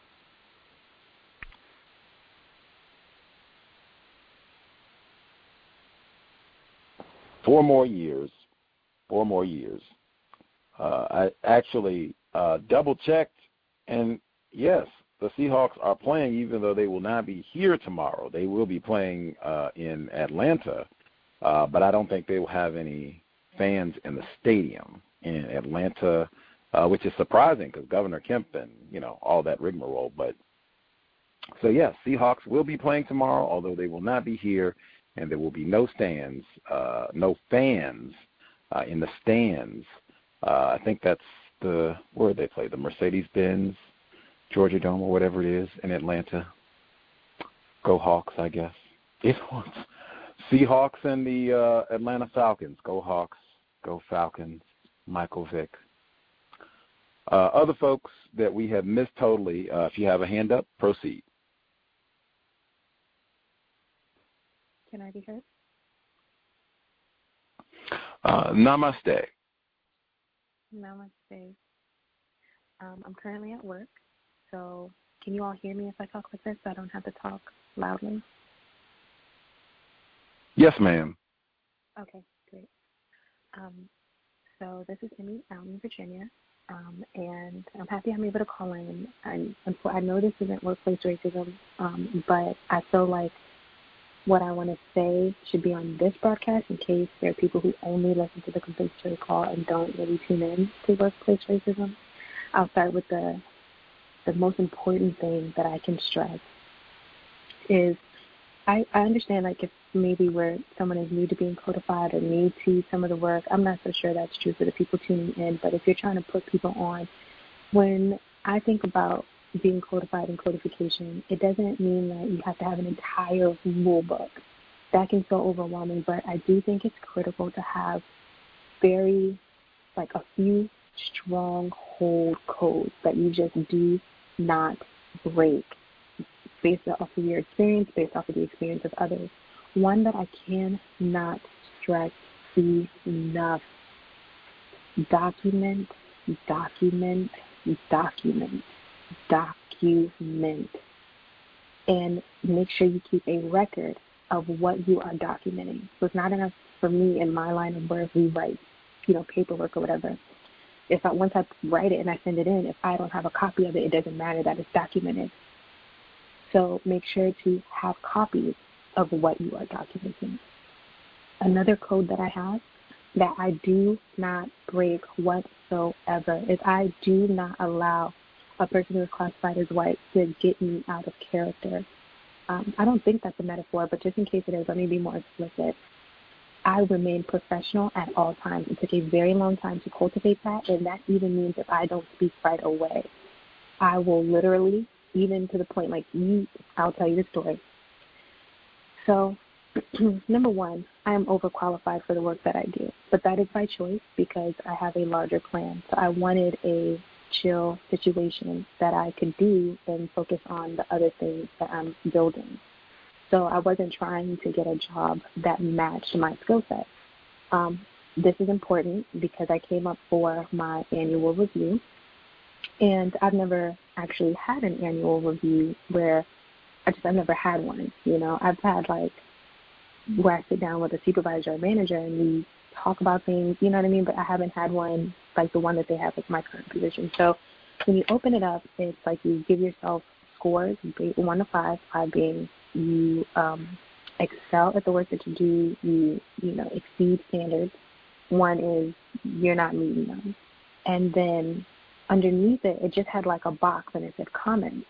Four more years. Four more years. Uh, I actually uh, double-checked, and yes, the Seahawks are playing even though they will not be here tomorrow. They will be playing uh, in Atlanta, uh, but I don't think they will have any fans in the stadium in Atlanta, uh, which is surprising because Governor Kemp and, you know, all that rigmarole. But so, yes, Seahawks will be playing tomorrow, although they will not be here, and there will be no stands, uh, no fans uh, in the stands. Uh, I think that's the, where they play, the Mercedes-Benz Georgia Dome or whatever it is in Atlanta. Go Hawks, I guess. It was Seahawks and the uh, Atlanta Falcons. Go Hawks. Go Falcons. Michael Vick. Uh, other folks that we have missed totally, uh, if you have a hand up, proceed. Can I be heard? Uh, namaste. Namaste. Um, I'm currently at work, so can you all hear me if I talk like this so I don't have to talk loudly? Yes, ma'am. Okay, great. Um, so this is Emmy out in Virginia, um, and I'm happy I'm able to call in. And, and for, I know this isn't workplace racism, um, but I feel like what I want to say should be on this broadcast in case there are people who only listen to the compensatory call and don't really tune in to workplace racism. I'll start with the the most important thing that I can stress is I, I understand, like, if maybe where someone is new to being codified or new to some of the work, I'm not so sure that's true for the people tuning in, but if you're trying to put people on, when I think about being codified and codification, it doesn't mean that you have to have an entire rule book. That can feel overwhelming, but I do think it's critical to have very, like, a few stronghold codes that you just do not break based off of your experience, based off of the experience of others. One that I cannot stress enough: document, document, document, document. And make sure you keep a record of what you are documenting. So it's not enough for me in my line of work, we write, you know, paperwork or whatever. If I, once I write it and I send it in, if I don't have a copy of it, it doesn't matter that it's documented. So make sure to have copies of what you are documenting. Another code that I have that I do not break whatsoever is I do not allow a person who is classified as white to get me out of character. Um, I don't think that's a metaphor, but just in case it is, let me be more explicit. I remain professional at all times. It took a very long time to cultivate that, and that even means if I don't speak right away, I will literally, even to the point, like, you, I'll tell you the story. So, number one, I am overqualified for the work that I do, but that is by choice because I have a larger plan. So I wanted a chill situation that I could do and focus on the other things that I'm building. So I wasn't trying to get a job that matched my skill set. Um, this is important because I came up for my annual review, and I've never actually had an annual review where I just, I've never had one. You know, I've had, like, where I sit down with a supervisor or manager and we talk about things, you know what I mean? But I haven't had one like the one that they have with my current position. So when you open it up, it's like you give yourself scores, one to five, five being you um, excel at the work that you do, you, you know, exceed standards. One is you're not meeting them. And then underneath it, it just had like a box and it said comment.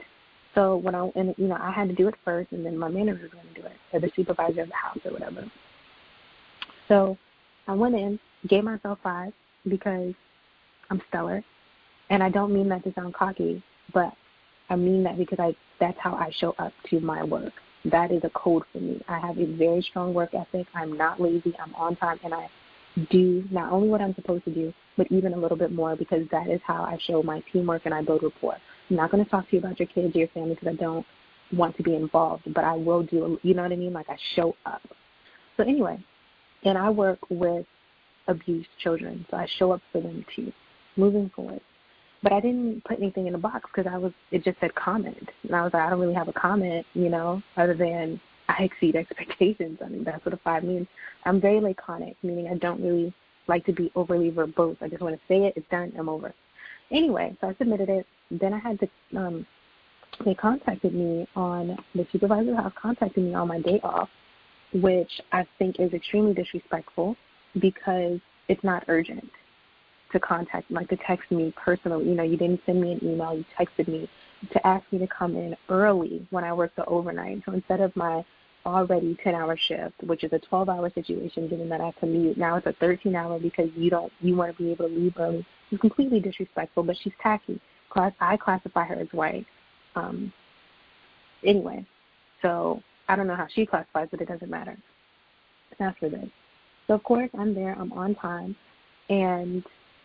So when I, and you know, I had to do it first, and then my manager was going to do it, or the supervisor of the house or whatever. So I went in, gave myself five because I'm stellar, and I don't mean that to sound cocky, but I mean that because I that's how I show up to my work. That is a code for me. I have a very strong work ethic. I'm not lazy. I'm on time, and I do not only what I'm supposed to do, but even a little bit more, because that is how I show my teamwork and I build rapport. I'm not going to talk to you about your kids or your family because I don't want to be involved, but I will do, you know what I mean? Like I show up. So anyway, and I work with abused children, so I show up for them too, moving forward. But I didn't put anything in the box because I was, it just said comment. And I was like, I don't really have a comment, you know, other than I exceed expectations. I mean, that's what a five means. I'm very laconic, meaning I don't really like to be overly verbose. I just want to say it, it's done, I'm over. Anyway, so I submitted it. Then I had to, um, they contacted me on, the supervisor of the house contacted me on my day off, which I think is extremely disrespectful because it's not urgent to contact, like to text me personally. You know, you didn't send me an email, you texted me to ask me to come in early when I work the overnight. So instead of my already ten-hour shift, which is a twelve-hour situation, given that I commute, now it's a thirteen-hour because you don't, you want to be able to leave early. It's completely disrespectful, but she's tacky. Class, I classify her as white. Um, anyway, so I don't know how she classifies, but it doesn't matter. That's for this. So of course I'm there, I'm on time, and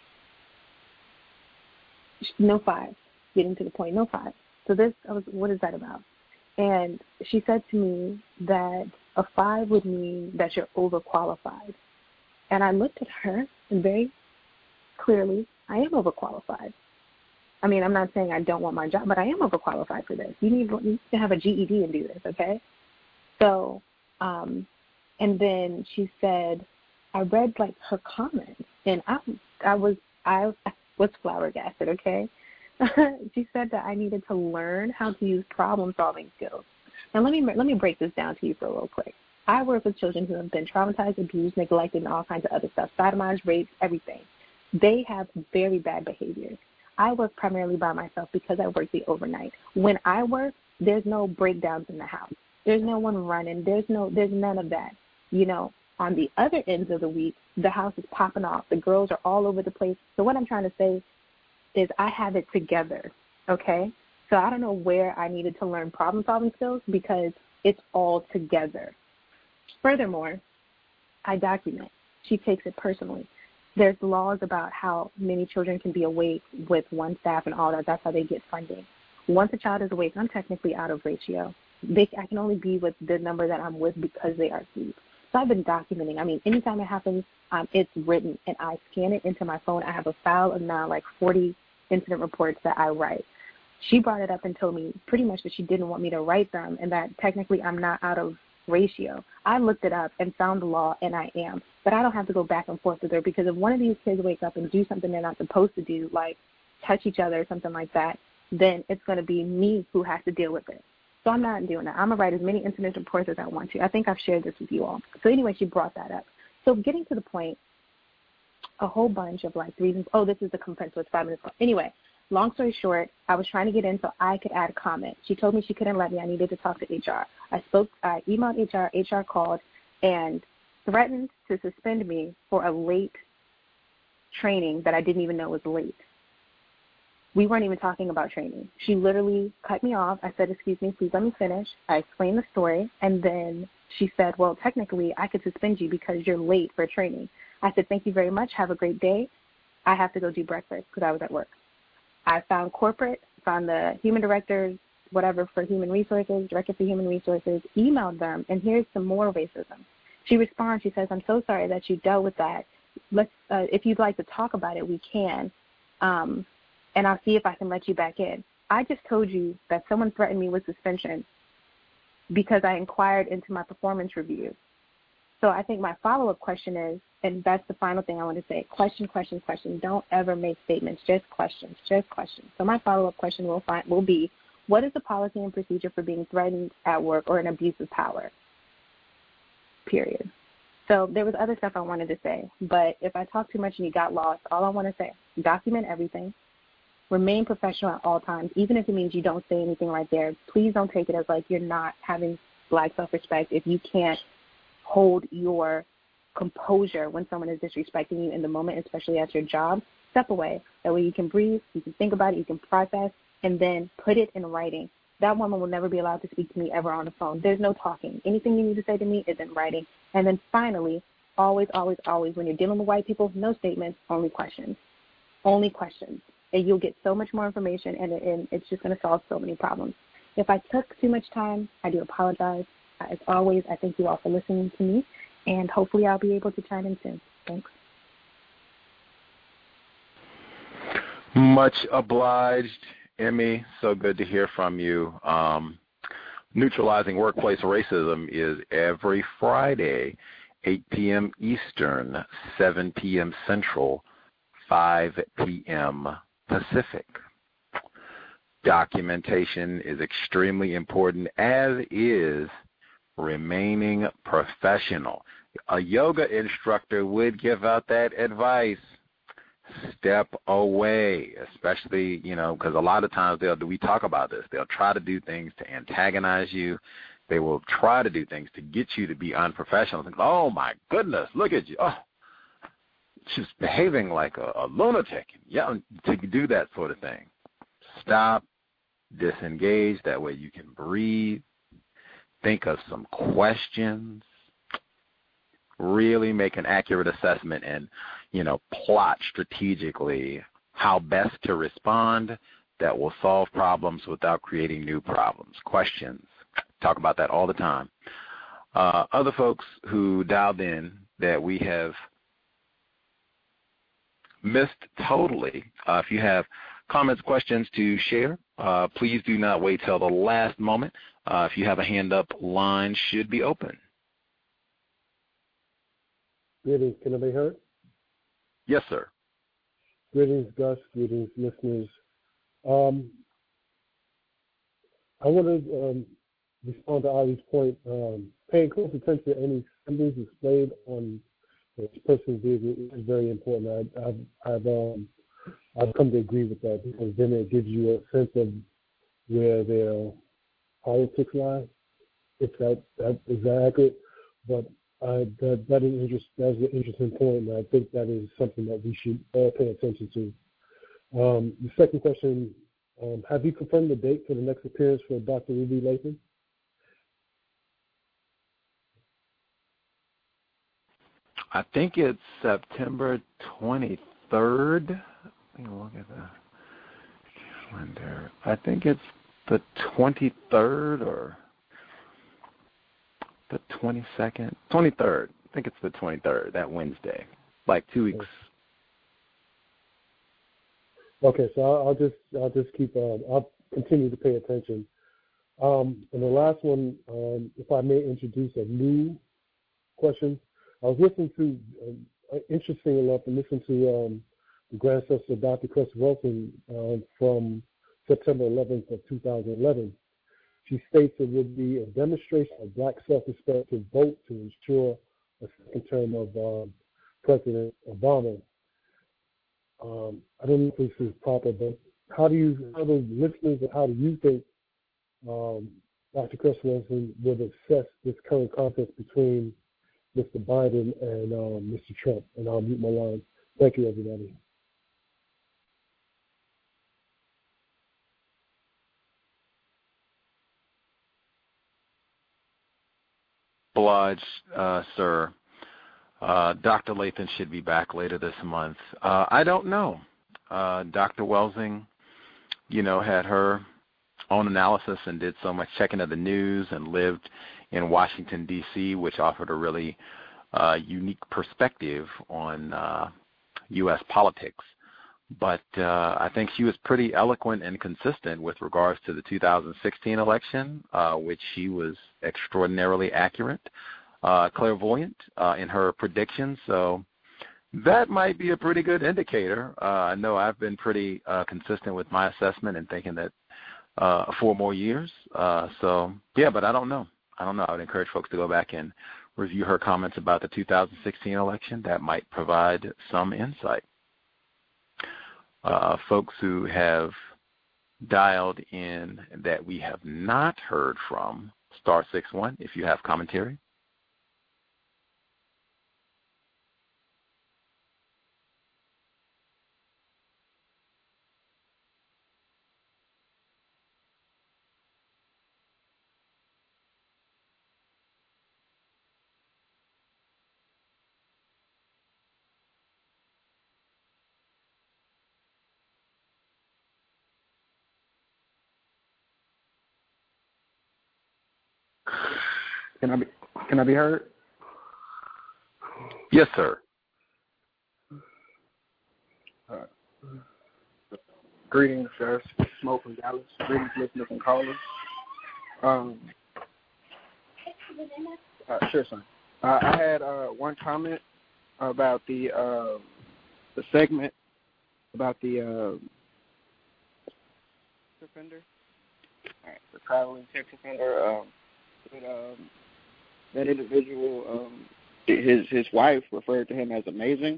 no five, getting to the point, no five. So this, I was, what is that about? And she said to me that a five would mean that you're overqualified. And I looked at her and very clearly, I am overqualified. I mean, I'm not saying I don't want my job, but I am overqualified for this. You need, you need to have a G E D and do this, okay? So, um, and then she said, I read like her comments, and I, I was, I was flabbergasted, okay? She said that I needed to learn how to use problem-solving skills. Now, let me let me break this down to you for real quick. I work with children who have been traumatized, abused, neglected, and all kinds of other stuff, sodomized, raped, everything. They have very bad behaviors. I work primarily by myself because I work the overnight. When I work, there's no breakdowns in the house. There's no one running. There's no, there's none of that. You know, on the other ends of the week, the house is popping off. The girls are all over the place. So what I'm trying to say is I have it together, okay? So I don't know where I needed to learn problem-solving skills because it's all together. Furthermore, I document. She takes it personally. There's laws about how many children can be awake with one staff and all that. That's how they get funding. Once a child is awake, I'm technically out of ratio. They, I can only be with the number that I'm with because they are asleep. So I've been documenting. I mean, anytime it happens, um, it's written, and I scan it into my phone. I have a file of now like forty incident reports that I write. She brought it up and told me pretty much that she didn't want me to write them and that technically I'm not out of ratio. I looked it up and found the law, and I am. But I don't have to go back and forth with her because if one of these kids wake up and do something they're not supposed to do, like touch each other or something like that, then it's going to be me who has to deal with it. So I'm not doing that. I'm going to write as many incident reports as I want to. I think I've shared this with you all. So anyway, she brought that up. So getting to the point, a whole bunch of like reasons. Oh, this is the complaint, so it's five minutes long. Anyway, long story short, I was trying to get in so I could add a comment. She told me she couldn't let me. I needed to talk to H R. I spoke, I emailed H R. H R called and threatened to suspend me for a late training that I didn't even know was late. We weren't even talking about training. She literally cut me off. I said, excuse me, please let me finish. I explained the story, and then she said, well, technically, I could suspend you because you're late for training. I said, thank you very much. Have a great day. I have to go do breakfast because I was at work. I found corporate, found the human directors, whatever, for human resources, director for human resources, emailed them, and here's some more racism. She responds, she says, I'm so sorry that you dealt with that. Let's, uh, if you'd like to talk about it, we can. Um, and I'll see if I can let you back in. I just told you that someone threatened me with suspension because I inquired into my performance review. So I think my follow-up question is, and that's the final thing I want to say, question, question, question. Don't ever make statements, just questions, just questions. So my follow-up question will, find, will be, what is the policy and procedure for being threatened at work or an abuse of power? Period. So there was other stuff I wanted to say, but if I talk too much and you got lost, all I want to say, document everything. Remain professional at all times, even if it means you don't say anything right there. Please don't take it as like you're not having black self-respect if you can't hold your composure when someone is disrespecting you in the moment, especially at your job. Step away. That way you can breathe, you can think about it, you can process, and then put it in writing. That woman will never be allowed to speak to me ever on the phone. There's no talking. Anything you need to say to me is in writing. And then finally, always, always, always, when you're dealing with white people, no statements, only questions. Only questions. And you'll get so much more information, and, and it's just going to solve so many problems. If I took too much time, I do apologize. As always, I thank you all for listening to me, and hopefully I'll be able to chime in soon. Thanks. Much obliged, Emmy. So good to hear from you. Um, Neutralizing Workplace Racism is every Friday, eight p.m. Eastern, seven p.m. Central, five p.m. Pacific. Documentation is extremely important, as is remaining professional. A yoga instructor would give out that advice. Step away, especially, you know, because a lot of times they'll we talk about this. They'll try to do things to antagonize you. They will try to do things to get you to be unprofessional. Think, oh, my goodness, look at you. Oh, she's behaving like a, a lunatic. Yeah, to do that sort of thing. Stop, disengage. That way you can breathe. Think of some questions. Really make an accurate assessment and, you know, plot strategically how best to respond that will solve problems without creating new problems. Questions. Talk about that all the time. Uh, other folks who dialed in that we have missed totally, uh, if you have comments, questions to share, uh, please do not wait till the last moment. Uh, if you have a hand up, line should be open. Greetings. Can I be heard? Yes, sir. Greetings, Gus. Greetings, listeners. Um, I want to um, respond to Ali's point. Um, paying close attention to any symbols displayed on this person's vehicle is very important. I, I've I've, um, I've come to agree with that, because then it gives you a sense of where their politics lie. If that, that is accurate, but Uh, that that is interest. That's an interesting point, and I think that is something that we should all pay attention to. Um, the second question: um, have you confirmed the date for the next appearance for Doctor Ruby Latham? I think it's September twenty-third. Let me look at the calendar. I think it's the twenty-third or the twenty-second, twenty-third. I think it's the twenty-third, that Wednesday, like two weeks. Okay, so I'll, I'll just I'll just keep uh, I'll continue to pay attention. Um, and the last one, um, if I may introduce a new question, I was listening to, uh, interesting enough, and listening to um, the grandson of Doctor Chris Wilson uh, from September eleventh of two thousand eleven. She states it would be a demonstration of black self-respect to vote to ensure a second term of um, President Obama. Um, I don't know if this is proper, but how do you, how do listeners, or how do you think um, Doctor Chris Wilson would assess this current contest between Mister Biden and um, Mister Trump? And I'll mute my line. Thank you, everybody. Obliged, uh, sir. Uh, Doctor Latham should be back later this month. Uh, I don't know. Uh, Doctor Welsing, you know, had her own analysis and did so much checking of the news and lived in Washington, D C, which offered a really uh, unique perspective on uh, U S politics. But uh, I think she was pretty eloquent and consistent with regards to the two thousand sixteen election, uh, which she was extraordinarily accurate, uh, clairvoyant uh, in her predictions. So that might be a pretty good indicator. Uh, I know I've been pretty uh, consistent with my assessment and thinking that uh, four more years. Uh, so, yeah, but I don't know. I don't know. I would encourage folks to go back and review her comments about the two thousand sixteen election. That might provide some insight. uh, folks who have dialed in that we have not heard from, star six one if you have commentary. Can I be can I be heard? Yes, sir. Uh, greetings, sir. Smoke from Dallas. Greetings, listeners and callers. Um, uh, sure, son. Uh, I had uh, one comment about the uh, the segment about the uh, offender. All right, the traveling sex offender. Um, that, um, that individual, um, his his wife referred to him as amazing.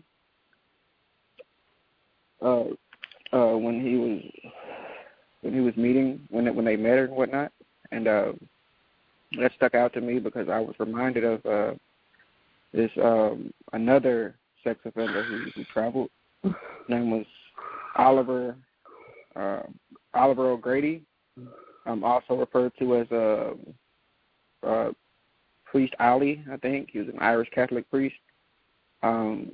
Uh, uh, when he was when he was meeting when when they met her and whatnot, and uh, that stuck out to me because I was reminded of uh, this um, another sex offender who, who traveled. His name was Oliver uh, Oliver O'Grady, um, also referred to as a uh, uh, Priest Ali, I think. He was an Irish Catholic priest. Um,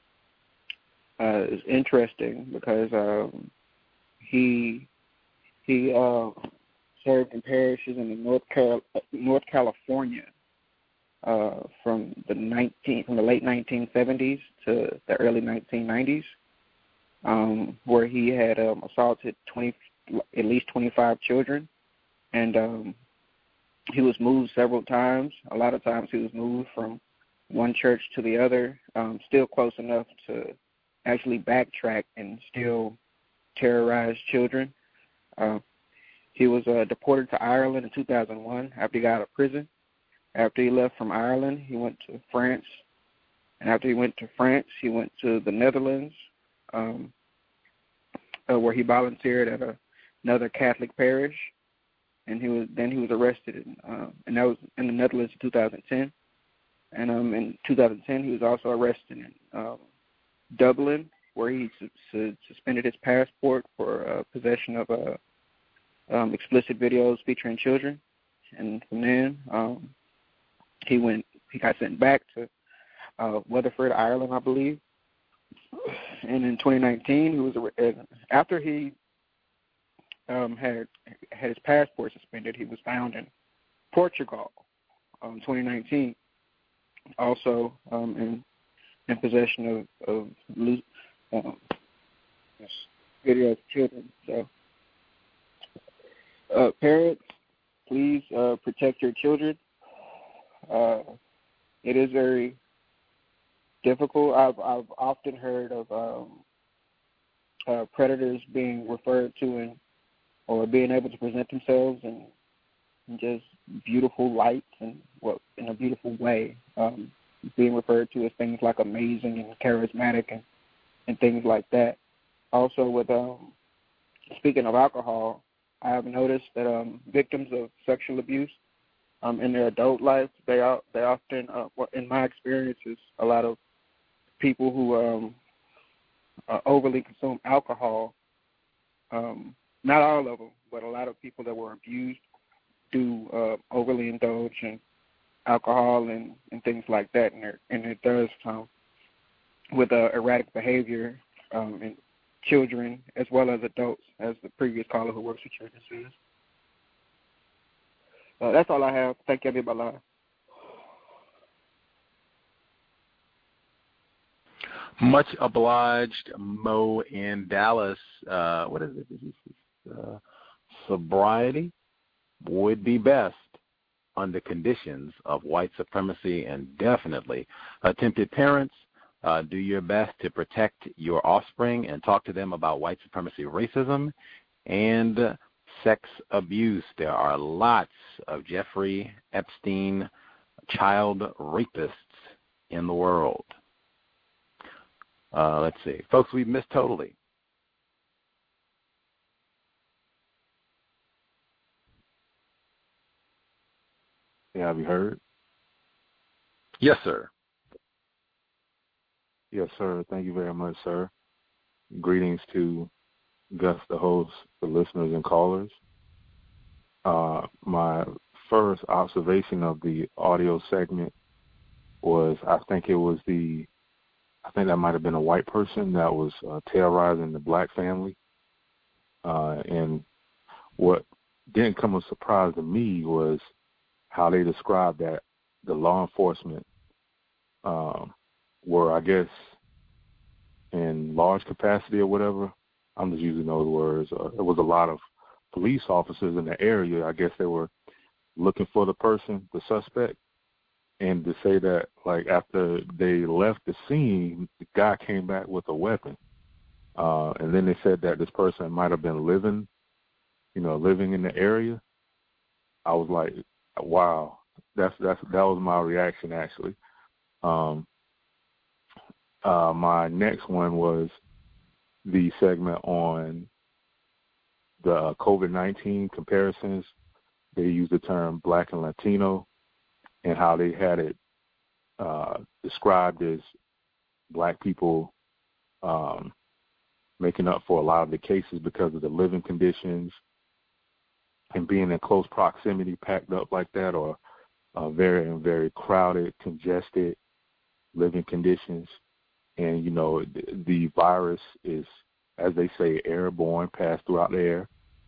uh, it's interesting because um, he he uh, served in parishes in the North Cal- North California uh, from the nineteen from the late nineteen seventies to the early nineteen nineties, um, where he had um, assaulted twenty at least twenty-five children, and um, he was moved several times. A lot of times he was moved from one church to the other, um, still close enough to actually backtrack and still terrorize children. Uh, he was uh, deported to Ireland in two thousand one after he got out of prison. After he left from Ireland, he went to France. And after he went to France, he went to the Netherlands, um, uh, where he volunteered at a, another Catholic parish. And he was then he was arrested, in, uh, and that was in the Netherlands in two thousand ten. And um, in two thousand ten, he was also arrested in uh, Dublin, where he su- su- suspended his passport for uh, possession of uh, um, explicit videos featuring children. And from then, um, he went. He got sent back to uh, Weatherford, Ireland, I believe. And in twenty nineteen, he was after he. Um, had had his passport suspended. He was found in Portugal in um, twenty nineteen, also um, in in possession of of um, video of children. So, uh, parents, please uh, protect your children. Uh, it is very difficult. I've I've often heard of um, uh, predators being referred to in or being able to present themselves in, in just beautiful lights and well, in a beautiful way, um, being referred to as things like amazing and charismatic and, and things like that. Also, with um, speaking of alcohol, I have noticed that um, victims of sexual abuse um, in their adult life, they are, they often, uh, well, in my experiences, a lot of people who um, uh, overly consume alcohol. Um, Not all of them, but a lot of people that were abused do uh, overly indulge in alcohol and, and things like that, and, and it does come with uh, erratic behavior um, in children as well as adults, as the previous caller who works with children says. Uh, that's all I have. Thank you, everybody. Much obliged, Mo in Dallas. Uh, what is it? Uh, sobriety would be best under conditions of white supremacy, and definitely attempted parents, uh, do your best to protect your offspring and talk to them about white supremacy, racism, and sex abuse. There are lots of Jeffrey Epstein child rapists in the world. Uh, let's see. Folks, we've missed totally Can I be heard? Yes, sir. Yes, sir. Thank you very much, sir. Greetings to Gus, the host, the listeners and callers. Uh, my first observation of the audio segment was, I think it was the, I think that might have been a white person that was uh, terrorizing the black family. Uh, and what didn't come as a surprise to me was how they described that the law enforcement um, were, I guess, in large capacity or whatever. I'm just using those words. Uh, there was a lot of police officers in the area. I guess they were looking for the person, the suspect. And to say that, like, after they left the scene, the guy came back with a weapon. Uh, and then they said that this person might have been living, you know, living in the area. I was like, wow, that's that's that was my reaction actually. Um, uh, my next one was the segment on the COVID nineteen comparisons. They used the term Black and Latino, and how they had it uh, described as Black people um, making up for a lot of the cases because of the living conditions and being in close proximity, packed up like that, or uh, very, very crowded, congested living conditions. And, you know, the, the virus is, as they say, airborne, passed throughout the air.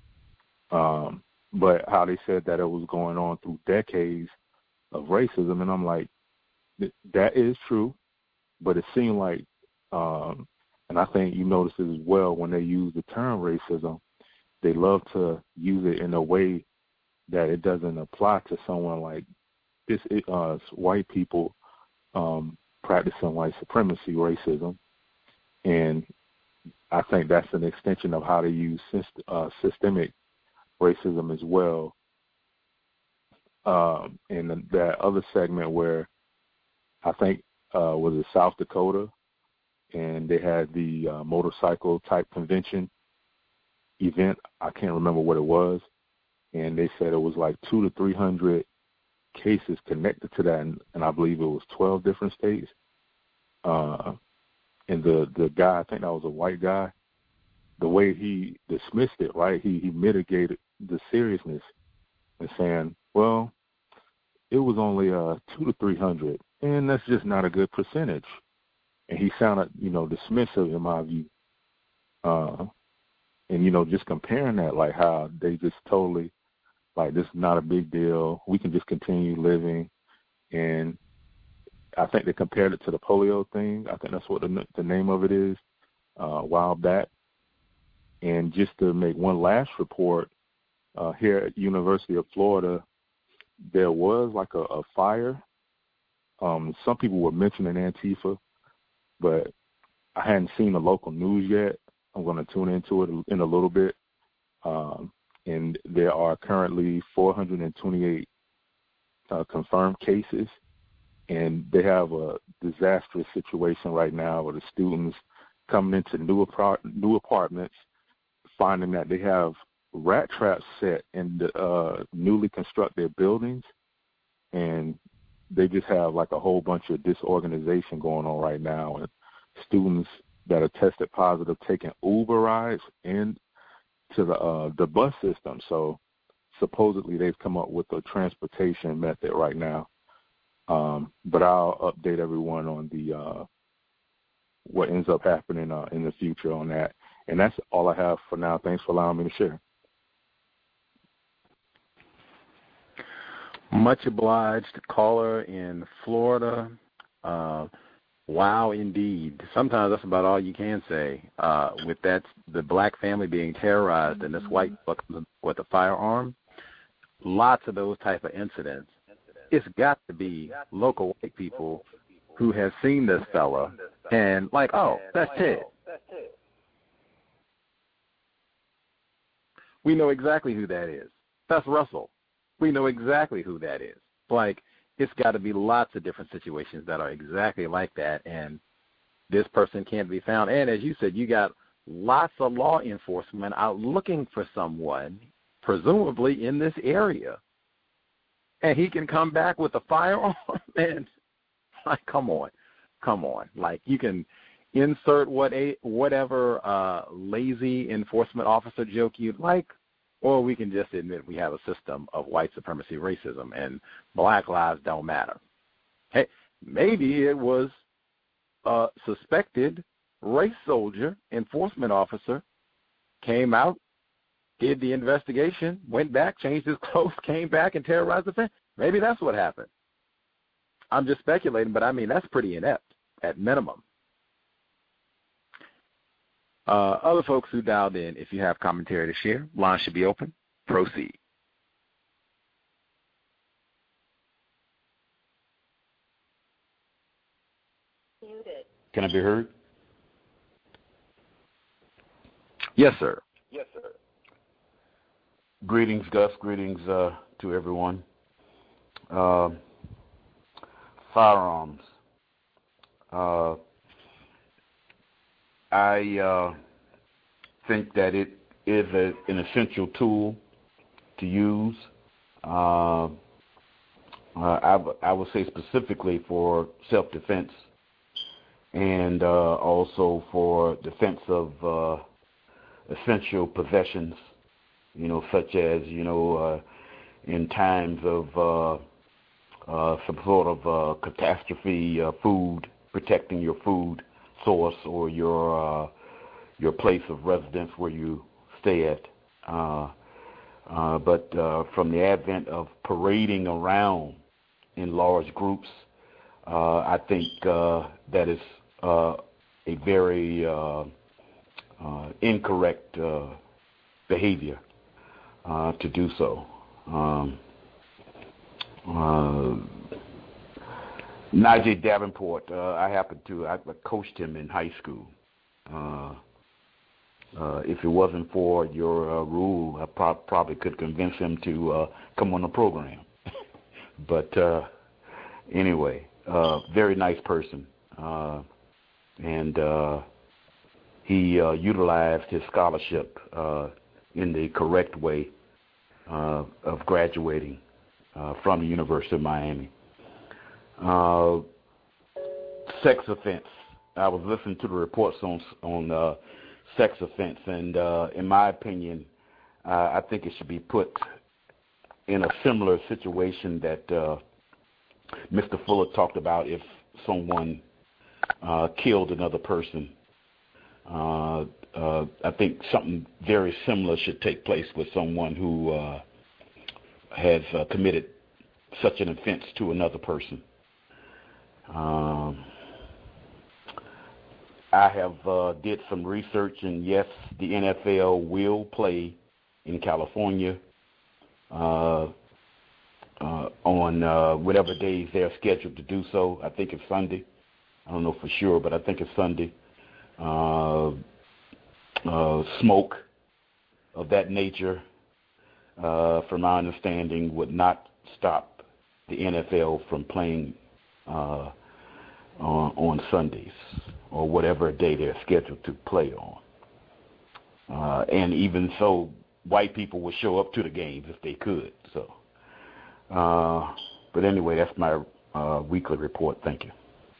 Um, but how they said that it was going on through decades of racism, and I'm like, that is true, but it seemed like, um, and I think you notice it as well, when they use the term racism, they love to use it in a way that it doesn't apply to someone like this, uh, white people um, practicing white supremacy racism. And I think that's an extension of how they use uh, systemic racism as well. Um, and the, that other segment where I think uh, was it South Dakota, and they had the uh, motorcycle type convention event. I can't remember what it was, and they said it was like two to three hundred cases connected to that, and, and I believe it was twelve different states. Uh, and the the guy, I think that was a white guy, the way he dismissed it, right? He he mitigated the seriousness and saying, well, it was only uh two to three hundred, and that's just not a good percentage. And he sounded, you know, dismissive in my view. Uh, and you know, just comparing that, like how they just totally, like, this is not a big deal. We can just continue living. And I think they compared it to the polio thing. I think that's what the, the name of it is, uh, a while back. And just to make one last report, uh, here at University of Florida, there was like a, a fire. Um, some people were mentioning Antifa, but I hadn't seen the local news yet. I'm going to tune into it in a little bit. Um, and there are currently four hundred twenty-eight uh, confirmed cases, and they have a disastrous situation right now where the students coming into new, apart- new apartments, finding that they have rat traps set in the uh, newly constructed buildings, and they just have like a whole bunch of disorganization going on right now, and students that are tested positive taking Uber rides into the uh, the bus system. So supposedly they've come up with a transportation method right now. Um, but I'll update everyone on the uh, what ends up happening uh, in the future on that. And that's all I have for now. Thanks for allowing me to share. Much obliged, caller in Florida. Uh, wow, indeed. Sometimes that's about all you can say. Uh, with that, the black family being terrorized and this white buck with a firearm, lots of those type of incidents. It's got to be local white people who have seen this fella and like, oh, that's Ted. We know exactly who that is. That's Russell. We know exactly who that is. Like, it's got to be lots of different situations that are exactly like that, and this person can't be found. And as you said, you got lots of law enforcement out looking for someone, presumably in this area. and he can come back with a firearm, and like, come on, come on. Like, you can insert what a, whatever uh, lazy enforcement officer joke you'd like, or we can just admit we have a system of white supremacy racism, and black lives don't matter. Hey, maybe it was a suspected race soldier, enforcement officer, came out, did the investigation, went back, changed his clothes, came back and terrorized the family. Maybe that's what happened. I'm just speculating, but I mean, that's pretty inept at minimum. Uh, other folks who dialed in, if you have commentary to share, line should be open. Proceed. Can I be heard? Yes, sir. Yes, sir. Greetings, Gus. Greetings uh, to everyone. Uh, firearms. Uh, I uh, think that it is a, an essential tool to use. Uh, uh, I, w- I would say specifically for self-defense and uh, also for defense of uh, essential possessions, you know, such as, you know, uh, in times of uh, uh, some sort of uh, catastrophe, uh, food, protecting your food source or your uh, your place of residence where you stay at. Uh, uh, but uh, from the advent of parading around in large groups, uh, I think uh, that is uh, a very uh, uh, incorrect uh, behavior uh, to do so. Um, uh, Najee Davenport, uh, I happened to, I coached him in high school. Uh, uh, if it wasn't for your uh, rule, I pro- probably could convince him to uh, come on the program. But uh, anyway, uh, very nice person. Uh, and uh, he uh, utilized his scholarship uh, in the correct way uh, of graduating uh, from the University of Miami. Uh, sex offense. I was listening to the reports on on uh, sex offense, and uh, in my opinion, uh, I think it should be put in a similar situation that uh, Mister Fuller talked about if someone uh, killed another person. Uh, uh, I think something very similar should take place with someone who uh, has uh, committed such an offense to another person. Um, I have uh, did some research, and yes, the N F L will play in California uh, uh, on uh, whatever days they're scheduled to do so. I think it's Sunday. I don't know for sure, but I think it's Sunday. Uh, uh, smoke of that nature, uh, from my understanding, would not stop the N F L from playing uh, on, on Sundays or whatever day they're scheduled to play on. Uh, and even so, white people would show up to the games if they could. So, uh, but anyway, that's my uh, weekly report. Thank you.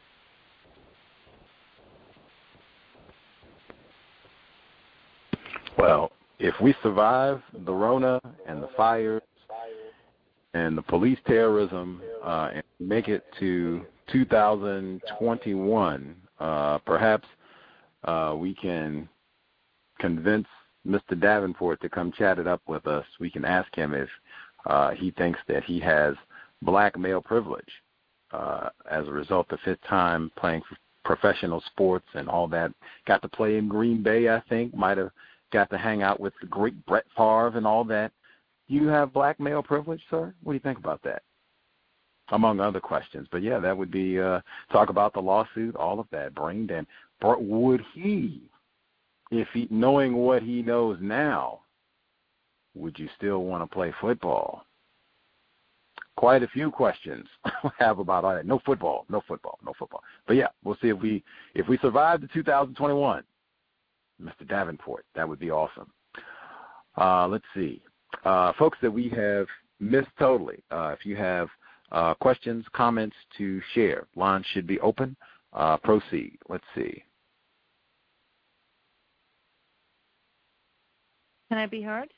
Well, if we survive the Rona and the fires and the police terrorism uh, and make it to two thousand twenty-one, uh, perhaps uh, we can convince Mister Davenport to come chat it up with us. We can ask him if uh, he thinks that he has black male privilege uh, as a result of his time playing professional sports and all that. Got to play in Green Bay, I think, might have got to hang out with the great Brett Favre and all that. You have black male privilege, sir? What do you think about that? Among other questions. But, yeah, that would be uh, talk about the lawsuit, all of that. Bring in. Would he, if he, knowing what he knows now, would you still want to play football? Quite a few questions we have about all that. No football, no football, no football. But, yeah, we'll see if we if we survive to two thousand twenty-one. Mister Davenport, that would be awesome. Uh, let's see. Uh, folks that we have missed totally. Uh, if you have uh, questions, comments to share, line should be open. Uh, proceed. Let's see. Can I be heard?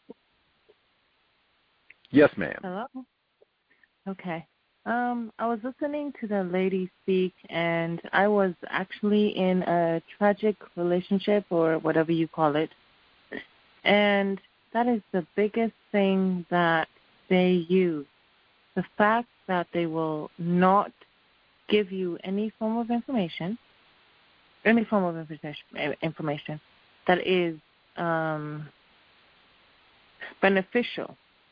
Yes, ma'am. Hello? Okay. Um, I was listening to the lady speak, and I was actually in a tragic relationship or whatever you call it. And that is the biggest thing that they use. The fact that they will not give you any form of information, any form of information, information that is um, beneficial.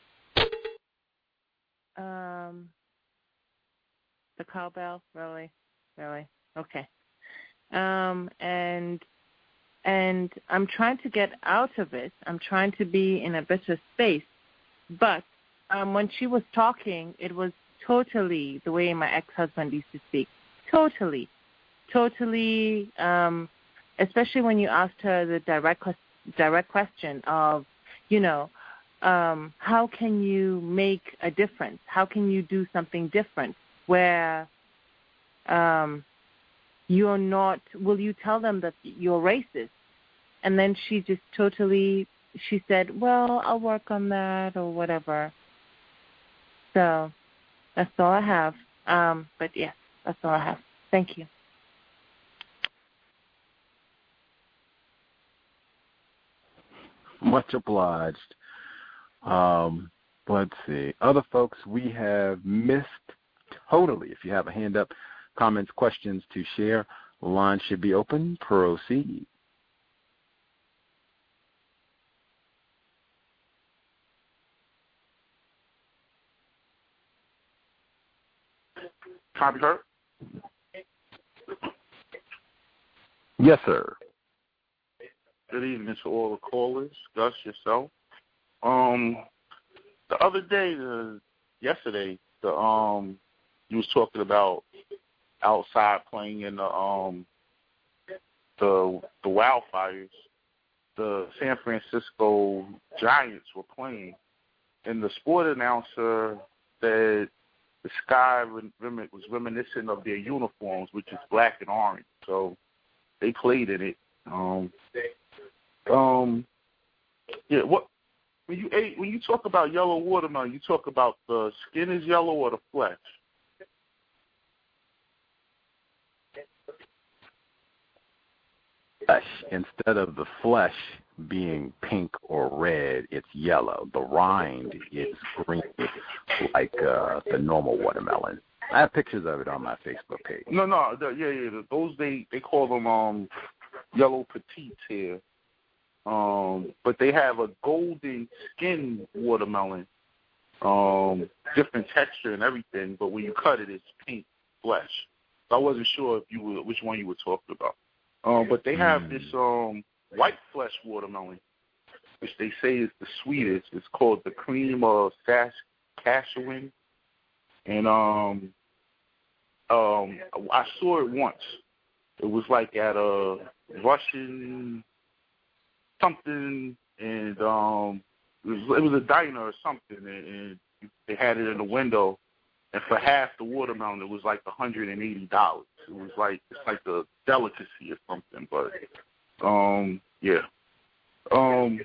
Um, the cowbell, really, really, okay. Um, and and I'm trying to get out of it. I'm trying to be in a better space. But um, when she was talking, it was totally the way my ex-husband used to speak. Totally, totally. Um, especially when you asked her the direct direct question of, you know. Um, how can you make a difference? How can you do something different where um, you're not, will you tell them that you're racist? And then she just totally, she said, well, I'll work on that or whatever. So that's all I have. Um, but yes, that's all I have. Thank you. Much obliged. Um, let's see. Other folks we have missed totally. If you have a hand up, comments, questions to share, the line should be open. Proceed. Can I be heard? Yes, sir. Good evening to all the callers. Gus, yourself. Um, the other day, the yesterday, the um, you was talking about outside playing in the um, the the wildfires. The San Francisco Giants were playing, and the sport announcer said the sky was reminiscent of their uniforms, which is black and orange. So they played in it. Um, um, yeah. What? When you ate, when you talk about yellow watermelon, you talk about the skin is yellow or the flesh? Flesh. Instead of the flesh being pink or red, it's yellow. The rind is green, like uh, the normal watermelon. I have pictures of it on my Facebook page. No, no, the, yeah, yeah. Those they they call them um, yellow petites here. Um, but they have a golden skin watermelon, um, different texture and everything. But when you cut it, it's pink flesh. So I wasn't sure if you were which one you were talking about. Um, but they have mm. this um, white flesh watermelon, which they say is the sweetest. It's called the cream of Saskatchewan, and um, um, I saw it once. It was like at a Russian something, and um, it was, it was a diner or something, and, and they had it in the window, and for half the watermelon, it was like one hundred eighty dollars. It was like, it's like a delicacy or something, but, um, yeah. Um,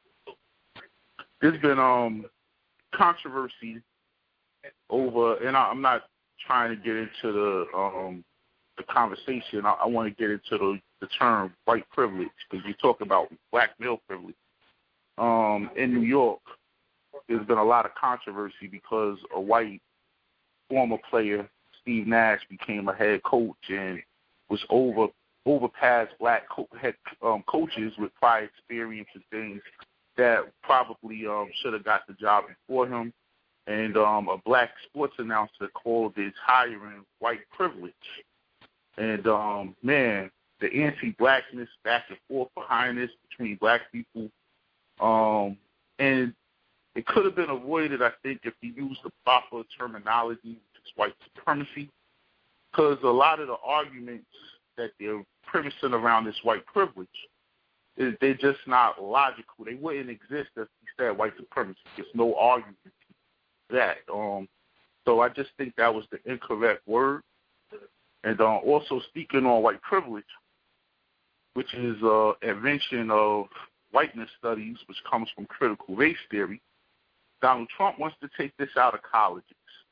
there's been um controversy over, and I, I'm not trying to get into the um the conversation. I, I want to get into the, the term white privilege, because you talk about black male privilege. Um, in New York, there's been a lot of controversy because a white former player, Steve Nash, became a head coach and was over overpassed black co- head um, coaches with prior experience and things that probably um, should have got the job before him. And um, a black sports announcer called his hiring white privilege. And, um, man, the anti-blackness back and forth behind this between black people. Um, and it could have been avoided, I think, if he used the proper terminology, which is white supremacy, because a lot of the arguments that they're premising around this white privilege, is they're just not logical. They wouldn't exist if he said white supremacy. There's no argument. that. Um, so I just think that was the incorrect word. And uh, also speaking on white privilege, which is an uh, invention of whiteness studies, which comes from critical race theory. Donald Trump wants to take this out of colleges.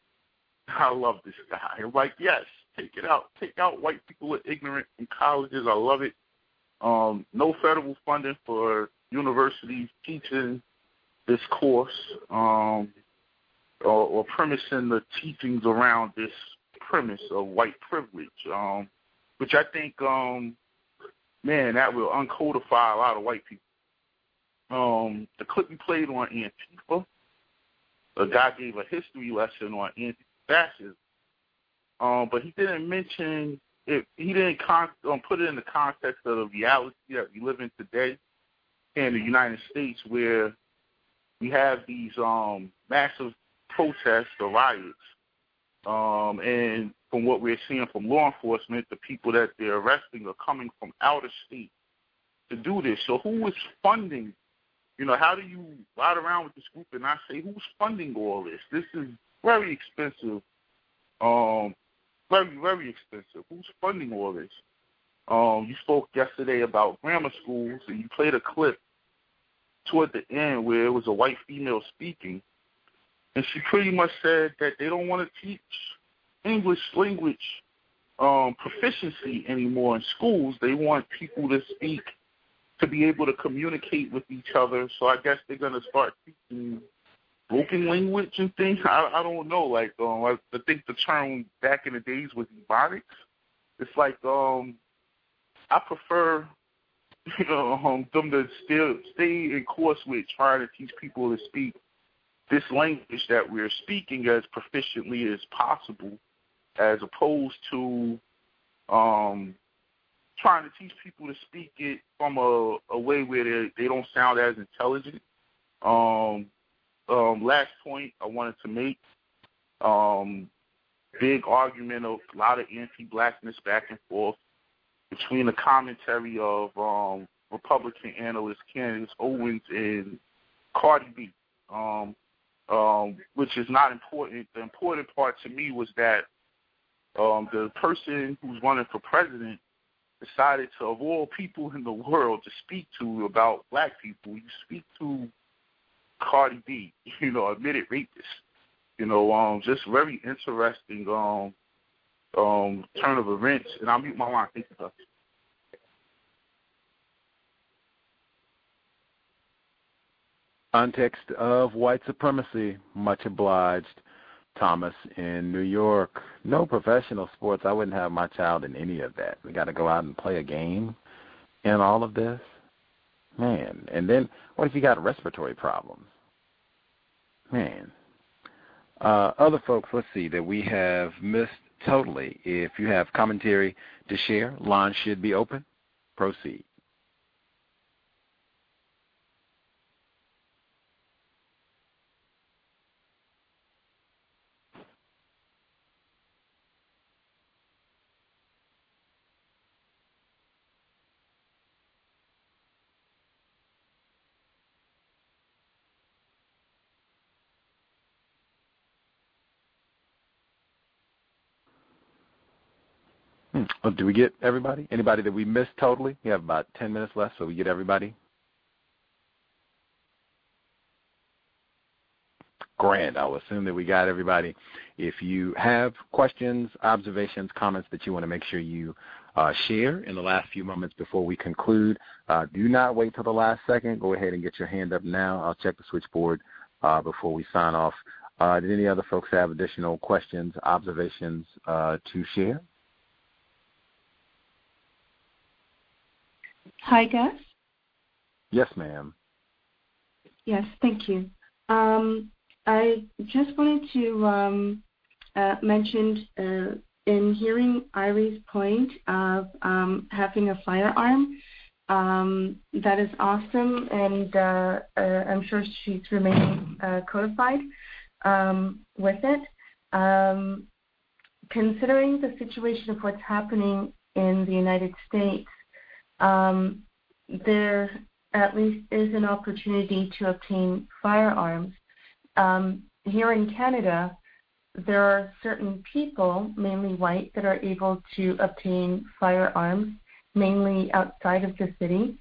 I love this guy. I'm like, yes, take it out. Take out white people who are ignorant from colleges. I love it. Um, no federal funding for universities teaching this course um, or, or premising the teachings around this premise of white privilege, um, which I think, um, man, that will uncodify a lot of white people. Um, the clip we played on Antifa, a guy gave a history lesson on anti-fascism, um, but he didn't mention it. He didn't con- um, put it in the context of the reality that we live in today in the United States, where we have these um, massive protests or riots, um, and from what we're seeing from law enforcement, the people that they're arresting are coming from out of state to do this. So who is funding? You know, how do you ride around with this group and not say who's funding all this? This is very expensive, um, very, very expensive. Who's funding all this? Um, you spoke yesterday about grammar schools, and you played a clip toward the end where it was a white female speaking, and she pretty much said that they don't want to teach English language um, proficiency anymore in schools. They want people to speak, to be able to communicate with each other. So I guess they're going to start teaching broken language and things. I, I don't know. Like, um, I, I think the term back in the days was ebonics. It's like um, I prefer you know, um, them to still stay in course with trying to teach people to speak this language that we're speaking as proficiently as possible, as opposed to um, trying to teach people to speak it from a, a way where they, they don't sound as intelligent. Um, um, last point I wanted to make, um, big argument of a lot of anti-blackness back and forth between the commentary of um, Republican analyst Candace Owens and Cardi B, um, um, which is not important. The important part to me was that um, the person who's running for president decided to, of all people in the world, to speak to about black people, you speak to Cardi B, you know, admitted rapist. You know, um, just very interesting um, um, turn of events. And I'll mute my line. Thank you, Context of white supremacy, much obliged. Thomas in New York. No professional sports. I wouldn't have my child in any of that. We got to go out and play a game in all of this. Man, and then what if you got respiratory problems? Man. Uh, other folks, let's see, that we have missed totally. If you have commentary to share, line should be open. Proceed. Hmm. Oh, do we get everybody? Anybody that we missed totally? We have about ten minutes left, so we get everybody. Grand. I'll assume that we got everybody. If you have questions, observations, comments that you want to make sure you uh, share in the last few moments before we conclude, uh, do not wait till the last second. Go ahead and get your hand up now. I'll check the switchboard uh, before we sign off. Uh, did any other folks have additional questions, observations uh, to share? Hi, Gus. Yes, ma'am. Yes, thank you. Um, I just wanted to um, uh, mention uh, in hearing Irie's point of um, having a firearm, um, that is awesome, and uh, uh, I'm sure she's remaining uh, codified um, with it. Um, considering the situation of what's happening in the United States, um, there at least is an opportunity to obtain firearms. Um, here in Canada, there are certain people, mainly white, that are able to obtain firearms, mainly outside of the city.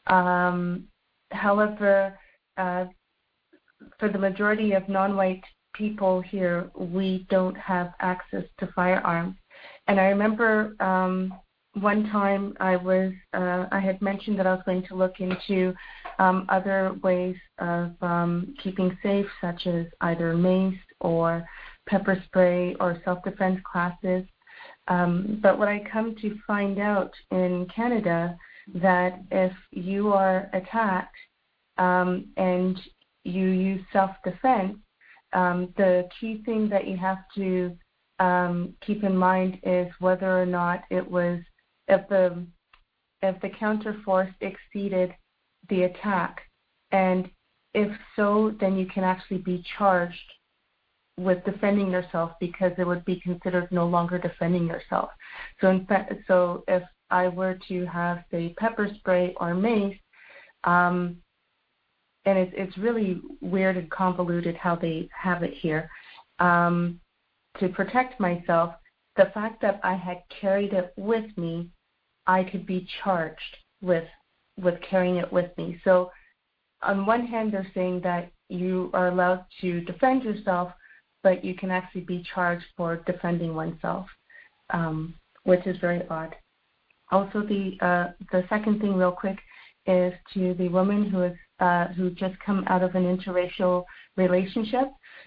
Um, however, uh, for the majority of non-white people here, we don't have access to firearms. And I remember um, one time I was, uh, I had mentioned that I was going to look into um, other ways of um, keeping safe, such as either mace or pepper spray or self-defense classes. Um, but what I come to find out in Canada, that if you are attacked um, and you use self-defense, um, the key thing that you have to um, keep in mind is whether or not it was, if the if the counterforce exceeded the attack, and if so, then you can actually be charged with defending yourself, because it would be considered no longer defending yourself. So in fact, so if I were to have, say, pepper spray or mace, um, and it's it's really weird and convoluted how they have it here, um, to protect myself, the fact that I had carried it with me, I could be charged with with carrying it with me. So on one hand, they're saying that you are allowed to defend yourself, but you can actually be charged for defending oneself, um, which is very odd. Also, the uh, the second thing, real quick, is to the woman who is uh, who just come out of an interracial relationship.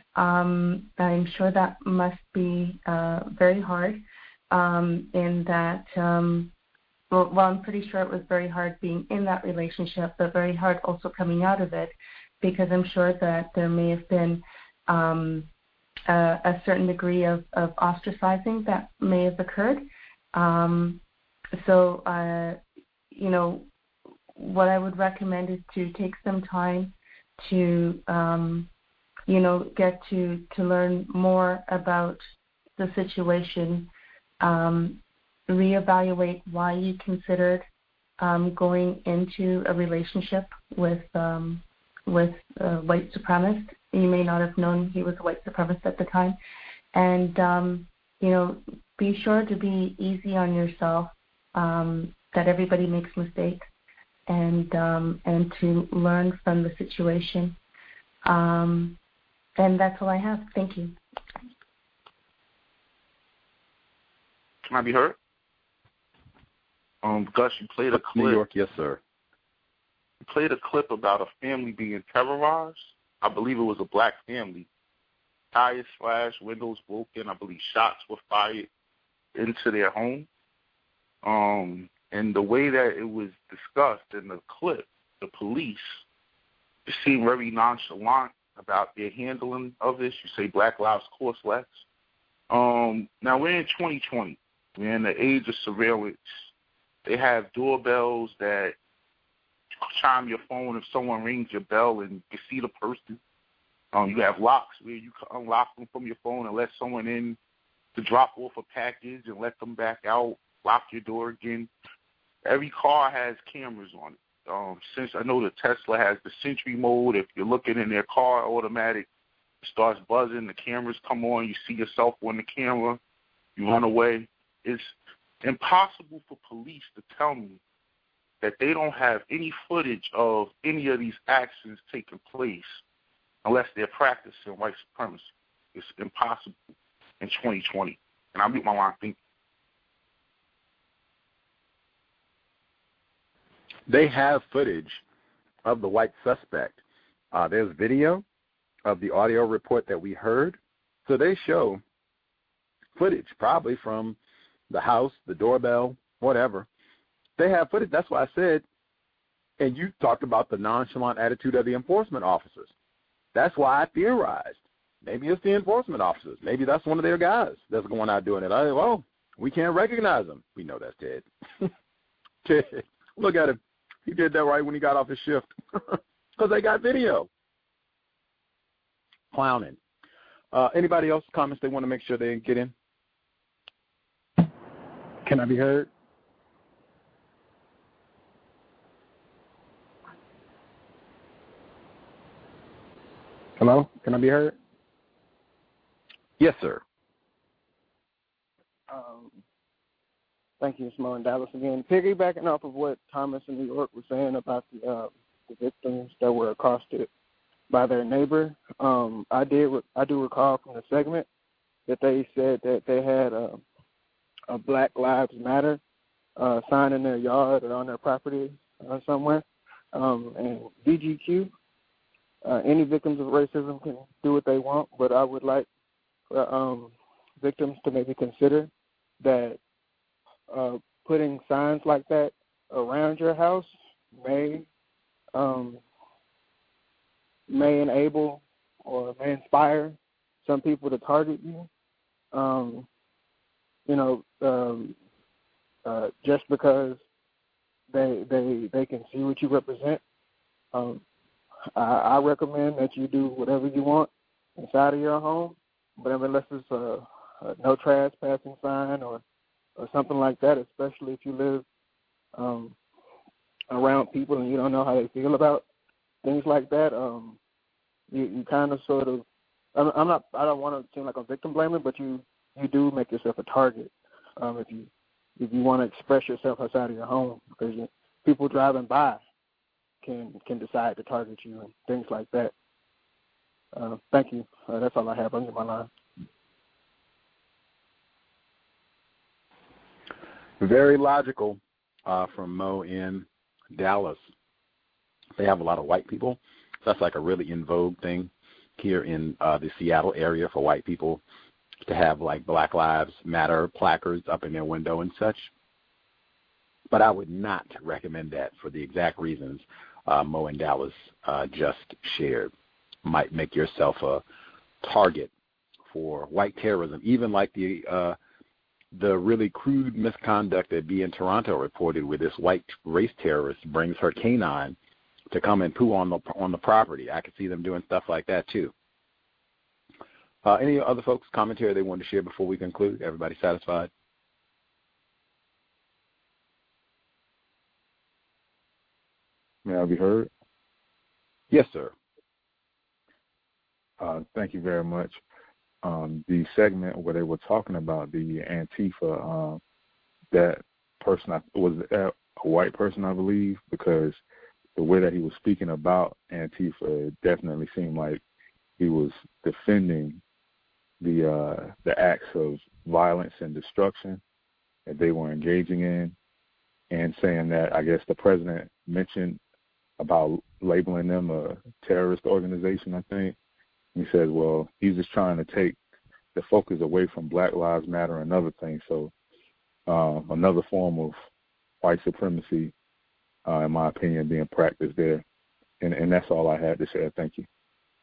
Um, I'm sure that must be uh, very hard. Um, in that, um, well, well, I'm pretty sure it was very hard being in that relationship, but very hard also coming out of it, because I'm sure that there may have been um, a, a certain degree of, of ostracizing that may have occurred. Um, so, uh, you know, what I would recommend is to take some time to, um, you know, get to, to learn more about the situation, um, reevaluate why you considered um, going into a relationship with um, with a white supremacist. You may not have known he was a white supremacist at the time. And, um, you know, be sure to be easy on yourself, um, that everybody makes mistakes, and um, and to learn from the situation. Um, and that's all I have. Thank you. Can I be heard? Um, Gus, you played a clip. New York, yes, sir. You played a clip about a family being terrorized. I believe it was a black family. Tires slashed, windows broken. I believe shots were fired into their home. Um, and the way that it was discussed in the clip, the police just seemed very nonchalant about their handling of this. You say Black Lives Cost Less. Um, now, we're in twenty twenty. We're in the age of surveillance. They have doorbells that chime your phone if someone rings your bell and you see the person. Um, you have locks where you can unlock them from your phone and let someone in to drop off a package and let them back out, lock your door again. Every car has cameras on it. Um, since I know the Tesla has the Sentry mode, if you're looking in their car, automatic, it starts buzzing, the cameras come on, you see yourself on the camera, you run away. It's impossible for police to tell me that they don't have any footage of any of these actions taking place unless they're practicing white supremacy. It's impossible in twenty twenty. And I'll mute my line. Thank you. They have footage of the white suspect. Uh, there's video of the audio report that we heard. So they show footage, probably from the house, the doorbell, whatever. They have footage. That's why I said, and you talked about the nonchalant attitude of the enforcement officers. That's why I theorized. Maybe it's the enforcement officers. Maybe that's one of their guys that's going out doing it. I well, we can't recognize him. We know that's Ted. Ted, look at him. He did that right when he got off his shift because they got video. Clowning. Uh, anybody else comments they want to make sure they get in? Can I be heard? Hello? Can I be heard? Yes, sir. Um, thank you, Mo in Dallas again. Piggybacking off of what Thomas in New York was saying about the, uh, the victims that were accosted by their neighbor, um, I did. I do recall from the segment that they said that they had a, a Black Lives Matter uh, sign in their yard or on their property uh, somewhere. Um, and V G Q, uh, any victims of racism can do what they want, but I would like for um, victims to maybe consider that uh, putting signs like that around your house may um, may enable or may inspire some people to target you. Um, you know, um, uh, just because they they they can see what you represent. Um, I, I recommend that you do whatever you want inside of your home, but unless it's a, a no trespassing sign or or something like that, especially if you live um, around people and you don't know how they feel about things like that, um, you, you kind of sort of, I'm, I'm not, I don't want to seem like a victim blamer, but you, you do make yourself a target um, if you if you want to express yourself outside of your home, because you, people driving by can can decide to target you and things like that. Uh, thank you. Uh, that's all I have on my line. Very logical uh, from Mo in Dallas. They have a lot of white people. So that's like a really in vogue thing here in uh, the Seattle area for white people to have like Black Lives Matter placards up in their window and such. But I would not recommend that for the exact reasons uh, Mo in Dallas uh, just shared. Might make yourself a target for white terrorism, even like the uh, the really crude misconduct that B in Toronto reported, where this white race terrorist brings her canine to come and poo on the on the property. I could see them doing stuff like that too. Uh, any other folks' commentary they wanted to share before we conclude? Everybody satisfied? May I be heard? Yes, sir. Uh, thank you very much. Um, the segment where they were talking about the Antifa, um, that person I, was a white person, I believe, because the way that he was speaking about Antifa, it definitely seemed like he was defending the uh, the acts of violence and destruction that they were engaging in, and saying that I guess the president mentioned about labeling them a terrorist organization, I think. He said, well, he's just trying to take the focus away from Black Lives Matter and other things. So uh, another form of white supremacy, uh, in my opinion, being practiced there. And, and that's all I had to say. Thank you.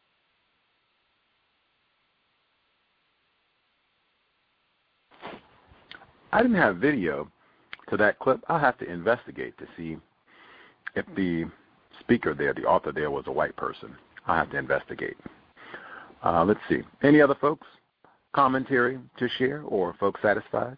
I didn't have video to that clip. I'll have to investigate to see if the speaker there, the author there, was a white person. I'll have to investigate. Uh, let's see. Any other folks? Commentary to share, or folks satisfied?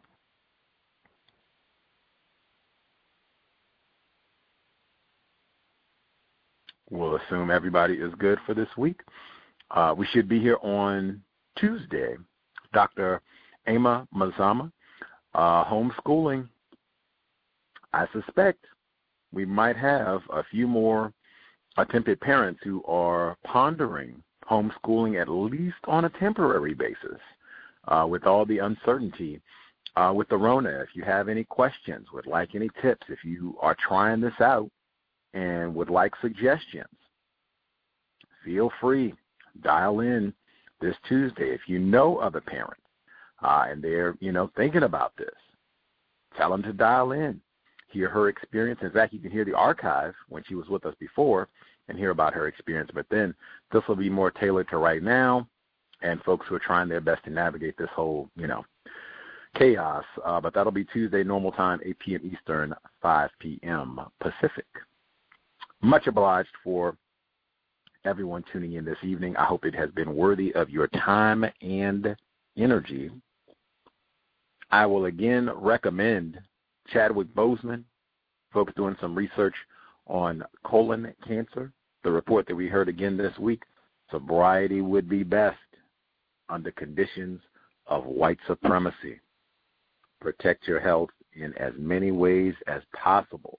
We'll assume everybody is good for this week. Uh, we should be here on Tuesday. Doctor Emma Mazama, uh, homeschooling. I suspect we might have a few more attempted parents who are pondering homeschooling, at least on a temporary basis, uh, with all the uncertainty uh, with the Rona. If you have any questions, would like any tips, if you are trying this out and would like suggestions, feel free. Dial in this Tuesday. If you know other parents uh, and they're, you know, thinking about this, tell them to dial in, hear her experience. In fact, you can hear the archive when she was with us before and hear about her experience. But then this will be more tailored to right now and folks who are trying their best to navigate this whole, you know, chaos. Uh, but that'll be Tuesday, normal time, eight p.m. Eastern, five p.m. Pacific. Much obliged for everyone tuning in this evening. I hope it has been worthy of your time and energy. I will again recommend Chadwick Boseman, folks doing some research on colon cancer. The report that we heard again this week, sobriety would be best under conditions of white supremacy. Protect your health in as many ways as possible.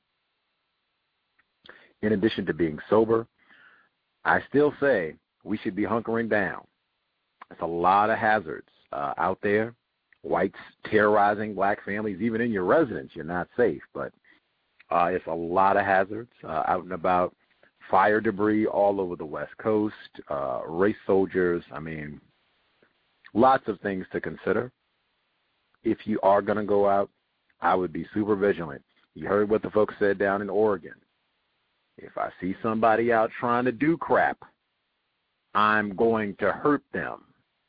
In addition to being sober, I still say we should be hunkering down. There's a lot of hazards uh, out there. Whites terrorizing black families, even in your residence, you're not safe. But uh, it's a lot of hazards uh, out and about. Fire debris all over the West Coast, uh, race soldiers. I mean, lots of things to consider. If you are going to go out, I would be super vigilant. You heard what the folks said down in Oregon. If I see somebody out trying to do crap, I'm going to hurt them.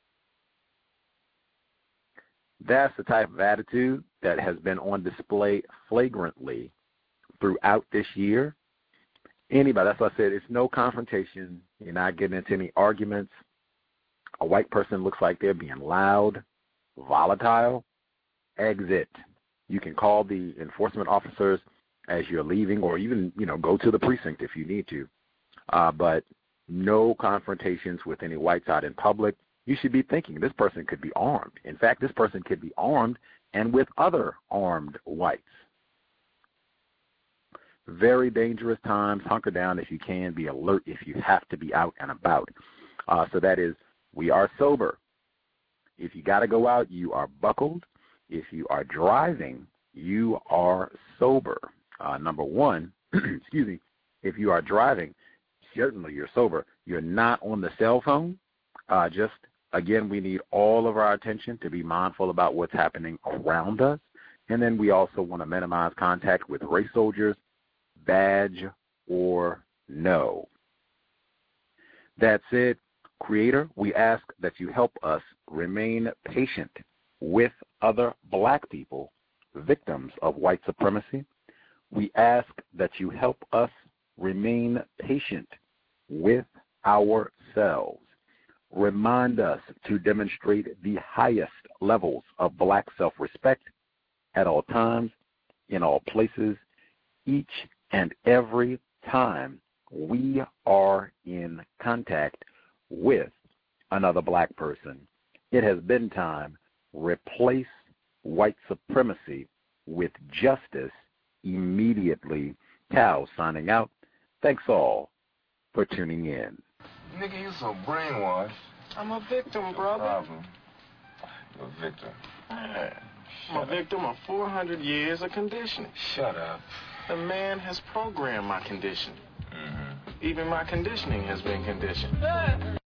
That's the type of attitude that has been on display flagrantly throughout this year. Anybody, that's what I said, it's no confrontation. You're not getting into any arguments. A white person looks like they're being loud, volatile. Exit. You can call the enforcement officers as you're leaving, or even, you know, go to the precinct if you need to. Uh, but no confrontations with any whites out in public. You should be thinking this person could be armed. In fact, this person could be armed and with other armed whites. Very dangerous times. Hunker down if you can. Be alert if you have to be out and about. Uh, so that is, we are sober. If you got to go out, you are buckled. If you are driving, you are sober. Uh, number one, excuse me, if you are driving, certainly you're sober. You're not on the cell phone. Uh, just, again, we need all of our attention to be mindful about what's happening around us. And then we also want to minimize contact with race soldiers, badge or no. That's it. Creator, we ask that you help us remain patient with other black people, victims of white supremacy. We ask that you help us remain patient with ourselves. Remind us to demonstrate the highest levels of black self-respect at all times, in all places, each and every time we are in contact with another black person. It has been time. Replace white supremacy with justice immediately. Cal signing out. Thanks all for tuning in. Nigga, you so brainwashed. I'm a victim, brother. Problem. You're a victim. Man, I'm a victim of four hundred years of conditioning. Shut up. The man has programmed my conditioning. Mm-hmm. Even my conditioning has been conditioned.